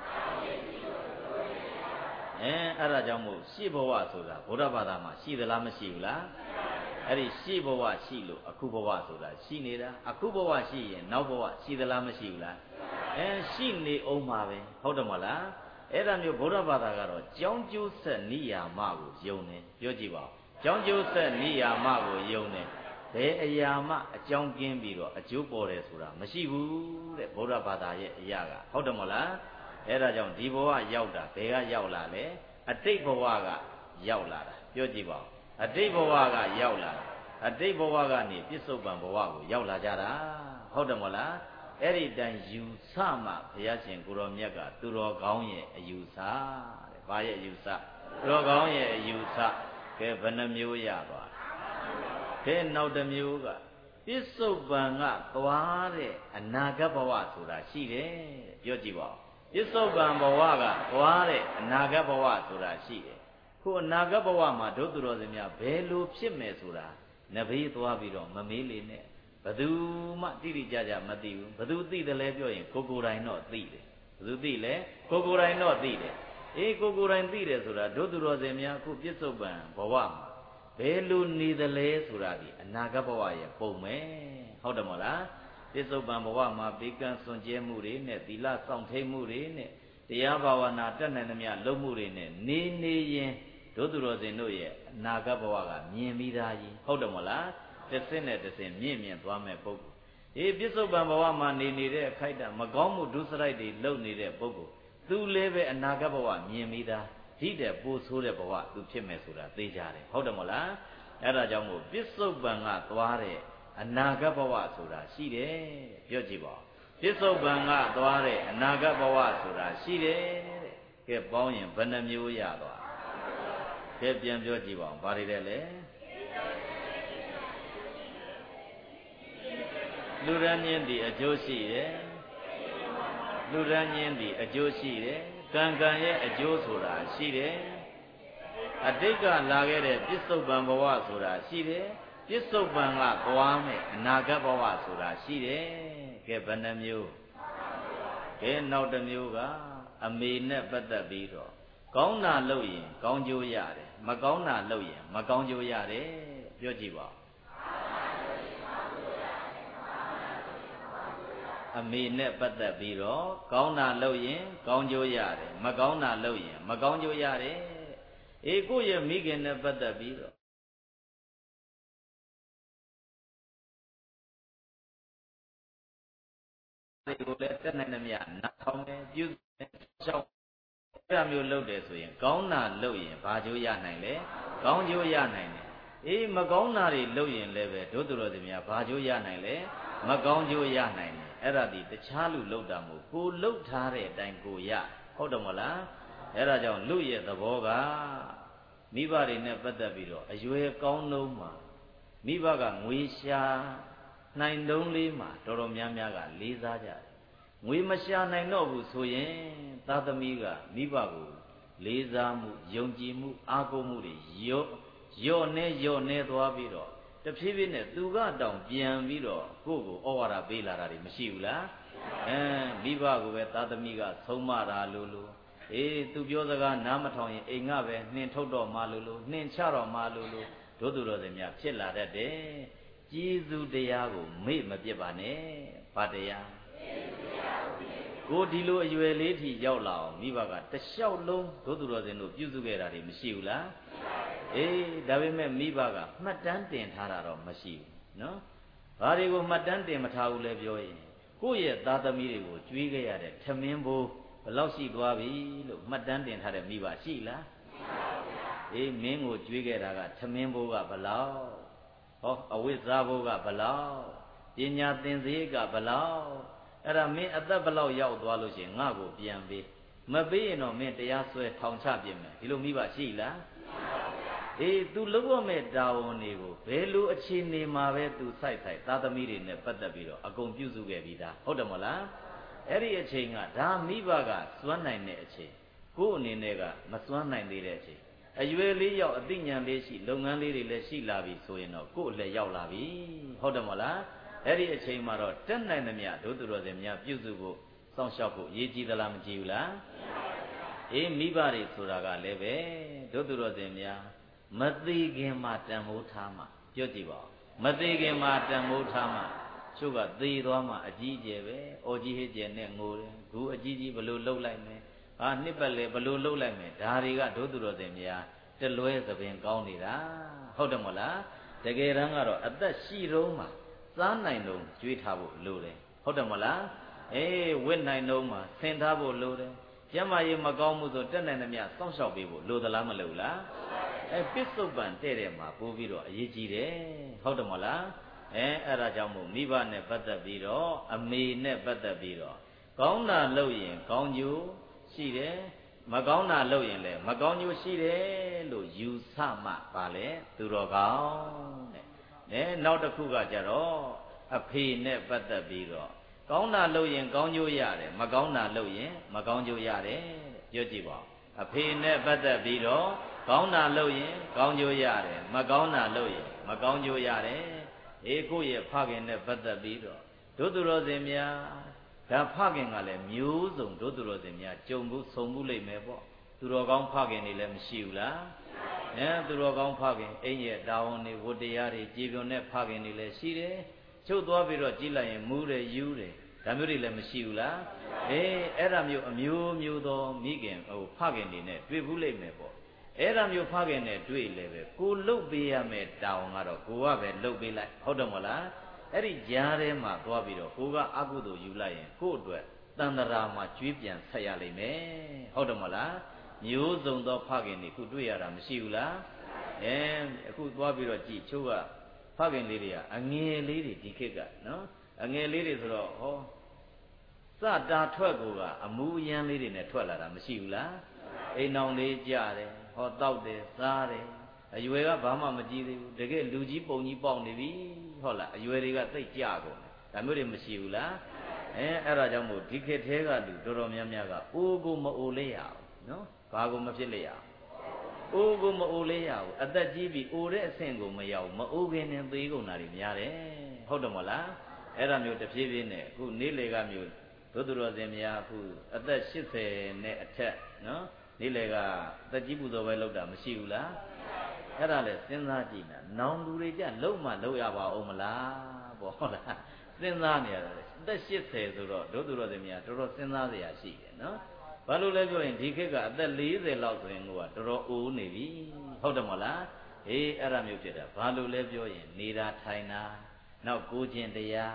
အဲ့ဒါကြောင့်မို့ရှေ့ဘဝဆိုတာဗုဒ္ဓဘာသာမှာရှိသလားမရှိဘူးလားအဲ့ဒီရှေ့ဘဝရှိလို့အခုဘဝဆိုတာရှိနေတာအခုဘဝရှိရင်နောက်ဘဝရှိသလားမရှိဘူးလားရှိနေအောင်ပါပဲဟုတ်တယ်မဟုတ်လားအဲ့ဒါမျိုးဗုဒ္ဓဘာသာကတော့ကြောင်းကျိုးဆက်နိယာမကိုယုံတယ်ပြောကြည့်ပါဦးကြောင်းကျိုးဆက်နိယာမကိုယုံတယ်ဘယ်အရာမှအကြောင်းကင်းပြီးတော့အကျိုးပေါ်တယ်ဆိုတာမရှိဘူးတဲ့ဗုဒ္ဓဘာသာရဲ့အရာကဟုတ်တယ်မဟုတ်လားအဲ့ဒါကြောင့်ဒီဘဝရောက်တာဘယ်ကရောက်လာလဲအတိတ်ဘဝကရောက်လာတာပြောကြည့်ပါဦးအတိတ်ဘဝကရောက်လာတာအတိတ်ဘဝကနေပြစ္ဆုတ်ပံဘဝကိုရောက်လာကြတာဟုတ်တယ်မဟုတ်လားအဲ့ဒီတိုင်ယူဆမှဘုရားရှင်ကိုရောမြတ်ကသူတော်ကောင်းရဲ့အယူဆတဲ့ဘာရဲ့အယူဆသူတော်ကောင်းရဲ့အယူဆကဲဘယ်နှမျိုးရသွားကဲနောက်တစ်မျိုးကပြစ္ဆုတ်ပံကသွားတဲ့အနာဂတ်ဘဝဆိုတာရှိတယ်ပြောကြည့်ပါဦးပြစ္ဆုတ်ပံဘဝကသွားတဲ့အနာဂတ်ဘဝဆိုတာရှိတယ်ခုအနာဂတ်ဘဝမှာဒုသူတော်စင်များဘယ်လိုဖြစ်မယ်ဆိုတာနဘေးသွားပြီးတော့မမေးလေနဲ့ဘယ်သူမှတိတိကျကျမသိဘူးဘယ်သူသိတယ်လဲပြောရင်ကိုယ်တိုင်တော့သိတယ်ဘယ်သူသိလဲကိုယ်တိုင်တော့သိတယ်ကိုယ်တိုင်သိတယ်ဆိုတာဒုသူတော်စင်များခုပြစ္ဆုတ်ပံဘဝမှာဘယ်လိုနေသလဲဆိုတာဒီအနာဂတ်ဘဝရဲ့ပုံမယ်ဟုတ်တယ်မဟုတ်လားပြစ္ဆုတ်ပံဘဝမှာဘေကံစွန့်ကြဲမှုတွေနဲ့သီလစောင့်ထိန်မှုတွေနဲ့တရားဘာဝနာတတ်နိုင်သမျှလုပ်မှုတွေနဲ့နေရင်ဒုသူတော်စင်တို့ရဲ့အနာဂတ်ဘဝကမြင်ပြီးသားကြီးဟုတ်တယ်မဟုတ်လားတစ်စင်းနဲ့တစ်စင်းမြင့်သွားမဲ့ပုဂ္ဂိုလ်ပြစ္ဆုတ်ပံဘဝမှာနေနေတဲ့အခိုက်အတန့်မကောင်းမှုဒုစရိုက်တွေလုပ်နေတဲ့ပုဂ္ဂိုလ်သူလည်းပဲအနာဂတ်ဘဝမြင်ပြီးသားဒီတဲ့ပို့ဆိုးတဲ့ဘဝသူဖြစ်မယ်ဆိုတာသိကြတယ်ဟုတ်တယ်မဟုတ်လားအဲ့ဒါကြောင့်မို့ပြစ္ဆုတ်ပံကသွားတဲ့အနာဂတ်ဘဝဆိုတာရှိတယ်ပြောကြည့်ပါပြစ္ဆုတ်ပံကသွားတဲ့အနာဂတ်ဘဝဆိုတာရှိတယ်တဲ့ကဲပေါင်းရင်ဘယ်နှမျိုးရသွားကဲပြန်ပြောကြည့်ပါဦးဘာတွေလဲလူရန်ညင်းဒီအကျိုးရှိတယ်လူရန်ညင်းဒီအကျိုးရှိတယ်ကံကံရဲ့အကျိုးဆိုတာရှိတယ်အတိတ်ကလာခဲ့တဲ့ပြစ္ဆုတ်ပံဘဝဆိုတာရှိတယ်ပြစ္ဆုတ်ပံကသွားမယ်အနာဂတ်ဘဝဆိုတာရှိတယ်ကဲဘယ်နှမျိုးကဲနောက်တစ်မျိုးကအမေနဲ့ပတ်သက်ပြီးတော့ကောင်းတာလုပ်ရင်ကောင်းကျိုးရတယ်မကောင်းတာလုပ်ရင်မကောင်းကျိုးရတယ်ပြောကြည့်ပါအမေနဲ့ပတ်သက်ပြီးတော့ကောင်းတာလုပ်ရင်ကောင်းကျိုးရတယ်မကောင်းတာလုပ်ရင်မကောင်းကျိုးရတယ်ကိုယ့်ရဲ့မိခင်နဲ့ပတ်သက်ပြီးတော့တွေကိုလည်းတက်နိုင်သမျှနားထောင်တယ်ပြုရှောက်အဲ့ဒါမျိုးလုပ်တယ်ဆိုရင်ကောင်းတာလုပ်ရင်ဘာကျိုးရနိုင်လဲကောင်းကျိုးရနိုင်တယ်အေးမကောင်းတာတွေလုပ်ရင်လည်းပဲဒုသူတော်စင်များဘာကျိုးရနိုင်လဲမကောင်းကျိုးရနိုင်တယ်အဲ့ဒါဒီတခြားလူလုပ်တာမဟုတ်ကိုလှုပ်ထားတဲ့အတိုင်းကိုရဟုတ်တယ်မလားအဲ့ဒါကြောင့်လူရဲ့သဘောကမိဘတွေနဲ့ပတ်သက်ပြီးတော့အရွယ်ကောင်းလုံးမှာမိဘကငွေရှာနိုင်တုံးလေးမှာတော်တော်များများကလေးစားကြတယ်ငွေမရှာနိုင်တော့ဘူးဆိုရင်သားသမီးကမိဘကိုလေးစားမှုယုံကြည်မှုအားကိုးမှုတွေရော့နေသွားပြီးတော့တဖြည်းဖြည်းနဲ့သူကတောင်ပြန်ပြီးတော့ကိုယ့်ကိုဩဝါဒပေးလာတာတွေမရှိဘူးလားမိဘကိုပဲသားသမီးကဆုံးမတာလို့အေးသူပြောစကားနားမထောင်ရင်အိမ်ကပဲနှင်ထုတ်တော့မှလို့နှင်ချတော့မှလို့ဒုသူတော်စင်များဖြစ်လာတတ်တယ်ကျေးဇူးတရားကိုမေ့မပြစ်ပါနဲ့ဘာတရားကိုဒီလိုအရွယ်လေးထိရောက်လာအောင်မိဘကတလျှောက်လုံးဒုသူတော်စင်တို့ပြုစုခဲ့တာတွေမရှိဘူးလားအေးဒါပေမဲ့မိဘကမှတ်တမ်းတင်ထားတာတော့မရှိဘူးနော်ဘာတွေကိုမှတ်တမ်းတင်မထားဘူးလဲပြောရင်ကိုယ့်ရဲ့သားသမီးတွေကိုကြွေးခဲ့ရတဲ့ထမင်းဘိုးဘယ်လောက်ရှိသွားပြီလို့မှတ်တမ်းတင်ထားတဲ့မိဘရှိလားအေးမင်းကိုကြွေးခဲ့တာကထမင်းဘိုးကဘယ်လောက်ဟောအဝိဇ္ဇာဘိုးကဘယ်လောက်ပညာသင်စရိတ်ကဘယ်လောက်အဲ့ဒါမင်းအသက်ဘယ်လောက်ရောက်သွားလို့ရှိရင်ငါ့ကိုပြန်ပေးမပေးရင်တော့မင်းတရားစွဲထောင်ချပြင်မယ်ဒီလိုမိဘရှိလားအေး तू လုပ်ရမယ့်တာဝန်တွေကိုဘယ်လိုအခြေအနေမှာပဲ तू စိုက်သားသမီးတွေနဲ့ပတ်သက်ပြီးတော့အကုန်ပြုစုခဲ့ပြီးသားဟုတ်တယ်မလားအဲ့ဒီအချိန်ကဒါမိဘကစွမ်းနိုင်တဲ့အချိန်ကိုယ့်အနေနဲ့ကမစွမ်းနိုင်သေးတဲ့အချိန်အရွယ်လေးရောက်အသိဉာဏ်လေးရှိလုပ်ငန်းလေးတွေလည်းရှိလာပြီဆိုရင်တော့ကိုယ့်အလည်းရောက်လာပြီဟုတ်တယ်မလားအဲ့ဒီအချိန်မှာတော့တက်နိုင်သမျှဒုသူတော်စင်များပြုစုဖို့စောင့်ရှောက်ဖို့အရေးကြီးသလားမကြီးဘူးလားအေးမိဘတွေဆိုတာကလည်းပဲဒုသူတော်စင်များမသေးခင်မှာတန်ဖိုးထားမှပြောကြည့်ပါဦးမသေးခင်မှာတန်ဖိုးထားမှချို့ကသေသွားမှအကြီးကျယ်ပဲအော်ကြီးဟစ်ကျယ်နဲ့ငိုတယ်ခုအကြီးကြီးဘလို့လှုပ်လိုက်မယ်ဟာနှစ်ပတ်လေဘလို့လှုပ်လိုက်မယ်ဒါတွေကဒုသူတော်စင်များတလွဲသပင်ကောင်းနေတာဟုတ်တယ်မလားတကယ်တမ်းကတော့အသက်ရှိတော့မှစားနိုင်တော့ကြွေးထားဖို့လိုတယ်ဟုတ်တယ်မလားအေးဝတ်နိုင်တော့မှဆင်ထားဖို့လိုတယ်ကျမကြီးမကောင်းမှုဆိုတက်နိုင်သမျှစောင့်ရှောက်ပေးဖို့လိုသလားမလိုလားပစ္စုပန်တဲ့မှာပို့ပြီးတော့အရေးကြီးတယ်ဟုတ်တယ်မလားအဲ့ဒါကြောင့်မို့မိဘနဲ့ပတ်သက်ပြီးတော့အမေနဲ့ပတ်သက်ပြီးတော့ကောင်းတာလုပ်ရင်ကောင်းကျိုးရှိတယ်မကောင်းတာလုပ်ရင်လည်းမကောင်းကျိုးရှိတယ်လို့ယူဆမှပါလေသူတော်ကောင်းတဲ့နောက်တစ်ခုကကြတော့အဖေနဲ့ပတ်သက်ပြီးတော့ကောင်းတာလုပ်ရင်ကောင်းကျိုးရတယ်မကောင်းတာလုပ်ရင်မကောင်းကျိုးရတယ်ပြောကြည့်ပါအဖေနဲ့ပတ်သက်ပြီးတော့ကောင်းတာလုပ်ရင်ကောင်းကျိုးရတယ်မကောင်းတာလုပ်ရင်မကောင်းကျိုးရတယ်အေးကိုယ့်ရဲ့ဖခင်နဲ့ပတ်သက်ပြီးတော့ဒုသူတော်စင်များဒါဖခင်ကလည်းမျိုးစုံဒုသူတော်စင်များကြုံမှုဆုံမှုလိမ့်မယ်ပေါ့သူတော်ကောင်းဖခင်တွေလည်းမရှိဘူးလားသူတော်ကောင်းဖခင်အိမ်ရဲ့တာဝန်တွေဝတ္တရားတွေကြည်ပြွန်တဲ့ဖခင်တွေလည်းရှိတယ်ချုပ်သွားပြီးတော့ကြည်လိုက်ရင်မူးတယ်ယူတယ်ဒါမျိုးတွေလည်းမရှိဘူးလားအဲ့ဒါမျိုးအမျိုးမျိုးသောမိခင်ဖခင်တွေနဲ့တွေ့ဘူးလိမ့်မယ်ပေါ့အဲ့ဒါမျိုးဖခင်နဲ့တွေ့လည်းပဲကိုလှုပ်ပေးရမယ်တောင်းကတော့ကိုကပဲလှုပ်ပေးလိုက်ဟုတ်တယ်မလားအဲ့ဒီကြားထဲမှာသွားပြီးတော့ကိုကအကုသိုလ်ယူလိုက်ရင်ကို့အတွက်တန်တရာမှာကျွေးပြန်ဆက်ရလိမ့်မယ်ဟုတ်တယ်မလားမျိုးစုံသောဖခင်တွေခုတွေ့ရတာမရှိဘူးလားအခုသွားပြီးတော့ကြည်ချိုးကဖခင်လေးတွေကအငယ်လေးတွေဒီခေတ်ကနော်အငယ်လေးတွေဆိုတော့ဟောစတာထွက်ကိုကအမူအယမ်းလေးတွေနဲ့ထွက်လာတာမရှိဘူးလားအိမ်အောင်လေးကြတယ်ဟောတောက်တယ်စားတယ်အရွယ်ကဘာမှမကြည့်သေးဘူးတကယ်လူကြီးပုံကြီးပေါက်နေပြီဟုတ်လားအရွယ်တွေကသိကြကုန်တယ်ဒါမျိုးတွေမရှိဘူးလားအဲ့ဒါကြောင့်မို့ဒီခေတ်သေးကလူတော်တော်များများကအိုးကိုမအိုလေးရအောင်နော်ဘာကိုမဖြစ်လေရအောင်အိုးကိုမအိုလေးရအောင်အသက်ကြီးပြီးအိုတဲ့အဆင့်ကိုမရောက်မအိုးခင်နဲ့သေးကုန်တာတွေများတယ်ဟုတ်တယ်မလားအဲ့ဒါမျိုးတဖြည်းဖြည်းနဲ့အခုနေ့လေကမျိုးဒုသူတော်စင်များအခုအသက်80နဲ့အထက်နော်နေ့လေကသက်ကြီးပူဇော်ပဲလုပ်တာမရှိဘူးလားအဲ့ဒါလဲစဉ်းစားကြည့်နာနောင်လူတွေကြလုံးမလုပ်ရပါအောင်မလားပေါ့ဟုတ်လားစဉ်းစားနေရတယ်အသက်80ဆိုတော့ဒုသူတော်စင်များတော်တော်စဉ်းစားစရာရှိတယ်နော်ဘာလို့လဲပြောရင်ဒီခေတ်ကအသက်40လောက်ဆိုရင်ကတော်တော်အိုးနေပြီဟုတ်တယ်မလားအဲ့ဒါမျိုးဖြစ်တာဘာလို့လဲပြောရင်နေတာထိုင်တာနောက်ကိုခြင်းတရားစ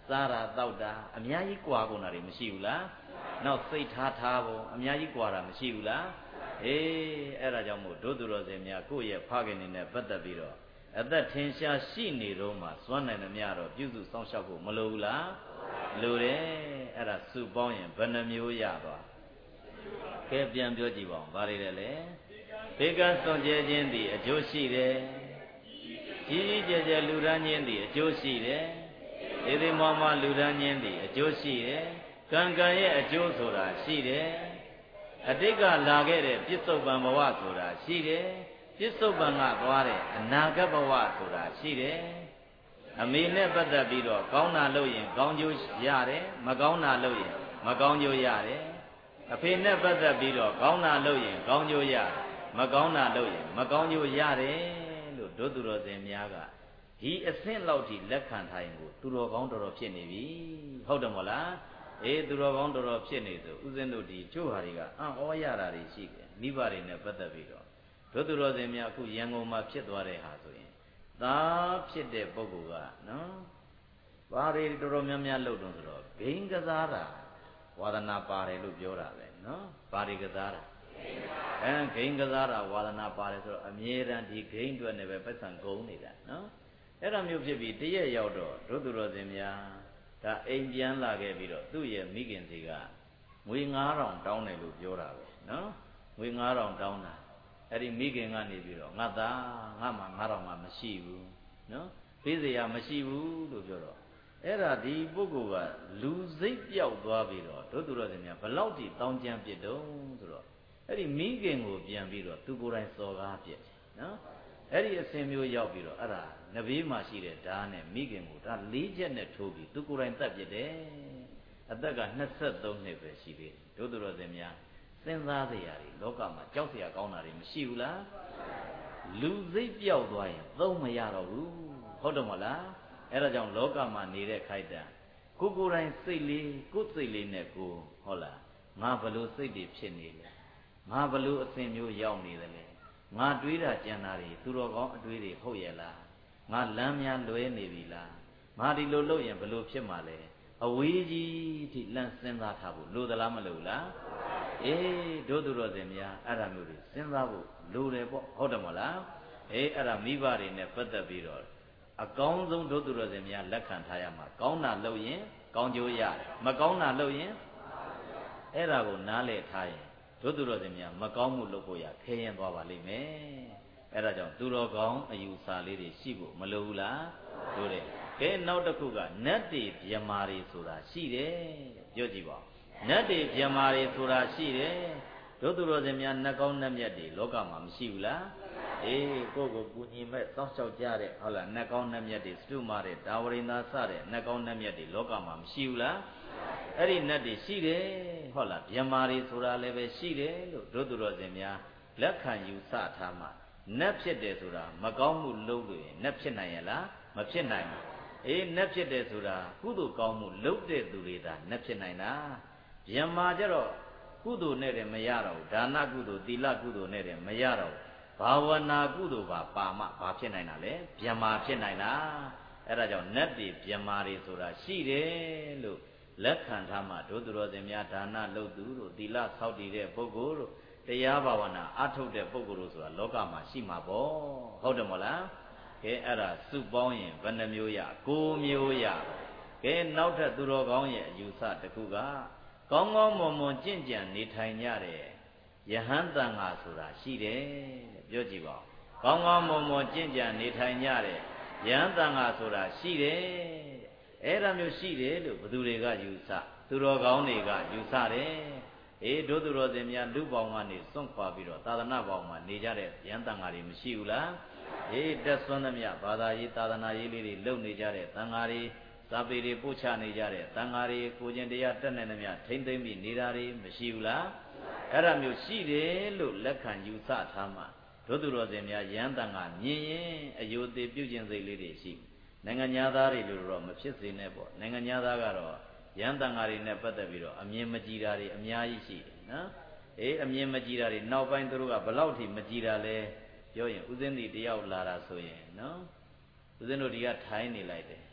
စားတာတောက်တာအများကြီးကွာကုန်တာတွေမရှိဘူးလားနောက်စိတ်ထားပုံအများကြီးကွာတာမရှိဘူးလားအေးအဲ့ဒါကြောင့်မို့ဒုသူတော်စင်များကိုယ့်ရဲ့ဖခင်နေနဲ့ပတ်သက်ပြီးတော့အသက်ထင်ရှားရှိနေတော့မှစွမ်းနိုင်သမျှတော့ပြုစုစောင့်ရှောက်ဖို့မလိုဘူးလားလိုတယ်အဲ့ဒါစုပေါင်းရင်ဘယ်နှမျိုးရသွားကဲပြန်ပြောကြည့်ပါဦးဘာတွေလဲလေဘေကစွန့်ကြဲခြင်းသည်အကျိုးရှိတယ်ကြီးကြီးကျယ်ကျယ်လူရန်ခြင်းသည်အကျိုးရှိတယ်ဒီဒီမောမောလူရန်ခြင်းသည်အကျိုးရှိတယ်ကံကံရဲ့အကျိုးဆိုတာရှိတယ်အတိတ်ကလာခဲ့တဲ့ပြစ္ဆုတ်ပံဘဝဆိုတာရှိတယ်ပြစ္ဆုတ်ပံကသွားတဲ့အနာဂတ်ဘဝဆိုတာရှိတယ်အမေနဲ့ပတ်သက်ပြီးတော့ကောင်းတာလုပ်ရင်ကောင်းကျိုးရတယ်မကောင်းတာလုပ်ရင်မကောင်းကျိုးရတယ်အဖေနဲ့ပတ်သက်ပြီးတော့ကောင်းတာလုပ်ရင်ကောင်းကျိုးရတယ်မကောင်းတာလုပ်ရင်မကောင်းကျိုးရတယ်လို့ဒုသူတော်စင်များကဒီအဆင့်လောက်ထိလက်ခံထားရင်ကိုသူတော်ကောင်းတော်တော်ဖြစ်နေပြီဟုတ်တယ်မို့လားအေးသူတော်ကောင်းတော်တော်ဖြစ်နေဆိုဥစဉ်တို့ဒီချို့ဟာတွေကအံ့ဩရတာတွေရှိတယ်မိဘတွေနဲ့ပတ်သက်ပြီးတော့ဒုသူတော်စင်များအခုရန်ကုန်မှာဖြစ်သွားတဲ့ဟာဆိုရင်သားဖြစ်တဲ့ပုဂ္ဂိုလ်ကနော်ဘာတွေတော်တော်များများလုပ်တော့ဆိုတော့ဂိမ်းကစားတာဝါဒနာပါတယ်လို့ပြောတာပဲနော်ဘာတွေကစားတာဂိမ်းကစားတာဝါဒနာပါတယ်ဆိုတော့အမြဲတမ်းဒီဂိမ်းအတွက်နဲ့ပဲပတ်စံကုန်နေတာနော်အဲ့ဒါမျိုးဖြစ်ပြီးတရက်ရောက်တော့ဒုသူတော်စင်များဒါအိမ်ပြန်လာခဲ့ပြီးတော့သူ့ရဲ့မိခင်စီကငွေ9000တောင်းတယ်လို့ပြောတာပဲနော်ငွေ9000တောင်းတာအဲ့ဒီမိခင်ကနေပြီးတော့ငါသားငါမှ9000မှမရှိဘူးနော်ပေးစရာမရှိဘူးလို့ပြောတော့အဲ့ဒါဒီပုဂ္ဂိုလ်ကလူစိတ်ပြောက်သွားပြီးတော့ဒုသူတော်စင်များဘလောက်ထိတောင်းကြမ်းပြစ်တုံးဆိုတော့အဲ့ဒီမိခင်ကိုပြန်ပြီးတော့သူကိုယ်တိုင်စော်ကားပြစ်တယ်နော်အဲ့ဒီအစဉ်မျိုးရောက်ပြီးတော့အဲ့ဒါနဘေးမှာရှိတဲ့ဓာတ်နဲ့မိခင်ကိုဒါ၄ချက်နဲ့ထိုးပြီးသူကိုယ်တိုင်တတ်ပြစ်တယ်အသက်က23နှစ်ပဲရှိသေးတယ်ဒုသူတော်စင်များစဉ်းစားစရာတွေလောကမှာကြောက်စရာကောင်းတာတွေမရှိဘူးလားလူစိတ်ပြောက်သွားရင်သုံးမရတော့ဘူးဟုတ်တယ်မဟုတ်လားအဲ့ဒါကြောင့်လောကမှာနေတဲ့ခိုက်တံကိုယ်တိုင်စိတ်လေးကိုယ်စိတ်လေးနဲ့ကိုဟုတ်လားငါဘလို့စိတ်တွေဖြစ်နေလဲငါဘလို့အစဉ်မျိုးရောက်နေတယ်လဲငါတွေးတာကြံတာတွေသူတော်ကောင်းအတွေးတွေဟုတ်ရဲ့လားငါလမ်းများလွဲနေပြီလားငါဒီလိုလုပ်ရင်ဘလို့ဖြစ်မှာလဲအဝေးကြီးထိလန့်စဉ်းစားထားဖို့လိုသလားမလိုလားအေးတို့သူတော်စင်များအဲ့ဒါမျိုးတွေစဉ်းစားဖို့လိုတယ်ပေါ့ဟုတ်တယ်မဟုတ်လားအေးအဲ့ဒါမိဘတွေနဲ့ပတ်သက်ပြီးတော့အကောင်းဆုံးတို့သူတော်စင်များလက်ခံထားရမှာကောင်းတာလုပ်ရင်ကောင်းကျိုးရတယ်မကောင်းတာလုပ်ရင်အဲ့ဒါကိုနားလည်ထားရင်တို့သူတော်စင်များမကောင်းမှုလုပ်ဖို့ရခဲရင်သွားပါလိမ့်မယ်အဲ့ဒါကြောင့်သူတော်ကောင်းအယူဆလေးတွေရှိဖို့မလိုဘူးလားတို့တယ်ကဲနောက်တစ်ခုကနတ်တွေဗျမာတွေဆိုတာရှိတယ်ပြောကြည့်ပါနတ်တွေဗျမာတွေဆိုတာရှိတယ်တို့သူတော်စင်များနှကောင်းနှမြတ်တွေလောကမှာမရှိဘူးလားအေးကိုယ့်ကိုပူညီမဲ့စောင့်ရှောက်ကြတဲ့ဟုတ်လားနှကောင်းနှမြတ်တွေစတုမာတဲ့ဒါဝရိန္ဒာစတဲ့နှကောင်းနှမြတ်တွေလောကမှာမရှိဘူးလားအဲ့ဒီနတ်တွေရှိတယ်ဟုတ်လားဗျမာတွေဆိုတာလည်းပဲရှိတယ်လို့တို့သူတော်စင်များလက်ခံယူဆထားမှနတ်ဖြစ်တယ်ဆိုတာမကောင်းမှုလုပ်လို့ရင်နတ်ဖြစ်နိုင်ရလားမဖြစ်နိုင်ဘူးအေးနတ်ဖြစ်တယ်ဆိုတာကုသိုလ်ကောင်းမှုလုပ်တဲ့သူတွေသာနတ်ဖြစ်နိုင်တာဗျမာကြတော့ကုသိုလ်နဲ့တည်းမရတော့ဘူးဒါနကုသိုလ်သီလကုသိုလ်နဲ့တည်းမရတော့ဘူးဘာဝနာကုသိုလ်ပါမှဘာဖြစ်နိုင်တာလဲဗျမာဖြစ်နိုင်တာအဲ့ဒါကြောင့်နတ်တွေဗျမာတွေဆိုတာရှိတယ်လို့လက်ခံထားမှဒုသူတော်စင်များဒါနလုပ်သူတို့သီလဆောက်တည်တဲ့ပုဂ္ဂိုလ်တို့တရားဘာဝနာအထုတ်တဲ့ပုဂ္ဂိုလ်တို့ဆိုတာလောကမှာရှိမှာပေါ့ဟုတ်တယ်မဟုတ်လားကဲအဲ့ဒါစုပေါင်းရင်ဘယ်နှမျိုးရ9မျိုးရကဲနောက်ထပ်သူတော်ကောင်းရဲ့အယူဆတစ်ခုကကောင်းကောင်းမွန်မွန်ကြင့်ကြံနေထိုင်ကြတဲ့ယဟန်တန်ဃာဆိုတာရှိတယ်ပြောကြည့်ပါကောင်းကောင်းမွန်မွန်ကြင့်ကြံနေထိုင်ကြတဲ့ယဟန်တန်ဃာဆိုတာရှိတယ်အဲ့ဒါမျိုးရှိတယ်လို့ဘယ်သူတွေကယူဆသူတော်ကောင်းတွေကယူဆတယ်အေးတို့သူတော်စင်များလူပေါင်းကနေစွန့်ခွာပြီးတော့သာသနာပေါင်းမှာနေကြတဲ့ယဟန်တန်ဃာတွေမရှိဘူးလားအေးတက်ဆွမ်းသမျှဘာသာရေးသာသနာရေးလေးတွေလုပ်နေကြတဲ့တန်ဃာတွေစာပေတွေပို့ချနေကြတဲ့တန်ဃာတွေကိုကျင်တရားတက်နေသမျှထိမ့်သိမ့်ပြီးနေတာတွေမရှိဘူးလားအဲ့ဒါမျိုးရှိတယ်လို့လက်ခံယူဆထားမှတို့သူတော်စင်များယဟန်တန်ဃာမြင်ရင်အယုသေးပြုကျင့်စိတ်လေးတွေရှိနိုင်ငံသားတွေလို့တော့မဖြစ်စေနဲ့ပေါ့နိုင်ငံသားကတော့ယဟန်တန်ဃာတွေနဲ့ပတ်သက်ပြီးတော့အမြင်မကြည်တာတွေအများကြီးရှိတယ်နော်အေးအမြင်မကြည်တာတွေနောက်ပိုင်းသူတို့ကဘလောက်ထိမကြည်တာလဲပြောရင်ဥစဉ်ဒီတယောက်လာတာဆိုရင်နော်ဥစဉ်တို့ဒီကထိုင်းနေလိုက်တယ်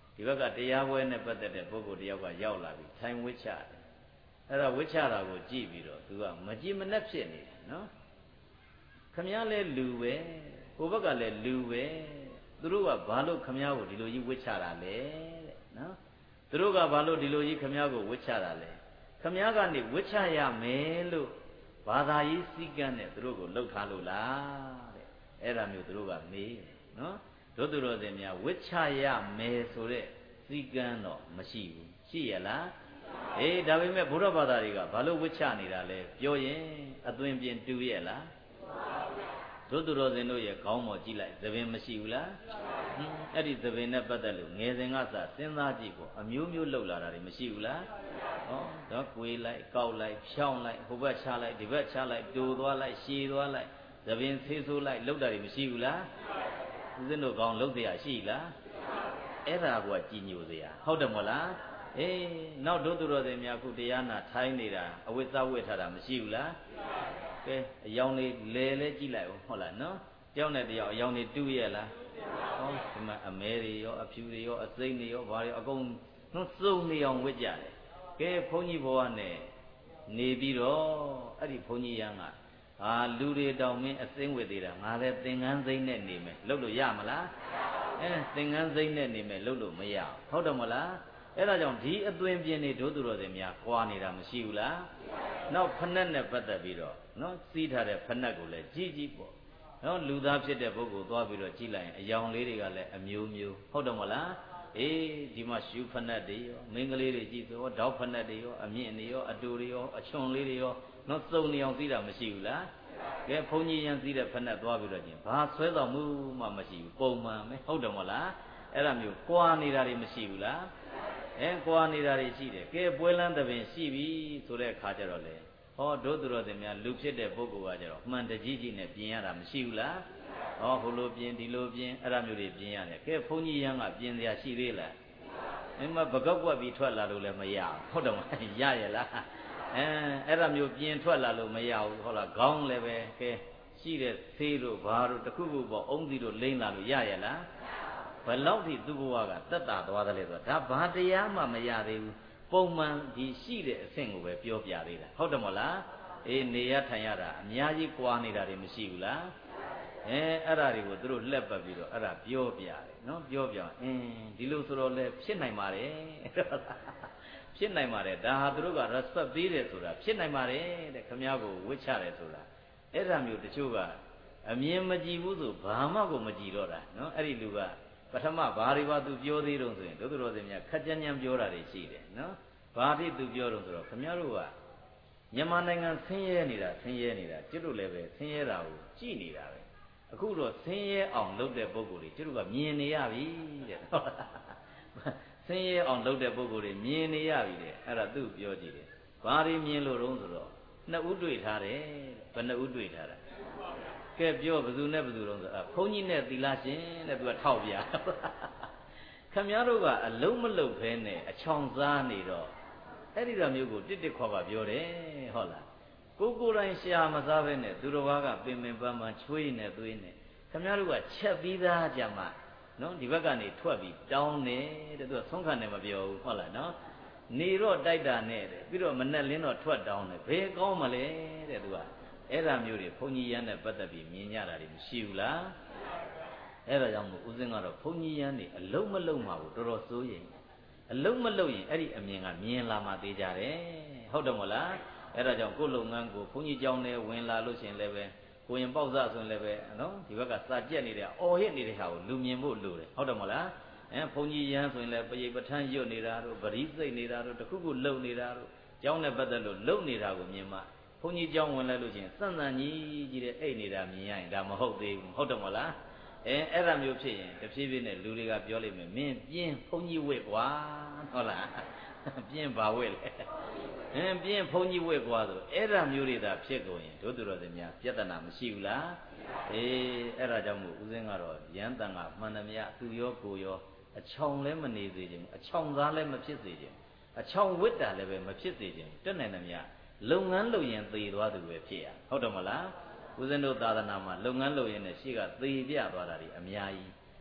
ဒီဘက်ကတရားပွဲနဲ့ပတ်သက်တဲ့ပုဂ္ဂိုလ်တယောက်ကရောက်လာပြီထိုင်ဝိချတယ်အဲ့ဒါဝိချတာကိုကြည့်ပြီးတော့သူကမကြည်မနှက်ဖြစ်နေတယ်နော်ခမည်းလဲလူပဲဟိုဘက်ကလည်းလူပဲသူတို့ကဘာလို့ခမည်းကိုဒီလိုကြီးဝိချတာလဲတဲ့နော်သူတို့ကဘာလို့ဒီလိုကြီးခမည်းကိုဝိချတာလဲခမည်းကနေဝိချရမယ်လို့ဘာသာရေးစည်းကမ်းနဲ့သူတို့ကိုလှုပ်ထားလို့လားတဲ့အဲ့ဒါမျိုးသူတို့ကမေးတယ်နော်တို့သူတော်စင်များဝိချရမယ်ဆိုတဲ့စည်းကမ်းတော့မရှိဘူးရှိရလားအေးဒါပေမဲ့ဘုရားဘာသာတွေကဘာလို့ဝိချနေတာလဲပြောရင်အသွင်ပြင်တူရဲ့လားတို့သူတော်စင်တို့ရဲ့ခေါင်းပေါ်ကြည့်လိုက်သပင်မရှိဘူးလားအဲ့ဒီသပင်နဲ့ပတ်သက်လို့ငယ်စဉ်ကစစဉ်းစားကြည့်ပေါ့အမျိုးမျိုးလှုပ်လာတာတွေမရှိဘူးလားဟောတော့ကွေးလိုက်ကောက်လိုက်ဖြောင်းလိုက်ဟိုဘက်ချလိုက်ဒီဘက်ချလိုက်တူသွားလိုက်ရှည်သွားလိုက်သပင်ဆေးဆိုးလိုက်လှုပ်တာတွေမရှိဘူးလားဦးဇင်းတို့ကောင်းလှုပ်เสียရှိလားအဲ့ဒါကကြည်ညိုเสียဟုတ်တယ်မဟုတ်လားအေးနောက်တို့သူတော်စင်များခုတရားနာထိုင်းနေတာအဝိသဝိထားတာမရှိဘူးလားကဲအယောင်လေးလဲကြည့်လိုက်ဦးဟုတ်လားနော်တယောက်နဲ့တယောက်အယောင်တွေတူးရဲ့လားဟောဒီမှာအမဲတွေရောအဖြူတွေရောအစိမ့်တွေရောဘာတွေအကုန်နှုတ်စုံနေအောင်ဝစ်ကြတယ်ကဲဘုန်းကြီးဘဝနဲ့နေပြီးတော့အဲ့ဒီဘုန်းကြီးရန်ကလူတွေတောင်မင်းအစိမ့်ဝစ်သေးတာငါလည်းသင်္ကန်းစိမ့်နဲ့နေမယ်လှုပ်လို့ရမလားသင်္ကန်းစိမ့်နဲ့နေမယ်လှုပ်လို့မရဟုတ်တယ်မလားအဲ့ဒါကြောင့်ဒီအသွင်ပြင်နေတို့သူတော်စင်များကွာနေတာမရှိဘူးလားနောက်ဖဏတ်နဲ့ပတ်သက်ပြီးတော့နော်စီးထားတဲ့ဖဏတ်ကိုလည်းကြီးပေါ့နော်လူသားဖြစ်တဲ့ပုဂ္ဂိုလ်သွားပြီးတော့ကြည့်လိုက်ရင်အယောင်လေးတွေကလည်းအမျိုးမျိုးဟုတ်တယ်မလားအေးဒီမှာရှူဖဏတ်တွေရောမင်းကလေးတွေကြည့်ဆိုတော့ဓောက်ဖဏတ်တွေရောအမြင့်တွေရောအတူတွေရောအချွန်လေးတွေရောနော်စုံနေအောင်စီးတာမရှိဘူးလားကဲဘုန်းကြီးရန်စီးတဲ့ဖဏတ်သွားပြီးတော့ချင်းဘာဆွဲတော်မှုမှမရှိဘူးပုံမှန်ပဲဟုတ်တယ်မလားအဲ့ဒါမျိုးကွာနေတာတွေမရှိဘူးလားကွာနေတာတွေရှိတယ်ကဲပွဲလန်းသဘင်ရှိပြီဆိုတဲ့အခါကျတော့လေဟောတို့သူတော်စင်များလူဖြစ်တဲ့ပုဂ္ဂိုလ်ကကျတော့မှန်တကြီးနဲ့ပြင်ရတာမရှိဘူးလားဟောဟိုလိုပြင်ဒီလိုပြင်အဲ့ဒါမျိုးတွေပြင်ရတယ်ကဲဘုန်းကြီးရန်ကပြင်စရာရှိသေးလားမပကောက်ကွက်ပြီးထွက်လာလို့လည်းမရဘူးဟုတ်တယ်မလားရရလားအဲ့ဒါမျိုးပြင်ထွက်လာလို့မရဘူးဟုတ်လားခေါင်းလည်းပဲကဲရှိတဲ့ဆေးတို့ဘာတို့တခုခုပေါ့အုံးစီတို့လိမ့်လာလို့ရရလားဘယ်လောက်ထိသူ့ဘဝကတက်တာသွားတယ်လဲဆိုတော့ဒါဘာတရားမှမရသေးဘူးပုံမှန်ဒီရှိတဲ့အဆင့်ကိုပဲပြောပြသေးတာဟုတ်တယ်မဟုတ်လားအေးနေရထိုင်ရတာအများကြီးကွာနေတာတွေမရှိဘူးလားအဲ့ဒါတွေကိုသူတို့လှက်ပတ်ပြီးတော့အဲ့ဒါပြောပြတယ်နော်ပြောပြဒီလိုဆိုတော့လဲဖြစ်နိုင်ပါတယ်ဖြစ်နိုင်ပါတယ်ဒါဟာသူတို့က respect ပေးတယ်ဆိုတာဖြစ်နိုင်ပါတယ်တဲ့ခမည်းကိုဝှက်ချတယ်ဆိုတာအဲ့ဒါမျိုးတချို့ကအမြင်မကြည့်ဘူးဆိုဘာမှကိုမကြည့်တော့တာနော်အဲ့ဒီလူကပထမဘာတွေပါသူပြောသေးတော့ဆိုရင်တို့တော်စင်များခက်ကြမ်းကြမ်းပြောတာတွေရှိတယ်နော်ဘာဖြစ်သူပြောတော့ဆိုတော့ခမည်းတော်ကမြန်မာနိုင်ငံဆင်းရဲနေတာကျွတ်တို့လည်းပဲဆင်းရဲတာကိုကြည့်နေတာပဲအခုတော့ဆင်းရဲအောင်လုပ်တဲ့ပုံကိုယ်တွေကျွတ်တို့ကမြင်နေရပြီတဲ့ဆင်းရဲအောင်လုပ်တဲ့ပုံကိုယ်တွေမြင်နေရပြီတဲ့အဲ့ဒါသူ့ပြောကြည့်တယ်ဘာတွေမြင်လို့တုံးဆိုတော့နှစ်ဦးတွေ့ထားတယ်ဘယ်နှစ်ဦးတွေ့ထားတာကဲပြောဘယ်သူနဲ့ဘယ်သူတုံးဆိုဘုန်းကြီးနဲ့သီလရှင်တဲ့သူကထောက်ပြခမည်းတော်ကအလုံးမလုံးဖဲနဲ့အချောင်စားနေတော့အဲ့ဒီလိုမျိုးကိုတစ်ခွာပါပြောတယ်ဟုတ်လားကိုယ်တိုင်ရှာမစားပဲနဲ့သူတော်ဘာကပင်ပန်းပန်းချွေးနေသွေးနေခမည်းတော်ကချက်ပြီးသားကြမှာနော်ဒီဘက်ကနေထွက်ပြီးတောင်းနေတဲ့သူကဆုံးခံတယ်မပြောဘူးဟုတ်လားနော်နေတော့တိုက်တာနဲ့တဲ့ပြီးတော့မနဲ့လင်းတော့ထွက်တောင်းတယ်ဘယ်ကောင်းမလဲတဲ့သူကအဲ့ဒါမျိုးတွေဘုန်းကြီးရန်နဲ့ပတ်သက်ပြီးမြင်ကြတာတွေမရှိဘူးလားအဲ့ဒါကြောင့်မို့ဦးဇင်းကတော့ဘုန်းကြီးရန်နေအလုံးမလုံးမှာကိုတော်တော်စိုးရင်အလုံးမလုံးရင်အဲ့ဒီအမြင်ကမြင်လာမှသေးကြတယ်ဟုတ်တယ်မဟုတ်လားအဲ့ဒါကြောင့်ကိုယ်လုပ်ငန်းကိုဘုန်းကြီးကျောင်းထဲဝင်လာလို့ရှိရင်လည်းပဲကိုရင်ပေါက်စဆိုရင်လည်းပဲနော်ဒီဘက်ကစာကြက်နေတဲ့အော်ဟစ်နေတဲ့ဟာကိုလူမြင်ဖို့လိုတယ်ဟုတ်တယ်မဟုတ်လားဘုန်းကြီးရန်ဆိုရင်လည်းပရိပဋ္ဌာန်းရွတ်နေတာတို့ပရိစိတ်နေတာတို့တခုခုလုံနေတာတို့ကျောင်းနဲ့ပတ်သက်လို့လုံနေတာကိုမြင်မှဘုန်းကြီးကျောင်းဝင်လိုက်လို့ချင်းစန့်စန့်ကြီးတဲ့အိတ်နေတာမြင်ရရင်ဒါမဟုတ်သေးဘူးဟုတ်တယ်မဟုတ်လားအဲ့ဒါမျိုးဖြစ်ရင်တဖြည်းဖြည်းနဲ့လူတွေကပြောလိမ့်မယ်မင်းပြင်းဘုန်းကြီးဝစ်ကွာဟုတ်လားပြင်းပါဝစ်လေပြင်းဘုန်းကြီးဝစ်ကွာဆိုအဲ့ဒါမျိုးတွေသာဖြစ်ကုန်ရင်တို့သူတော်စင်များပြဿနာမရှိဘူးလားအဲ့ဒါကြောင့်မို့ဦးဇင်းကတော့ရန်တန်ကမှန်သမျှသူရောကိုရောအချောင်လည်းမနေစေခြင်းအချောင်သားလည်းမဖြစ်စေခြင်းအချောင်ဝစ်တာလည်းပဲမဖြစ်စေခြင်းတက်နိုင်သမျှလုပ်ငန်းလုပ်ရင်သေသွားသူပဲဖြစ်ရဟုတ်တယ်မလားဦးဇင်းတို့သာသနာမှာလုပ်ငန်းလုပ်ရင်လည်းရှေ့ကသေပြသွားတာတွေအများကြီး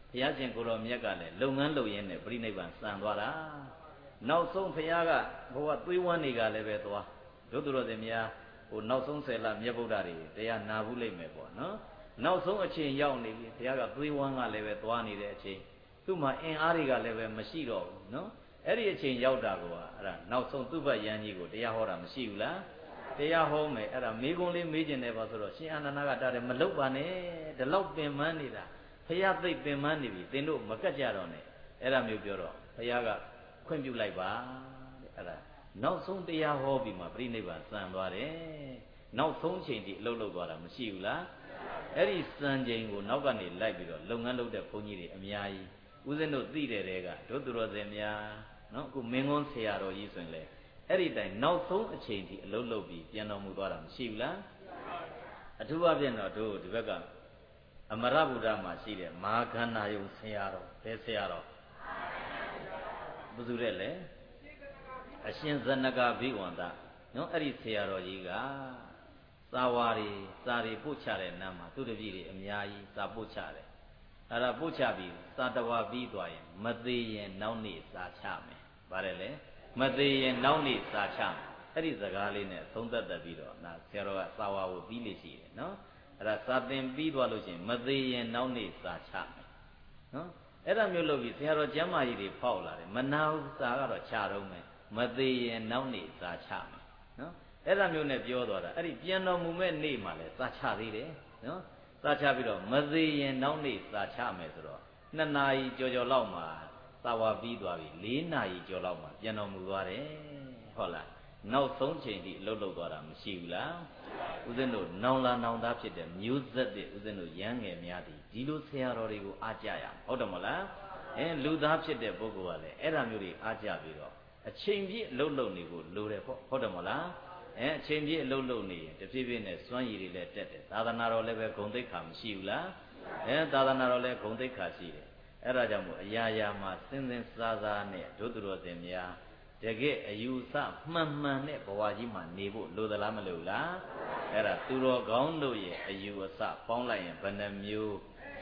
ဘုရားရှင်ကိုတော်မြတ်ကလည်းလုပ်ငန်းလုပ်ရင်းနဲ့ပြိဋိဘံစံသွားတာနောက်ဆုံးဘုရားကဘဝသွေးဝမ်းတွေကလည်းပဲသွားတို့သူတော်စင်များဟိုနောက်ဆုံး10 လမြတ်ဗုဒ္ဓတွေတရားနာဘူးလိမ့်မယ်ပေါ့နော်နောက်ဆုံးအချိန်ရောက်နေပြီဘုရားကသွေးဝမ်းကလည်းပဲသွားနေတဲ့အချိန်သူ့မှာအင်အားတွေကလည်းပဲမရှိတော့ဘူးနော်အဲ့ဒီအချိန်ရောက်တာကအဲ့ဒါနောက်ဆုံးသူ့ဘတ်ယန်းကြီးကိုတရားဟောတာမရှိဘူးလားတရားဟောမယ်အဲ့ဒါမေးခွန်းလေးမေးကျင်တယ်ပါဆိုတော့ရှင်အာနန္ဒကတားတယ်မလုပ်ပါနဲ့ဒီလောက်ပင်ပန်းနေတာဘုရားသိပင်ပန်းနေပြီသင်တို့မကတ်ကြတော့နဲ့အဲ့ဒါမျိုးပြောတော့ဘုရားကခွင့်ပြုလိုက်ပါတဲ့အဲ့ဒါနောက်ဆုံးတရားဟောပြီးမှပြိဋိဘံစံသွားတယ်နောက်ဆုံးချိန်ထိအလုပ်လုပ်သွားတာမရှိဘူးလားအဲ့ဒီစံချိန်ကိုနောက်ကနေလိုက်ပြီးတော့လုပ်ငန်းလုပ်တဲ့ဘုန်းကြီးတွေအများကြီးဦးဇင်းတို့သိတဲ့တဲကတို့သူတော်စင်များနော်အခုမင်းကွန်းဆရာတော်ကြီးဆိုရင်လေအဲ့ဒီတိုင်နောက်ဆုံးအချိန်ထိအလုပ်လုပ်ပြီးပြန်တော်မူသွားတာမရှိဘူးလားအထူးအဖြင့်တော့တို့ဒီဘက်ကအမရဗုဒ္ဓမှာရှိတဲ့မဟာခန္ဓာယုံဆရာတော်ဘယ်ဆရာတော်ဘုသူတဲ့လေအရှင်ဇနကဘိဝန္တနော်အဲ့ဒီဆရာတော်ကြီးကသာဝါရီစာရီပို့ချတဲ့နာမှာသူတပည့်တွေအများကြီးစာပို့ချတယ်အဲ့ဒါပို့ချပြီးစာတဝါပြီးသွားရင်မသေးရင်နောက်နေ့စာချမယ်ဗါတယ်လေမသေးရင်နောက်နေ့စာချမယ်အဲ့ဒီစကားလေးနဲ့သုံးသက်သက်ပြီးတော့နာဆရာတော်ကစာဝါကိုပြီးလိမ့်ရှိတယ်နော်အဲ့ဒါစာသင်ပြီးသွားလို့ရှိရင်မသေးရင်နောက်နေ့စာချမယ်နော်အဲ့ဒါမျိုးလုပ်ပြီးဆရာတော်ကျမ်းမာကြီးတွေဖောက်လာတယ်မနာဘူးစာကတော့ချတော့မယ်မသေးရင်နောက်နေ့စာချမယ်နော်အဲ့ဒါမျိုးနဲ့ပြောသွားတာအဲ့ဒီပြန်တော်မူမဲ့နေ့မှလည်းစာချသေးတယ်နော်စာချပြီးတော့မသေးရင်နောက်နေ့စာချမယ်ဆိုတော့2 နာရီကြော်ကြော်လောက်မှသာဝါပြီးသွားပြီ4 နာရီကျော်လောက်မှပြန်တော်မူသွားတယ်ဟုတ်လားနောက်ဆုံးချိန်ထိအလုပ်လုပ်သွားတာမရှိဘူးလားဦးဇင်းတို့နောင်လာနောင်သားဖြစ်တဲ့မျိုးဆက်တဲ့ဦးဇင်းတို့ရဟန်းငယ်များသည်ဒီလိုဆရာတော်တွေကိုအားကြရအောင်ဟုတ်တယ်မလားလူသားဖြစ်တဲ့ပုဂ္ဂိုလ်ကလည်းအဲ့ဒါမျိုးတွေအားကြပြီးတော့အချိန်ပြည့်အလုပ်လုပ်နေဖို့လိုတယ်ပေါ့ဟုတ်တယ်မလားအချိန်ပြည့်အလုပ်လုပ်နေရင်တဖြည်းဖြည်းနဲ့စွမ်းရည်တွေလည်းတက်တယ်သာသနာတော်လည်းပဲဂုဏ်သိက္ခာမရှိဘူးလားသာသနာတော်လည်းဂုဏ်သိက္ခာရှိတယ်အဲ့ဒါကြောင့်မို့အရာရာမှာစဉ်စဉ်စားစားနဲ့ဒုသူတော်စင်များတကယ်အယူဆမှန်မှန်နဲ့ဘဝကြီးမှာနေဖို့လိုသလားမလိုလားအဲ့ဒါသူတော်ကောင်းတို့ရဲ့အယူအဆပေါင်းလိုက်ရင်ဘယ်နှမျိုး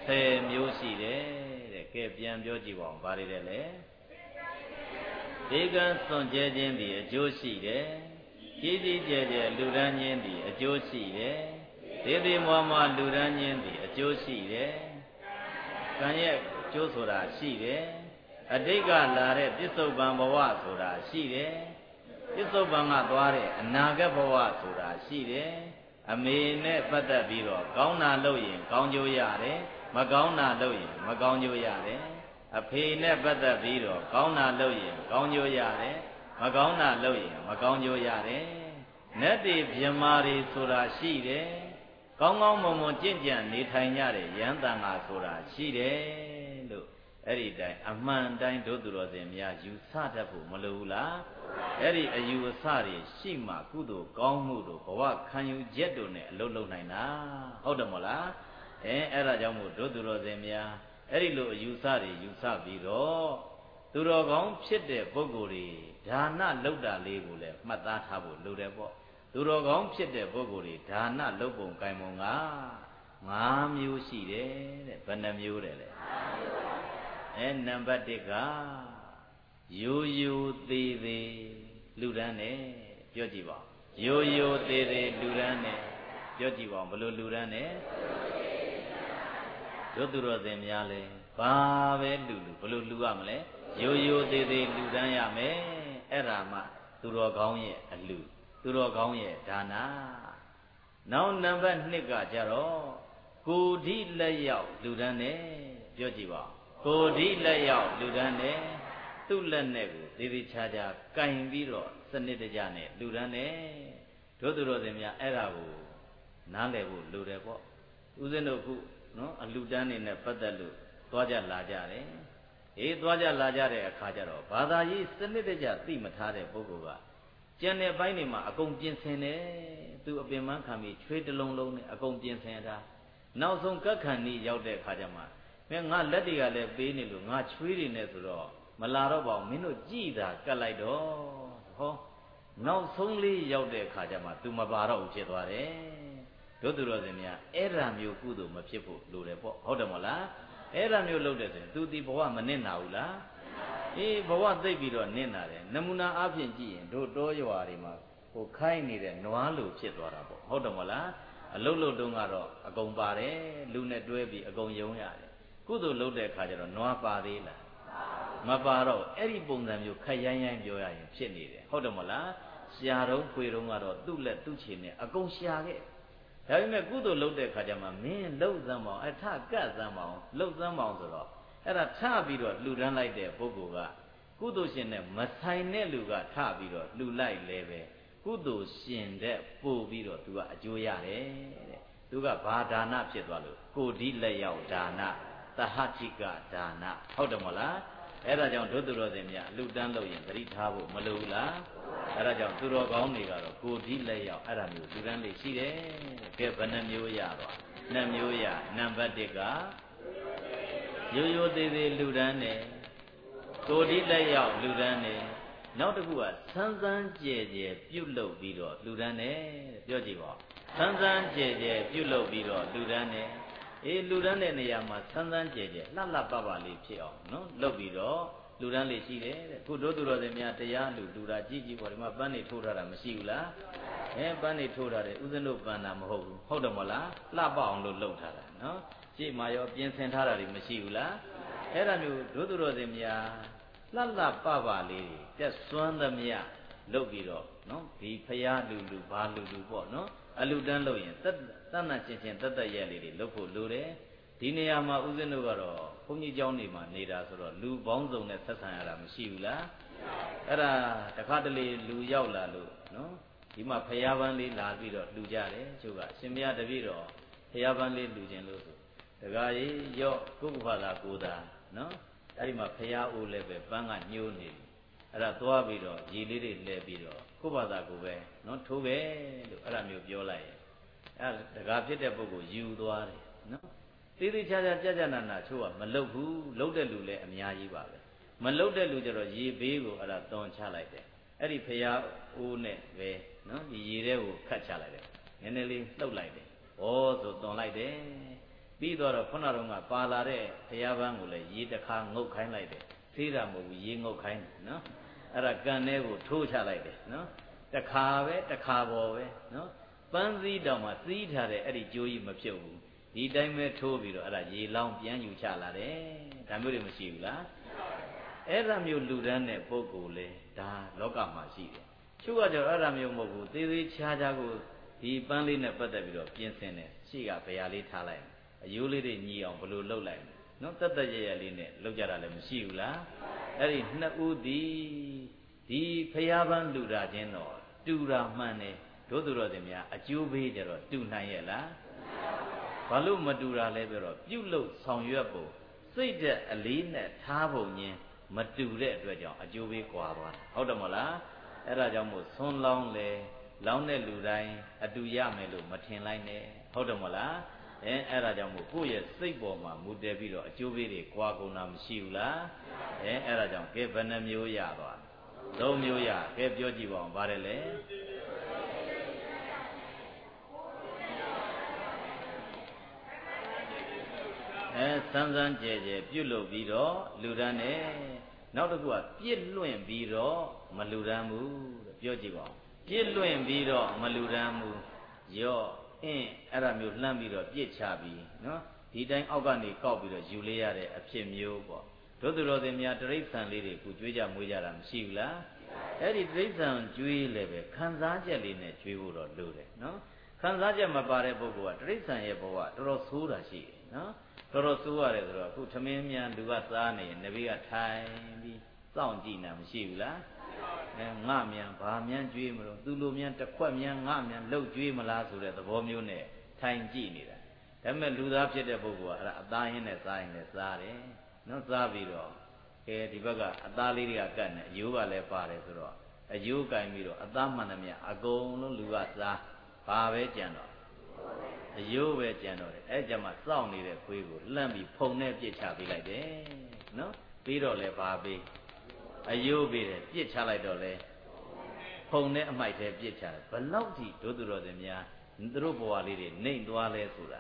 10 မျိုးရှိတယ်တဲ့ကဲပြန်ပြောကြည့်ပါဦးဗါရတဲ့လေဒီကံစွန့်ကြဲခြင်းဒီအကျိုးရှိတယ်ကြီးကြီးကျယ်ကျယ်လူဒန်းခြင်းဒီအကျိုးရှိတယ်ဒေဒီမွားမွားလူဒန်းခြင်းဒီအကျိုးရှိတယ်ကံရဲ့ကျိုးဆိုတာရှိတယ်အတိတ်ကလာတဲ့ပစ္စုပန်ဘဝဆိုတာရှိတယ်ပစ္စုပန်ကသွားတဲ့အနာဂတ်ဘဝဆိုတာရှိတယ်အမေနဲ့ပတ်သက်ပြီးတော့ကောင်းတာလုပ်ရင်ကောင်းကျိုးရတယ်မကောင်းတာလုပ်ရင်မကောင်းကျိုးရတယ်အဖေနဲ့ပတ်သက်ပြီးတော့ကောင်းတာလုပ်ရင်ကောင်းကျိုးရတယ်မကောင်းတာလုပ်ရင်မကောင်းကျိုးရတယ်နတ်တွေမြမာတွေဆိုတာရှိတယ်ကောင်းကောင်းမွန်မွန်ကြင့်ကြံနေထိုင်ကြတဲ့ယန္တန်ကဆိုတာရှိတယ်လို့အဲ့ဒီတိုင်အမှန်တိုင်းတို့သူတော်စင်များယူဆတတ်ဖို့မလိုဘူးလားအဲ့ဒီအယူအဆတွေရှိမှကုသိုလ်ကောင်းမှုတို့ဘဝခံယူချက်တို့နဲ့အလုပ်လုပ်နိုင်တာဟုတ်တယ်မလားအဲ့ဒါကြောင့်မို့တို့သူတော်စင်များအဲ့ဒီလိုအယူဆတွေယူဆပြီးတော့သူတော်ကောင်းဖြစ်တဲ့ပုဂ္ဂိုလ်တွေဒါနလုပ်တာလေးကိုလည်းမှတ်သားထားဖို့လိုတယ်ပေါ့သူတော်ကောင်းဖြစ်တဲ့ပုဂ္ဂိုလ်တွေဒါနလုပ်ပုံကိုင်ပုံက5 မျိုးရှိတယ်တဲ့ဘယ်နှမျိုးတယ်လဲနံပါတ်1ကရိုးရိုးသေးသေးလူဒန်းနဲ့ပြောကြည့်ပါရိုးရိုးသေးသေးလူဒန်းနဲ့ပြောကြည့်ပါဘယ်လိုလူဒန်းနဲ့တို့သူတော်စင်များလဲဘာပဲလူဘယ်လိုလူရမလဲရိုးရိုးသေးသေးလူဒန်းရမယ်အဲ့ဒါမှသူတော်ကောင်းရဲ့အလူသူတော်ကောင်းရဲ့ဒါနနောက်နံပါတ်2ကကြတော့ကိုယ်ဓိလက်ရောက်လူဒန်းနဲ့ပြောကြည့်ပါကိုယ်ဓိလက်ရောက်လူဒန်းနဲ့သူ့လက်နဲ့ကိုသေသေးချာချာကင်ပြီးတော့စနစ်တကျနဲ့လူဒန်းနဲ့တို့သူတော်စင်များအဲ့ဒါကိုနားလည်ဖို့လိုတယ်ပေါ့ဦးဇင်းတို့ခုနော်အလူတန်းနေနဲ့ပတ်သက်လို့သွားကြလာကြတယ်သွားကြလာကြတဲ့အခါကျတော့ဘာသာရေးစနစ်တကျသိမထားတဲ့ပုဂ္ဂိုလ်ကကျန်တဲ့ဘိုင်းတွေမှာအကုန်ပြင်ဆင်တယ်သူအပင်ပန်းခံပြီးချွေးတလုံးလုံးနဲ့အကုန်ပြင်ဆင်တာနောက်ဆုံးကက်ခံနေရောက်တဲ့အခါကျမှငါလက်တွေကလည်းပေးနေလို့ငါချွေးတွေနဲ့ဆိုတော့မလာတော့ပါဘူးမင်းတို့ကြည်တာကတ်လိုက်တော့ဟောနောက်ဆုံးလေးရောက်တဲ့အခါကျမှသူမပါတော့ဘူးဖြစ်သွားတယ်တို့သူတော်စင်များအဲ့ဒါမျိုးကုသိုလ်မဖြစ်ဖို့လိုတယ်ပေါ့ဟုတ်တယ်မလားအဲ့ဒါမျိုးလုပ်တဲ့ဆိုရင်သူဒီဘဝမနစ်နာဘူးလားအေးဘဝသိပ်ပြီးတော့နစ်နာတယ်နမူနာအားဖြင့်ကြည့်ရင်တို့တောရွာတွေမှာဟိုခိုင်းနေတဲ့နွားလိုဖြစ်သွားတာပေါ့ဟုတ်တယ်မလားအလုတ်လုတ်တုန်းကတော့အကုန်ပါတယ်လူနဲ့တွဲပြီးအကုန်ယုံရတယ်ကုသိုလ်လုပ်တဲ့အခါကျတော့နွားပါသေးလားမပါတော့အဲ့ဒီပုံစံမျိုးခက်ရိုင်းရိုင်းပြောရရင်ဖြစ်နေတယ်ဟုတ်တယ်မလားရှာတော့ဖွေတော့ကတော့သူ့လက်သူ့ခြေနဲ့အကုန်ရှာခဲ့ဒါပေမဲ့ကုသိုလ်လုပ်တဲ့အခါကျမှမင်းလှုပ်သမ်းမအောင်အထကတ်သမ်းမအောင်လှုပ်သမ်းမအောင်ဆိုတော့အဲ့ဒါထပြီးတော့လှူဒန်းလိုက်တဲ့ပုဂ္ဂိုလ်ကကုသိုလ်ရှင်နဲ့မဆိုင်တဲ့လူကထပြီးတော့လှူလိုက်လဲပဲကုသိုလ်ရှင်တဲ့ပို့ပြီးတော့သူကအကျိုးရတယ်တဲ့သူကဘာဒါနဖြစ်သွားလို့ကိုဒီလက်ရောက်ဒါနသဟတိကဒါနဟုတ်တယ်မလားအဲ့ဒါကြောင့်ဒုသူတော်စင်များလှူဒန်းလို့ရင်သတိထားဖို့မလိုဘူးလားအဲ့ဒါကြောင့်သူတော်ကောင်းတွေကတော့ကိုဒီလက်ရောက်အဲ့ဒါမျိုးလှူဒန်းလေးရှိတယ်ကဲဘယ်နှမျိုးရသွား2မျိုးရနံပါတ်1ကရိုးရိုးသေးသေးလှူဒန်းတယ်ကိုဒီလက်ရောက်လှူဒန်းတယ်နောက်တစ်ခုကဆန်းဆန်းကြဲကြဲပြုတ်လုပ်ပြီးတော့လှူဒန်းတယ်ပြောကြည့်ပါဆန်းဆန်းကြဲကြဲပြုတ်လုပ်ပြီးတော့လှူဒန်းတယ်အေးလူတန်းတဲ့နေရာမှာဆန်းဆန်းကြဲကြဲလှလှပပလေးဖြစ်အောင်နော်လုပ်ပြီးတော့လူတန်းလေးရှိတယ်တဲ့ခုတို့သူတော်စင်များတရားလူတာကြည့်ကြည့်ပေါ့ဒီမှာပန်းနေထိုးထားတာမရှိဘူးလားပန်းနေထိုးထားတယ်ဥစဉ်တို့ပန်းတာမဟုတ်ဘူးဟုတ်တယ်မလားလှပအောင်လို့လုပ်ထားတာနော်ရှေ့မှာရောပြင်ဆင်ထားတာတွေမရှိဘူးလားအဲ့ဒါမျိုးတို့သူတော်စင်များလှလှပပလေးတွေတက်စွမ်းသမျှလုပ်ပြီးတော့နော်ဒီဖရာလူဘာလူပေါ့နော်အလူတန်းလို့ရင်တတ်ချင်းတတ်ရဲ့လေးတွေလုပ်ဖို့လိုတယ်ဒီနေရာမှာဦးဇင်းတို့ကတော့ဘုန်းကြီးကျောင်းနေမှာနေတာဆိုတော့လူပေါင်းစုံနဲ့ဆက်ဆံရတာမရှိဘူးလားအဲ့ဒါတခါတလေလူရောက်လာလို့နော်ဒီမှာဖရာပန်းလေးလာပြီးတော့လှူကြတယ်ကျုပ်ကအရှင်မရတပည့်တော်ဖရာပန်းလေးလှူခြင်းလို့ဆိုတခါကြီးရော့ကိုယ့်ဘာသာကိုယ်သာနော်အဲ့ဒီမှာဖရာအိုးလည်းပဲပန်းကညှိုးနေတယ်အဲ့ဒါသွားပြီးတော့ရေလေးတွေလဲပြီးတော့ကိုယ့်ဘာသာကိုယ်ပဲနော်ထိုးပဲလို့အဲ့ဒါမျိုးပြောလိုက်ရင်အဲ့ဒါတကားဖြစ်တဲ့ပုဂ္ဂိုလ်ယူသွားတယ်နော်သေးသေးချာချာကြနာနာချို့ကမလုတ်ဘူးလုတ်တဲ့လူလည်းအများကြီးပါပဲမလုတ်တဲ့လူကျတော့ရေဘေးကိုအဲ့ဒါတွန်ချလိုက်တယ်အဲ့ဒီဖရာအိုးနဲ့ပဲနော်ဒီရေထဲကိုခတ်ချလိုက်တယ်နည်းနည်းလေးလှုပ်လိုက်တယ်ဩဆိုတွန်လိုက်တယ်ပြီးတော့ခုနကတော့ပါလာတဲ့ဖရာပန်းကိုလည်းရေတစ်ခါငုတ်ခိုင်းလိုက်တယ်သေးတာမဟုတ်ဘူးရေငုတ်ခိုင်းတယ်နော်အဲ့ဒါကန်ထဲကိုထိုးချလိုက်တယ်နော်တစ်ခါပေါ်ပဲနော်ပန်းစည်းတောင်မှစီးထားတဲ့အဲ့ဒီကြိုးကြီးမဖြုတ်ဘူးဒီတိုင်းပဲထိုးပြီးတော့အဲ့ဒါရေလောင်းပြန်ယူချလာတယ်ဒါမျိုးတွေမရှိဘူးလားအဲ့ဒါမျိုးလူတန်းတဲ့ပုဂ္ဂိုလ်လေဒါလောကမှာရှိတယ်ချို့ကကြောင့်အဲ့ဒါမျိုးမဟုတ်ဘူးသေးသေးချာချာကိုဒီပန်းလေးနဲ့ပတ်သက်ပြီးတော့ပြင်ဆင်တယ်ရှေ့ကဗျာလေးထားလိုက်အယိုးလေးတွေညီအောင်ဘယ်လိုလုပ်လိုက်နော်တက်ရလေးနဲ့လုပ်ကြတာလည်းမရှိဘူးလားအဲ့ဒီနှစ်ဦးဒီဖရာပန်းလူတာချင်းတော့တူတာမှန်တယ်တို့သူတော်စင်များအကျိုးပေးကြတော့တူနိုင်ရဲ့လားဘာလို့မတူတာလဲပြောတော့ပြုတ်လို့ဆောင်ရွက်ဖို့စိတ်သက်အလေးနဲ့ထားဖို့ညင်းမတူတဲ့အတွက်ကြောင့်အကျိုးပေးကွာသွားတယ်ဟုတ်တယ်မလားအဲ့ဒါကြောင့်မို့ဆွန်းလောင်းလေလောင်းတဲ့လူတိုင်းအတူရမယ်လို့မထင်လိုက်နဲ့ဟုတ်တယ်မလားအဲ့ဒါကြောင့်မို့ကိုယ့်ရဲ့စိတ်ပေါ်မှာမူတည်ပြီးတော့အကျိုးပေးတွေကွာကုန်တာမရှိဘူးလားအဲ့ဒါကြောင့်ကဲဘယ်နှမျိုးရသွား3မျိုးရကဲပြောကြည့်ပါဦးဗါတယ်လေဆန်းဆန်းကြဲကြဲပြုတ်လုပ်ပြီးတော့လူဒန်းနဲ့နောက်တစ်ခုကပြစ်လွင့်ပြီးတော့မလူဒန်းဘူးပြောကြည့်ပါဦးပြစ်လွင့်ပြီးတော့မလူဒန်းဘူးရော့အဲ့ဒါမျိုးလှမ်းပြီးတော့ပြစ်ချပြီးနော်ဒီတိုင်းအောက်ကနေကောက်ပြီးတော့ယူလေးရတဲ့အဖြစ်မျိုးပေါ့တို့သူတော်စင်များတရိစ္ဆာန်လေးတွေကိုကြွေးကြမွေးကြတာမရှိဘူးလားအဲ့ဒီတရိစ္ဆာန်ကြွေးလည်းပဲခံစားချက်လေးနဲ့ကြွေးဖို့တော့လိုတယ်နော်ခံစားချက်မပါတဲ့ပုဂ္ဂိုလ်ကတရိစ္ဆာန်ရဲ့ဘဝတော်တော်ဆိုးတာရှိတယ်နော်တော်တော်ဆိုးရတယ်ဆိုတော့အခုသမင်းမြန်လူကစားနေရင်နဘေးကထိုင်ပြီးစောင့်ကြည့်နေတာမရှိဘူးလားငါမြန်ဘာမြန်ကြွေးမလို့သူလိုမြန်တစ်ခွက်မြန်ငါမြန်လှုပ်ကြွေးမလားဆိုတဲ့သဘောမျိုးနဲ့ထိုင်ကြည့်နေတာဒါပေမဲ့လူသားဖြစ်တဲ့ပုဂ္ဂိုလ်ကအဲ့ဒါအသားရင်းနဲ့စားရင်လည်းစားတယ်နော်စားပြီးတော့ကဲဒီဘက်ကအသားလေးတွေကကတ်နေအယိုးကလည်းပါတယ်ဆိုတော့အယိုးကင်ပြီးတော့အသားမှန်သမျှအကုန်လုံးလူကစားဘာပဲကြံတော့အယိုးပဲကြံတော့တယ်အဲ့ကြမှာစောင့်နေတဲ့ခွေးကိုလှမ်းပြီးဖုံနဲ့ပြစ်ချပေးလိုက်တယ်နော်ပြီးတော့လည်းဘာပေးအယိုးပေးတယ်ပြစ်ချလိုက်တော့လဲဖုံနဲ့အမိုက်ထဲပြစ်ချတယ်ဘလောက်ထိတို့သူတော်စင်များသူတို့ဘဝလေးတွေနှိမ်သွားလဲဆိုတာ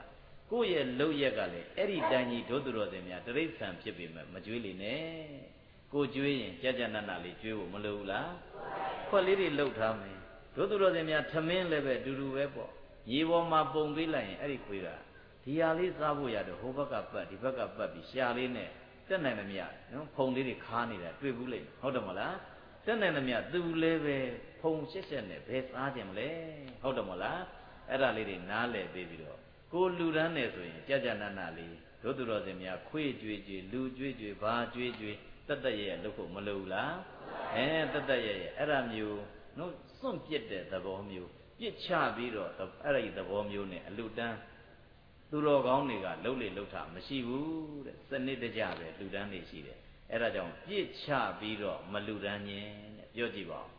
ကိုယ့်ရဲ့လုပ်ရက်ကလည်းအဲ့ဒီတိုင်းကြီးဒုသူတော်စင်များတရိစ္ဆာန်ဖြစ်ပေမဲ့မကြွေးလေနဲ့ကိုကြွေးရင်ကြကြနနလေးကြွေးဖို့မလိုဘူးလားခွက်လေးတွေလှုပ်ထားမယ်ဒုသူတော်စင်များထမင်းလည်းပဲအတူတူပဲပေါ့ရေပေါ်မှာပုံပေးလိုက်ရင်အဲ့ဒီခွေးကဒီဟာလေးစားဖို့ရတော့ဟိုဘက်ကပတ်ဒီဘက်ကပတ်ပြီးရှာလေးနဲ့တက်နိုင်မမြနော်ဖုံလေးတွေခါနေတာတွေ့ဘူးလိမ့်ဟုတ်တယ်မလားတက်နိုင်သမျှသူလည်းပဲဖုံရှက်ရှက်နဲ့ဘယ်စားကြမလဲဟုတ်တယ်မလားအဲ့ဒါလေးတွေနားလည်ပေးပြီးတော့ကိုလူရမ်းနေဆိုရင်ကြကြနနလေးဒုသူတော်စင်များခွေးကြွေကြွေလူကြွေကြွေဘာကြွေကြွေတက်တက်ရဲ့လုပ်ဖို့မလိုဘူးလားတက်တက်ရဲ့အဲ့ဒါမျိုးနော်စွန့်ပစ်တဲ့သဘောမျိုးပြစ်ချပြီးတော့အဲ့ဒီသဘောမျိုးနဲ့အလူတန်းသူတော်ကောင်းတွေကလှုပ်လေလှုပ်တာမရှိဘူးတဲ့စနစ်တကျပဲလူတန်းတွေရှိတယ်အဲ့ဒါကြောင့်ပြစ်ချပြီးတော့မလူတန်းခြင်းတဲ့ပြောကြည့်ပါဦး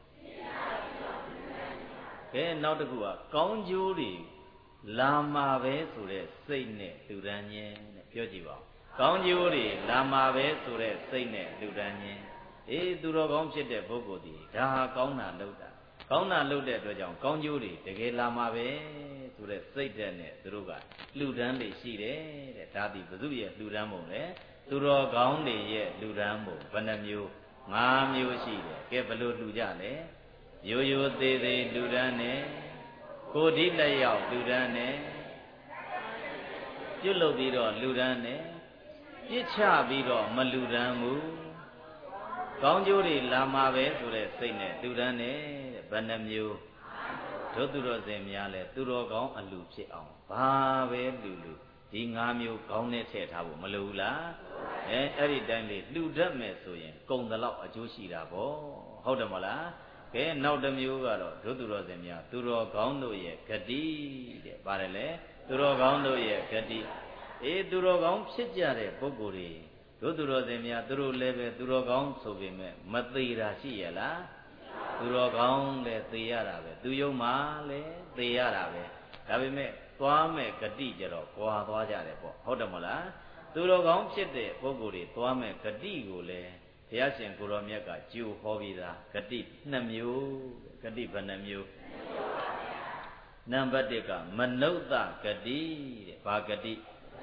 ကဲနောက်တစ်ခုကကောင်းကျိုးတွေလာမှာပဲဆိုတဲ့စိတ်နဲ့လူတန်းခြင်းတဲ့ပြောကြည့်ပါဦးကောင်းကျိုးတွေလာမှာပဲဆိုတဲ့စိတ်နဲ့လူတန်းခြင်းသူတော်ကောင်းဖြစ်တဲ့ပုဂ္ဂိုလ်ဒီဒါဟာကောင်းတာလုပ်တာကောင်းတာလုပ်တဲ့အတွက်ကြောင့်ကောင်းကျိုးတွေတကယ်လာမှာပဲဆိုတဲ့စိတ်ဓာတ်နဲ့သူတို့ကလှူဒန်းလေးရှိတယ်တဲ့ဒါသည်ဘု து ရဲ့လှူဒန်းပုံလေသူတော်ကောင်းတွေရဲ့လှူဒန်းပုံဘယ်နှမျိုး5မျိုးရှိတယ်ကဲဘယ်လိုလှူကြလဲရိုးရိုးသေးသေးလှူဒန်းတယ်ကိုယ်ဒီလက်ရောက်လှူဒန်းတယ်ပြုတ်လုပ်ပြီးတော့လှူဒန်းတယ်ပြစ်ချပြီးတော့မလှူဒန်းဘူးကောင်းကျိုးတွေလာမှာပဲဆိုတဲ့စိတ်နဲ့လှူဒန်းတယ်တဲ့ဘယ်နှမျိုးတို့သူတော်စင်များလဲသူတော်ကောင်းအလှဖြစ်အောင်ဘာပဲလှူဒီ5မျိုးကောင်းနဲ့ထည့်ထားဖို့မလိုဘူးလားအဲ့ဒီတိုင်းလေးလှူတတ်မယ်ဆိုရင်ကုံတလောက်အကျိုးရှိတာပေါ့ဟုတ်တယ်မလားကဲနောက်တစ်မျိုးကတော့တို့သူတော်စင်များသူတော်ကောင်းတို့ရဲ့ဂတိတဲ့ပါတယ်လေသူတော်ကောင်းတို့ရဲ့ဂတိသူတော်ကောင်းဖြစ်ကြတဲ့ပုဂ္ဂိုလ်တွေတို့သူတော်စင်များသူတို့လည်းပဲသူတော်ကောင်းဆိုပေမဲ့မသေးတာရှိရလားသူတော်ကောင်းလည်းသေရတာပဲသူယုံမှလည်းသေရတာပဲဒါပေမဲ့သွားမဲ့ဂတိကြတော့ကွာသွားကြတယ်ပေါ့ဟုတ်တယ်မလားသူတော်ကောင်းဖြစ်တဲ့ပုဂ္ဂိုလ်တွေသွားမဲ့ဂတိကိုလည်းဘုရားရှင်ကိုရောမြတ်ကကြိုဟောပြီးသားဂတိ2မျိုးဂတိဘယ်နှမျိုးနံပါတ်1ကမနုဿဂတိတဲ့ဘာဂတိ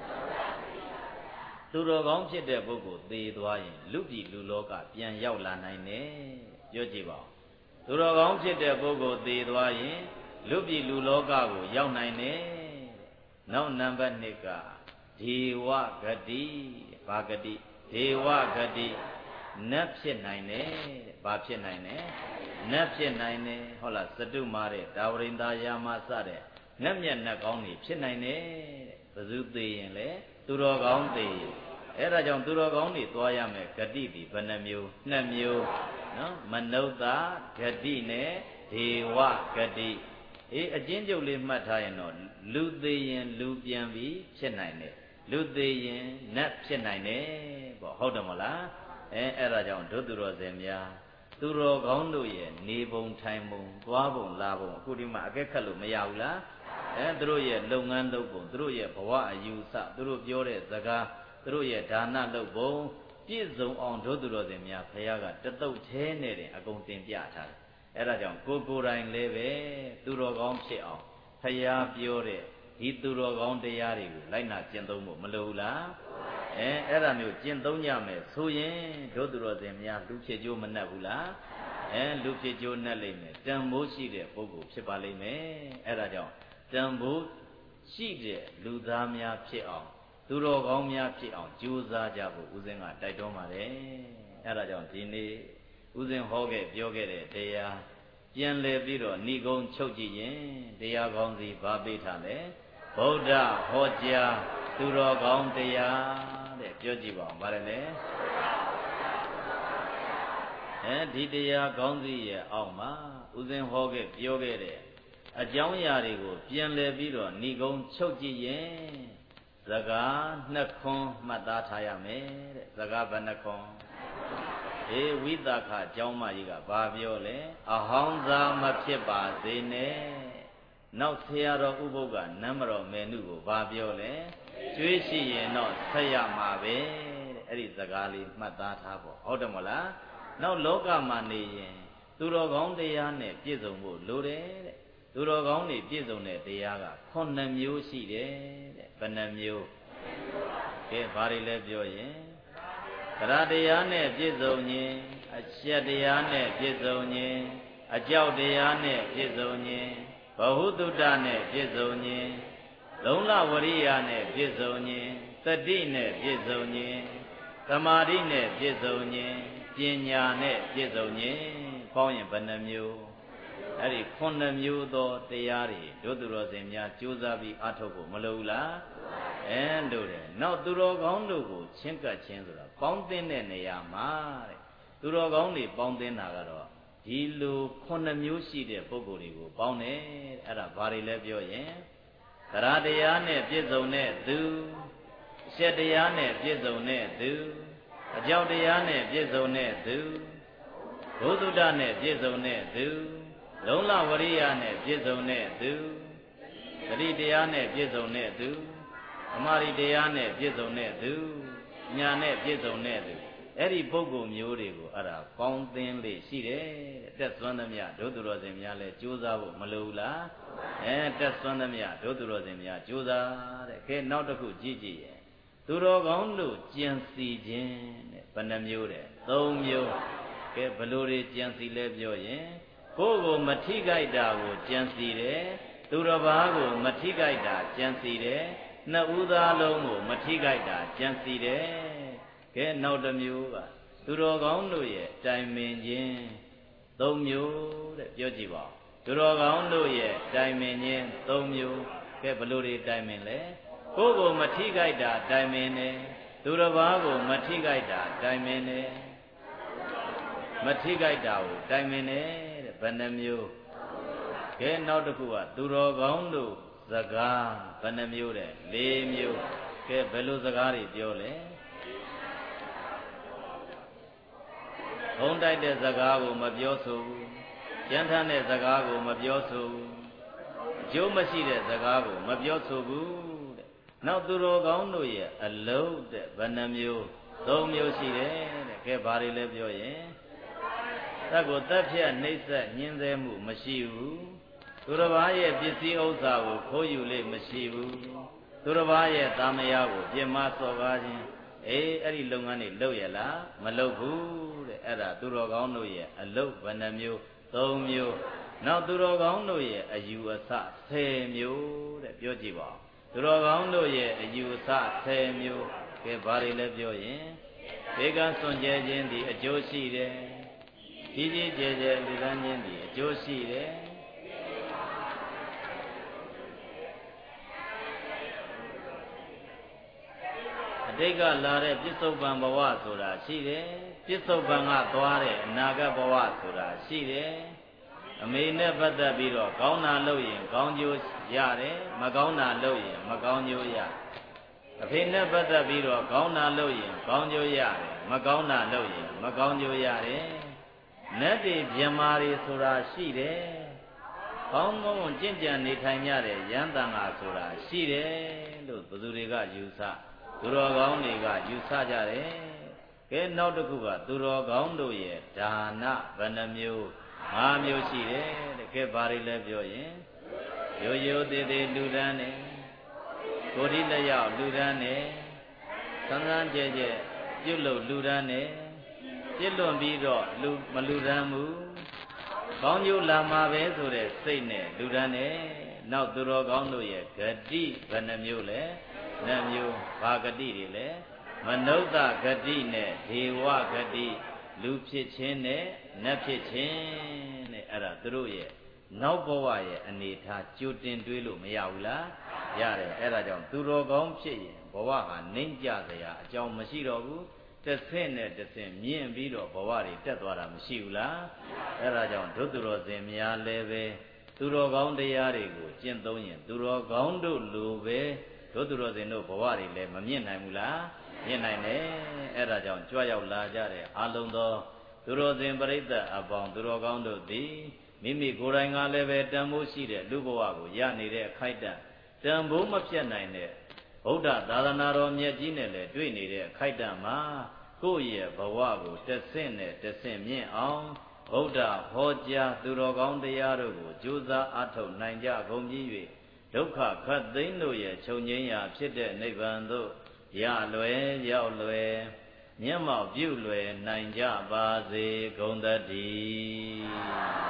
သူတော်ကောင်းဖြစ်တဲ့ပုဂ္ဂိုလ်သေသွားရင်လူပြည်လူလောကပြန်ရောက်လာနိုင်တယ်ပြောကြည့်ပါဦးသူတော်ကောင်းဖြစ်တဲ့ပုဂ္ဂိုလ်သေသွားရင်လူပြည်လူလောကကိုရောက်နိုင်တယ်နောက်နံပါတ်2ကဒေဝဂတိဘာဂတိဒေဝဂတိနတ်ဖြစ်နိုင်တယ်ဘာဖြစ်နိုင်တယ်နတ်ဖြစ်နိုင်တယ်ဟုတ်လားစတုမာတဲ့ဒါဝရိန္ဒာယာမစတဲ့ငတ်မြတ်နတ်ကောင်းတွေဖြစ်နိုင်တယ်ဘယ်သူသေးရင်လဲသူတော်ကောင်းသေးအဲ့ဒါကြောင့်သူတော်ကောင်းတွေသွားရမယ်ဂတိဒီဘယ်နှမျိုး2မျိုးနော်မနုဿဂတိနဲ့ဒေဝဂတိအချင်းကျုပ်လေးမှတ်ထားရင်တော့လူသေးရင်လူပြန်ပြီးဖြစ်နိုင်တယ်လူသေးရင်နတ်ဖြစ်နိုင်တယ်ပေါ့ဟုတ်တယ်မလားအဲ့ဒါကြောင့်ဒုသူတော်စင်များသူတော်ကောင်းတို့ရဲ့နေပုံထိုင်ပုံသွားပုံလာပုံအခုဒီမှာအကဲခတ်လို့မရဘူးလားသူတို့ရဲ့လုပ်ငန်းလုပ်ပုံသူတို့ရဲ့ဘဝအယူဆသူတို့ပြောတဲ့စကားသူတို့ရဲ့ဒါနလုပ်ပုံပြည့်စုံအောင်ဒုသူတော်စင်များဘုရားကတသုတ်သေးနဲ့တင်အကုန်တင်ပြထားတယ်အဲ့ဒါကြောင့်ကိုယ်တိုင်လည်းပဲသူတော်ကောင်းဖြစ်အောင်ဘုရားပြောတဲ့ဒီသူတော်ကောင်းတရားတွေကိုလိုက်နာကျင့်သုံးဖို့မလိုဘူးလားအဲ့ဒါမျိုးကျင့်သုံးကြမယ်ဆိုရင်ဒုသူတော်စင်များလူဖြစ်ကြိုးမနှက်ဘူးလားလူဖြစ်ကြိုးနှက်လိမ့်မယ်တန်ဖိုးရှိတဲ့ပုဂ္ဂိုလ်ဖြစ်ပါလိမ့်မယ်အဲ့ဒါကြောင့်တန်ဖိုးရှိတဲ့လူသားများဖြစ်အောင်သူတော်ကောင်းများဖြစ်အောင်ကြိုးစားကြဖို့ဦးဇင်းကတိုက်တွန်းပါတယ်အဲ့ဒါကြောင့်ဒီနေ့ဦးဇင်းဟောခဲ့ပြောခဲ့တဲ့တရားပြန်လည်ပြီးတော့ဏိဂုံးချုပ်ကြည့်ရင်တရားကောင်းစီဘာပေးထားလဲဗုဒ္ဓဟောကြားသူတော်ကောင်းတရားတဲ့ပြောကြည့်ပါဦးဗါတယ်လေဒီတရားကောင်းစီရဲ့အောက်မှာဦးဇင်းဟောခဲ့ပြောခဲ့တဲ့အကြောင်းအရာတွေကိုပြန်လည်ပြီးတော့ဏိဂုံးချုပ်ကြည့်ရင်စကား2ခွန်းမှတ်သားထားရမယ်တဲ့စကားဘယ်နှခွန်းဝိသခအကြောင်းမကြီးကဘာပြောလဲအဟောင်းစားမဖြစ်ပါစေနဲ့နောက်ဆရာတော်ဥပုပ်ကနမ်းမတော်မေနုကိုဘာပြောလဲကျွေးရှိရင်တော့ဆက်ရမှာပဲတဲ့အဲ့ဒီစကားလေးမှတ်သားထားဖို့ဟုတ်တယ်မလားနောက်လောကမှာနေရင်သူတော်ကောင်းတရားနဲ့ပြည့်စုံဖို့လိုတယ်တဲ့သူတော်ကောင်းတွေပြည့်စုံတဲ့တရားက9မျိုးရှိတယ်တဲ့ဘယ်နှမျိုးကဲဘာတွေလဲပြောရင်တရားတရားနဲ့ပြည့်စုံခြင်းအချက်တရားနဲ့ပြည့်စုံခြင်းအကြောက်တရားနဲ့ပြည့်စုံခြင်းဘဟုတုတနဲ့ပြည့်စုံခြင်းလုံလဝရိယနဲ့ပြည့်စုံခြင်းတတိနဲ့ပြည့်စုံခြင်းသမာဓိနဲ့ပြည့်စုံခြင်းပညာနဲ့ပြည့်စုံခြင်းပေါင်းရင်ဘယ်နှမျိုးအဲ့ဒီ9မျိုးသောတရားတွေတို့သူတော်စင်များကြိုးစားပြီးအားထုတ်ဖို့မလိုဘူးလားလို့တယ်နောက်သူတော်ကောင်းတို့ကိုချင်းကပ်ခြင်းဆိုတာပေါင်းသင်းတဲ့နေရာမှာတဲ့သူတော်ကောင်းတွေပေါင်းသင်းတာကတော့ဒီလို9မျိုးရှိတဲ့ပုဂ္ဂိုလ်တွေကိုပေါင်းတယ်အဲ့ဒါဘာတွေလဲပြောရင်တရားတရားနဲ့ပြည့်စုံတဲ့သူအရှက်တရားနဲ့ပြည့်စုံတဲ့သူအကြောက်တရားနဲ့ပြည့်စုံတဲ့သူဘုဒ္ဓတနဲ့ပြည့်စုံတဲ့သူလုံလဝရိယနဲ့ပြည့်စုံတဲ့သူသတိတရားနဲ့ပြည့်စုံတဲ့သူအမာရီတရားနဲ့ပြည့်စုံတဲ့သူညာနဲ့ပြည့်စုံတဲ့သူအဲ့ဒီပုဂ္ဂိုလ်မျိုးတွေကိုအဲ့ဒါပေါင်းသင်းလေးရှိတယ်တဲ့တက်သွမ်းသမျှဒုသူတော်စင်များလဲကြိုးစားဖို့မလိုဘူးလားတက်သွမ်းသမျှဒုသူတော်စင်များကြိုးစားတဲ့ကဲနောက်တစ်ခုကြည့်ကြည့်ရဲ့သူတော်ကောင်းတို့ကြံစီခြင်းတဲ့ဘယ်နှမျိုးတဲ့3မျိုးကဲဘယ်လိုတွေကြံစီလဲပြောရင်ကိုယ်ကိုမထိခိုက်တာကိုကြံစီတယ်သူတစ်ပါးကိုမထိခိုက်တာကြံစီတယ်နှစ်ဦးသားလုံးကိုမထိခိုက်တာကြံစီတယ်ကဲနောက်တစ်မျိုးကသူတော်ကောင်းတို့ရဲ့တိုင်ပင်ခြင်း3မျိုးတဲ့ပြောကြည့်ပါသူတော်ကောင်းတို့ရဲ့တိုင်ပင်ခြင်း3မျိုးကဲဘယ်လိုတွေတိုင်ပင်လဲကိုယ်ကိုမထိခိုက်တာတိုင်ပင်တယ်သူတစ်ပါးကိုမထိခိုက်တာတိုင်ပင်တယ်မထိခိုက်တာကိုတိုင်ပင်တယ်တဲ့ဘယ်နှမျိုးကဲနောက်တစ်ခုကသူတော်ကောင်းတို့စကားဘယ်နှမျိုးတဲ့4မျိုးကဲဘယ်လိုစကားတွေပြောလဲဘုံတိုက်တဲ့စကားကိုမပြောဆိုဘူးကြမ်းထမ်းတဲ့စကားကိုမပြောဆိုဘူးအကျိုးမရှိတဲ့စကားကိုမပြောဆိုဘူးတဲ့နောက်သူတော်ကောင်းတို့ရဲ့အလုံးတဲ့ဘယ်နှမျိုး3မျိုးရှိတယ်တဲ့ကဲဘာတွေလဲပြောရင်တတ်ကိုတက်ဖြတ်နှိမ့်ဆက်ညှင်းဆဲမှုမရှိဘူးသူတစ်ပါးရဲ့ပစ္စည်းဥစ္စာကိုခိုးယူလေမရှိဘူးသူတစ်ပါးရဲ့တာမယာကိုပြင်းမစော်ကားခြင်းအဲ့ဒီလုပ်ငန်းတွေလုပ်ရလားမလုပ်ဘူးတဲ့အဲ့ဒါသူတော်ကောင်းတို့ရဲ့အလုပ်ဘယ်နှမျိုး3မျိုးနောက်သူတော်ကောင်းတို့ရဲ့အယူအဆ10မျိုးတဲ့ပြောကြည့်ပါသူတော်ကောင်းတို့ရဲ့အယူအဆ10မျိုးကဲဘာတွေလဲပြောရင်ဘေကံစွန့်ကြဲခြင်းဒီအကျိုးရှိတယ်ကြီးကြီးကျယ်ကျယ်လူတန်းခြင်းဒီအကျိုးရှိတယ်အတိတ်ကလာတဲ့ပြစ္ဆုတ်ပံဘဝဆိုတာရှိတယ်ပြစ္ဆုတ်ပံကသွားတဲ့အနာဂတ်ဘဝဆိုတာရှိတယ်အမေနဲ့ပတ်သက်ပြီးတော့ကောင်းတာလုပ်ရင်ကောင်းကျိုးရတယ်မကောင်းတာလုပ်ရင်မကောင်းကျိုးရအဖေနဲ့ပတ်သက်ပြီးတော့ကောင်းတာလုပ်ရင်ကောင်းကျိုးရတယ်မကောင်းတာလုပ်ရင်မကောင်းကျိုးရတယ်နတ်တွေမြမာတွေဆိုတာရှိတယ်ကောင်းကောင်းကျင့်ကြံနေထိုင်ကြတဲ့ယန္တန်ဃာဆိုတာရှိတယ်လို့ဘယ်သူတွေကယူဆသူတော်ကောင်းတွေကယူဆကြတယ်ကဲနောက်တစ်ခုကသူတော်ကောင်းတို့ရဲ့ဒါနဘယ်နှမျိုး5မျိုးရှိတယ်တဲ့ကဲဘာတွေလဲပြောရင်ရိုးရိုးသေးသေးလူဒန်းတယ်ကိုယ်ဒီလက်ရောက်လူဒန်းတယ်သံသံကျဲကျဲပြုတ်လို့လူဒန်းတယ်ပြစ်လွန်ပြီးတော့မလူဒန်းဘူးကောင်းကျိုးလာမှာပဲဆိုတဲ့စိတ်နဲ့လူဒန်းတယ်နောက်သူတော်ကောင်းတို့ရဲ့ဂတိဘယ်နှမျိုးလဲ2မျိုးဘာဂတိတွေလဲမနုဿဂတိနဲ့ဒေဝဂတိလူဖြစ်ခြင်းနဲ့နတ်ဖြစ်ခြင်းနဲ့အဲ့ဒါသူတို့ရဲ့နောက်ဘဝရဲ့အနေထားကြိုတင်တွေးလို့မရဘူးလားရတယ်အဲ့ဒါကြောင့်သူတော်ကောင်းဖြစ်ရင်ဘဝဟာနှိမ့်ကြစရာအကြောင်းမရှိတော့ဘူးတစ်ဆင့်နဲ့တစ်ဆင့်မြင့်ပြီးတော့ဘဝတွေတက်သွားတာမရှိဘူးလားအဲ့ဒါကြောင့်ဒုသူတော်စင်များလည်းပဲသူတော်ကောင်းတရားတွေကိုကျင့်သုံးရင်သူတော်ကောင်းတို့လိုပဲဒုသူတော်စင်တို့ဘဝတွေလည်းမမြင့်နိုင်ဘူးလားမြင့်နိုင်တယ်အဲ့ဒါကြောင့်ကြွရောက်လာကြတဲ့အာလုံးသောသူတော်စင်ပရိသတ်အပေါင်းသူတော်ကောင်းတို့သည်မိမိကိုယ်တိုင်ကလည်းပဲတန်ဖိုးရှိတဲ့လူဘဝကိုရနေတဲ့အခိုက်အတန့်တန်ဖိုးမပြတ်နိုင်တဲ့ဗုဒ္ဓသာသနာတော်မြတ်ကြီးနဲ့လည်းတွေ့နေတဲ့အခိုက်အတန့်မှာကိုယ့်ရဲ့ဘဝကိုတစ်ဆင့်နဲ့တစ်ဆင့်မြင့်အောင်ဗုဒ္ဓဟောကြားသူတော်ကောင်းတရားတို့ကိုကြိုးစားအားထုတ်နိုင်ကြကုန်ပြီး၍ဒုက္ခခတ်သိမ်းတို့ရဲ့ချုပ်ငြိမ်းရာဖြစ်တဲ့နိဗ္ဗာန်သို့ရလွယ်ရောက်လွယ်မျက်မှောက်ပြုလွယ်နိုင်ကြပါစေကုန်သတည်း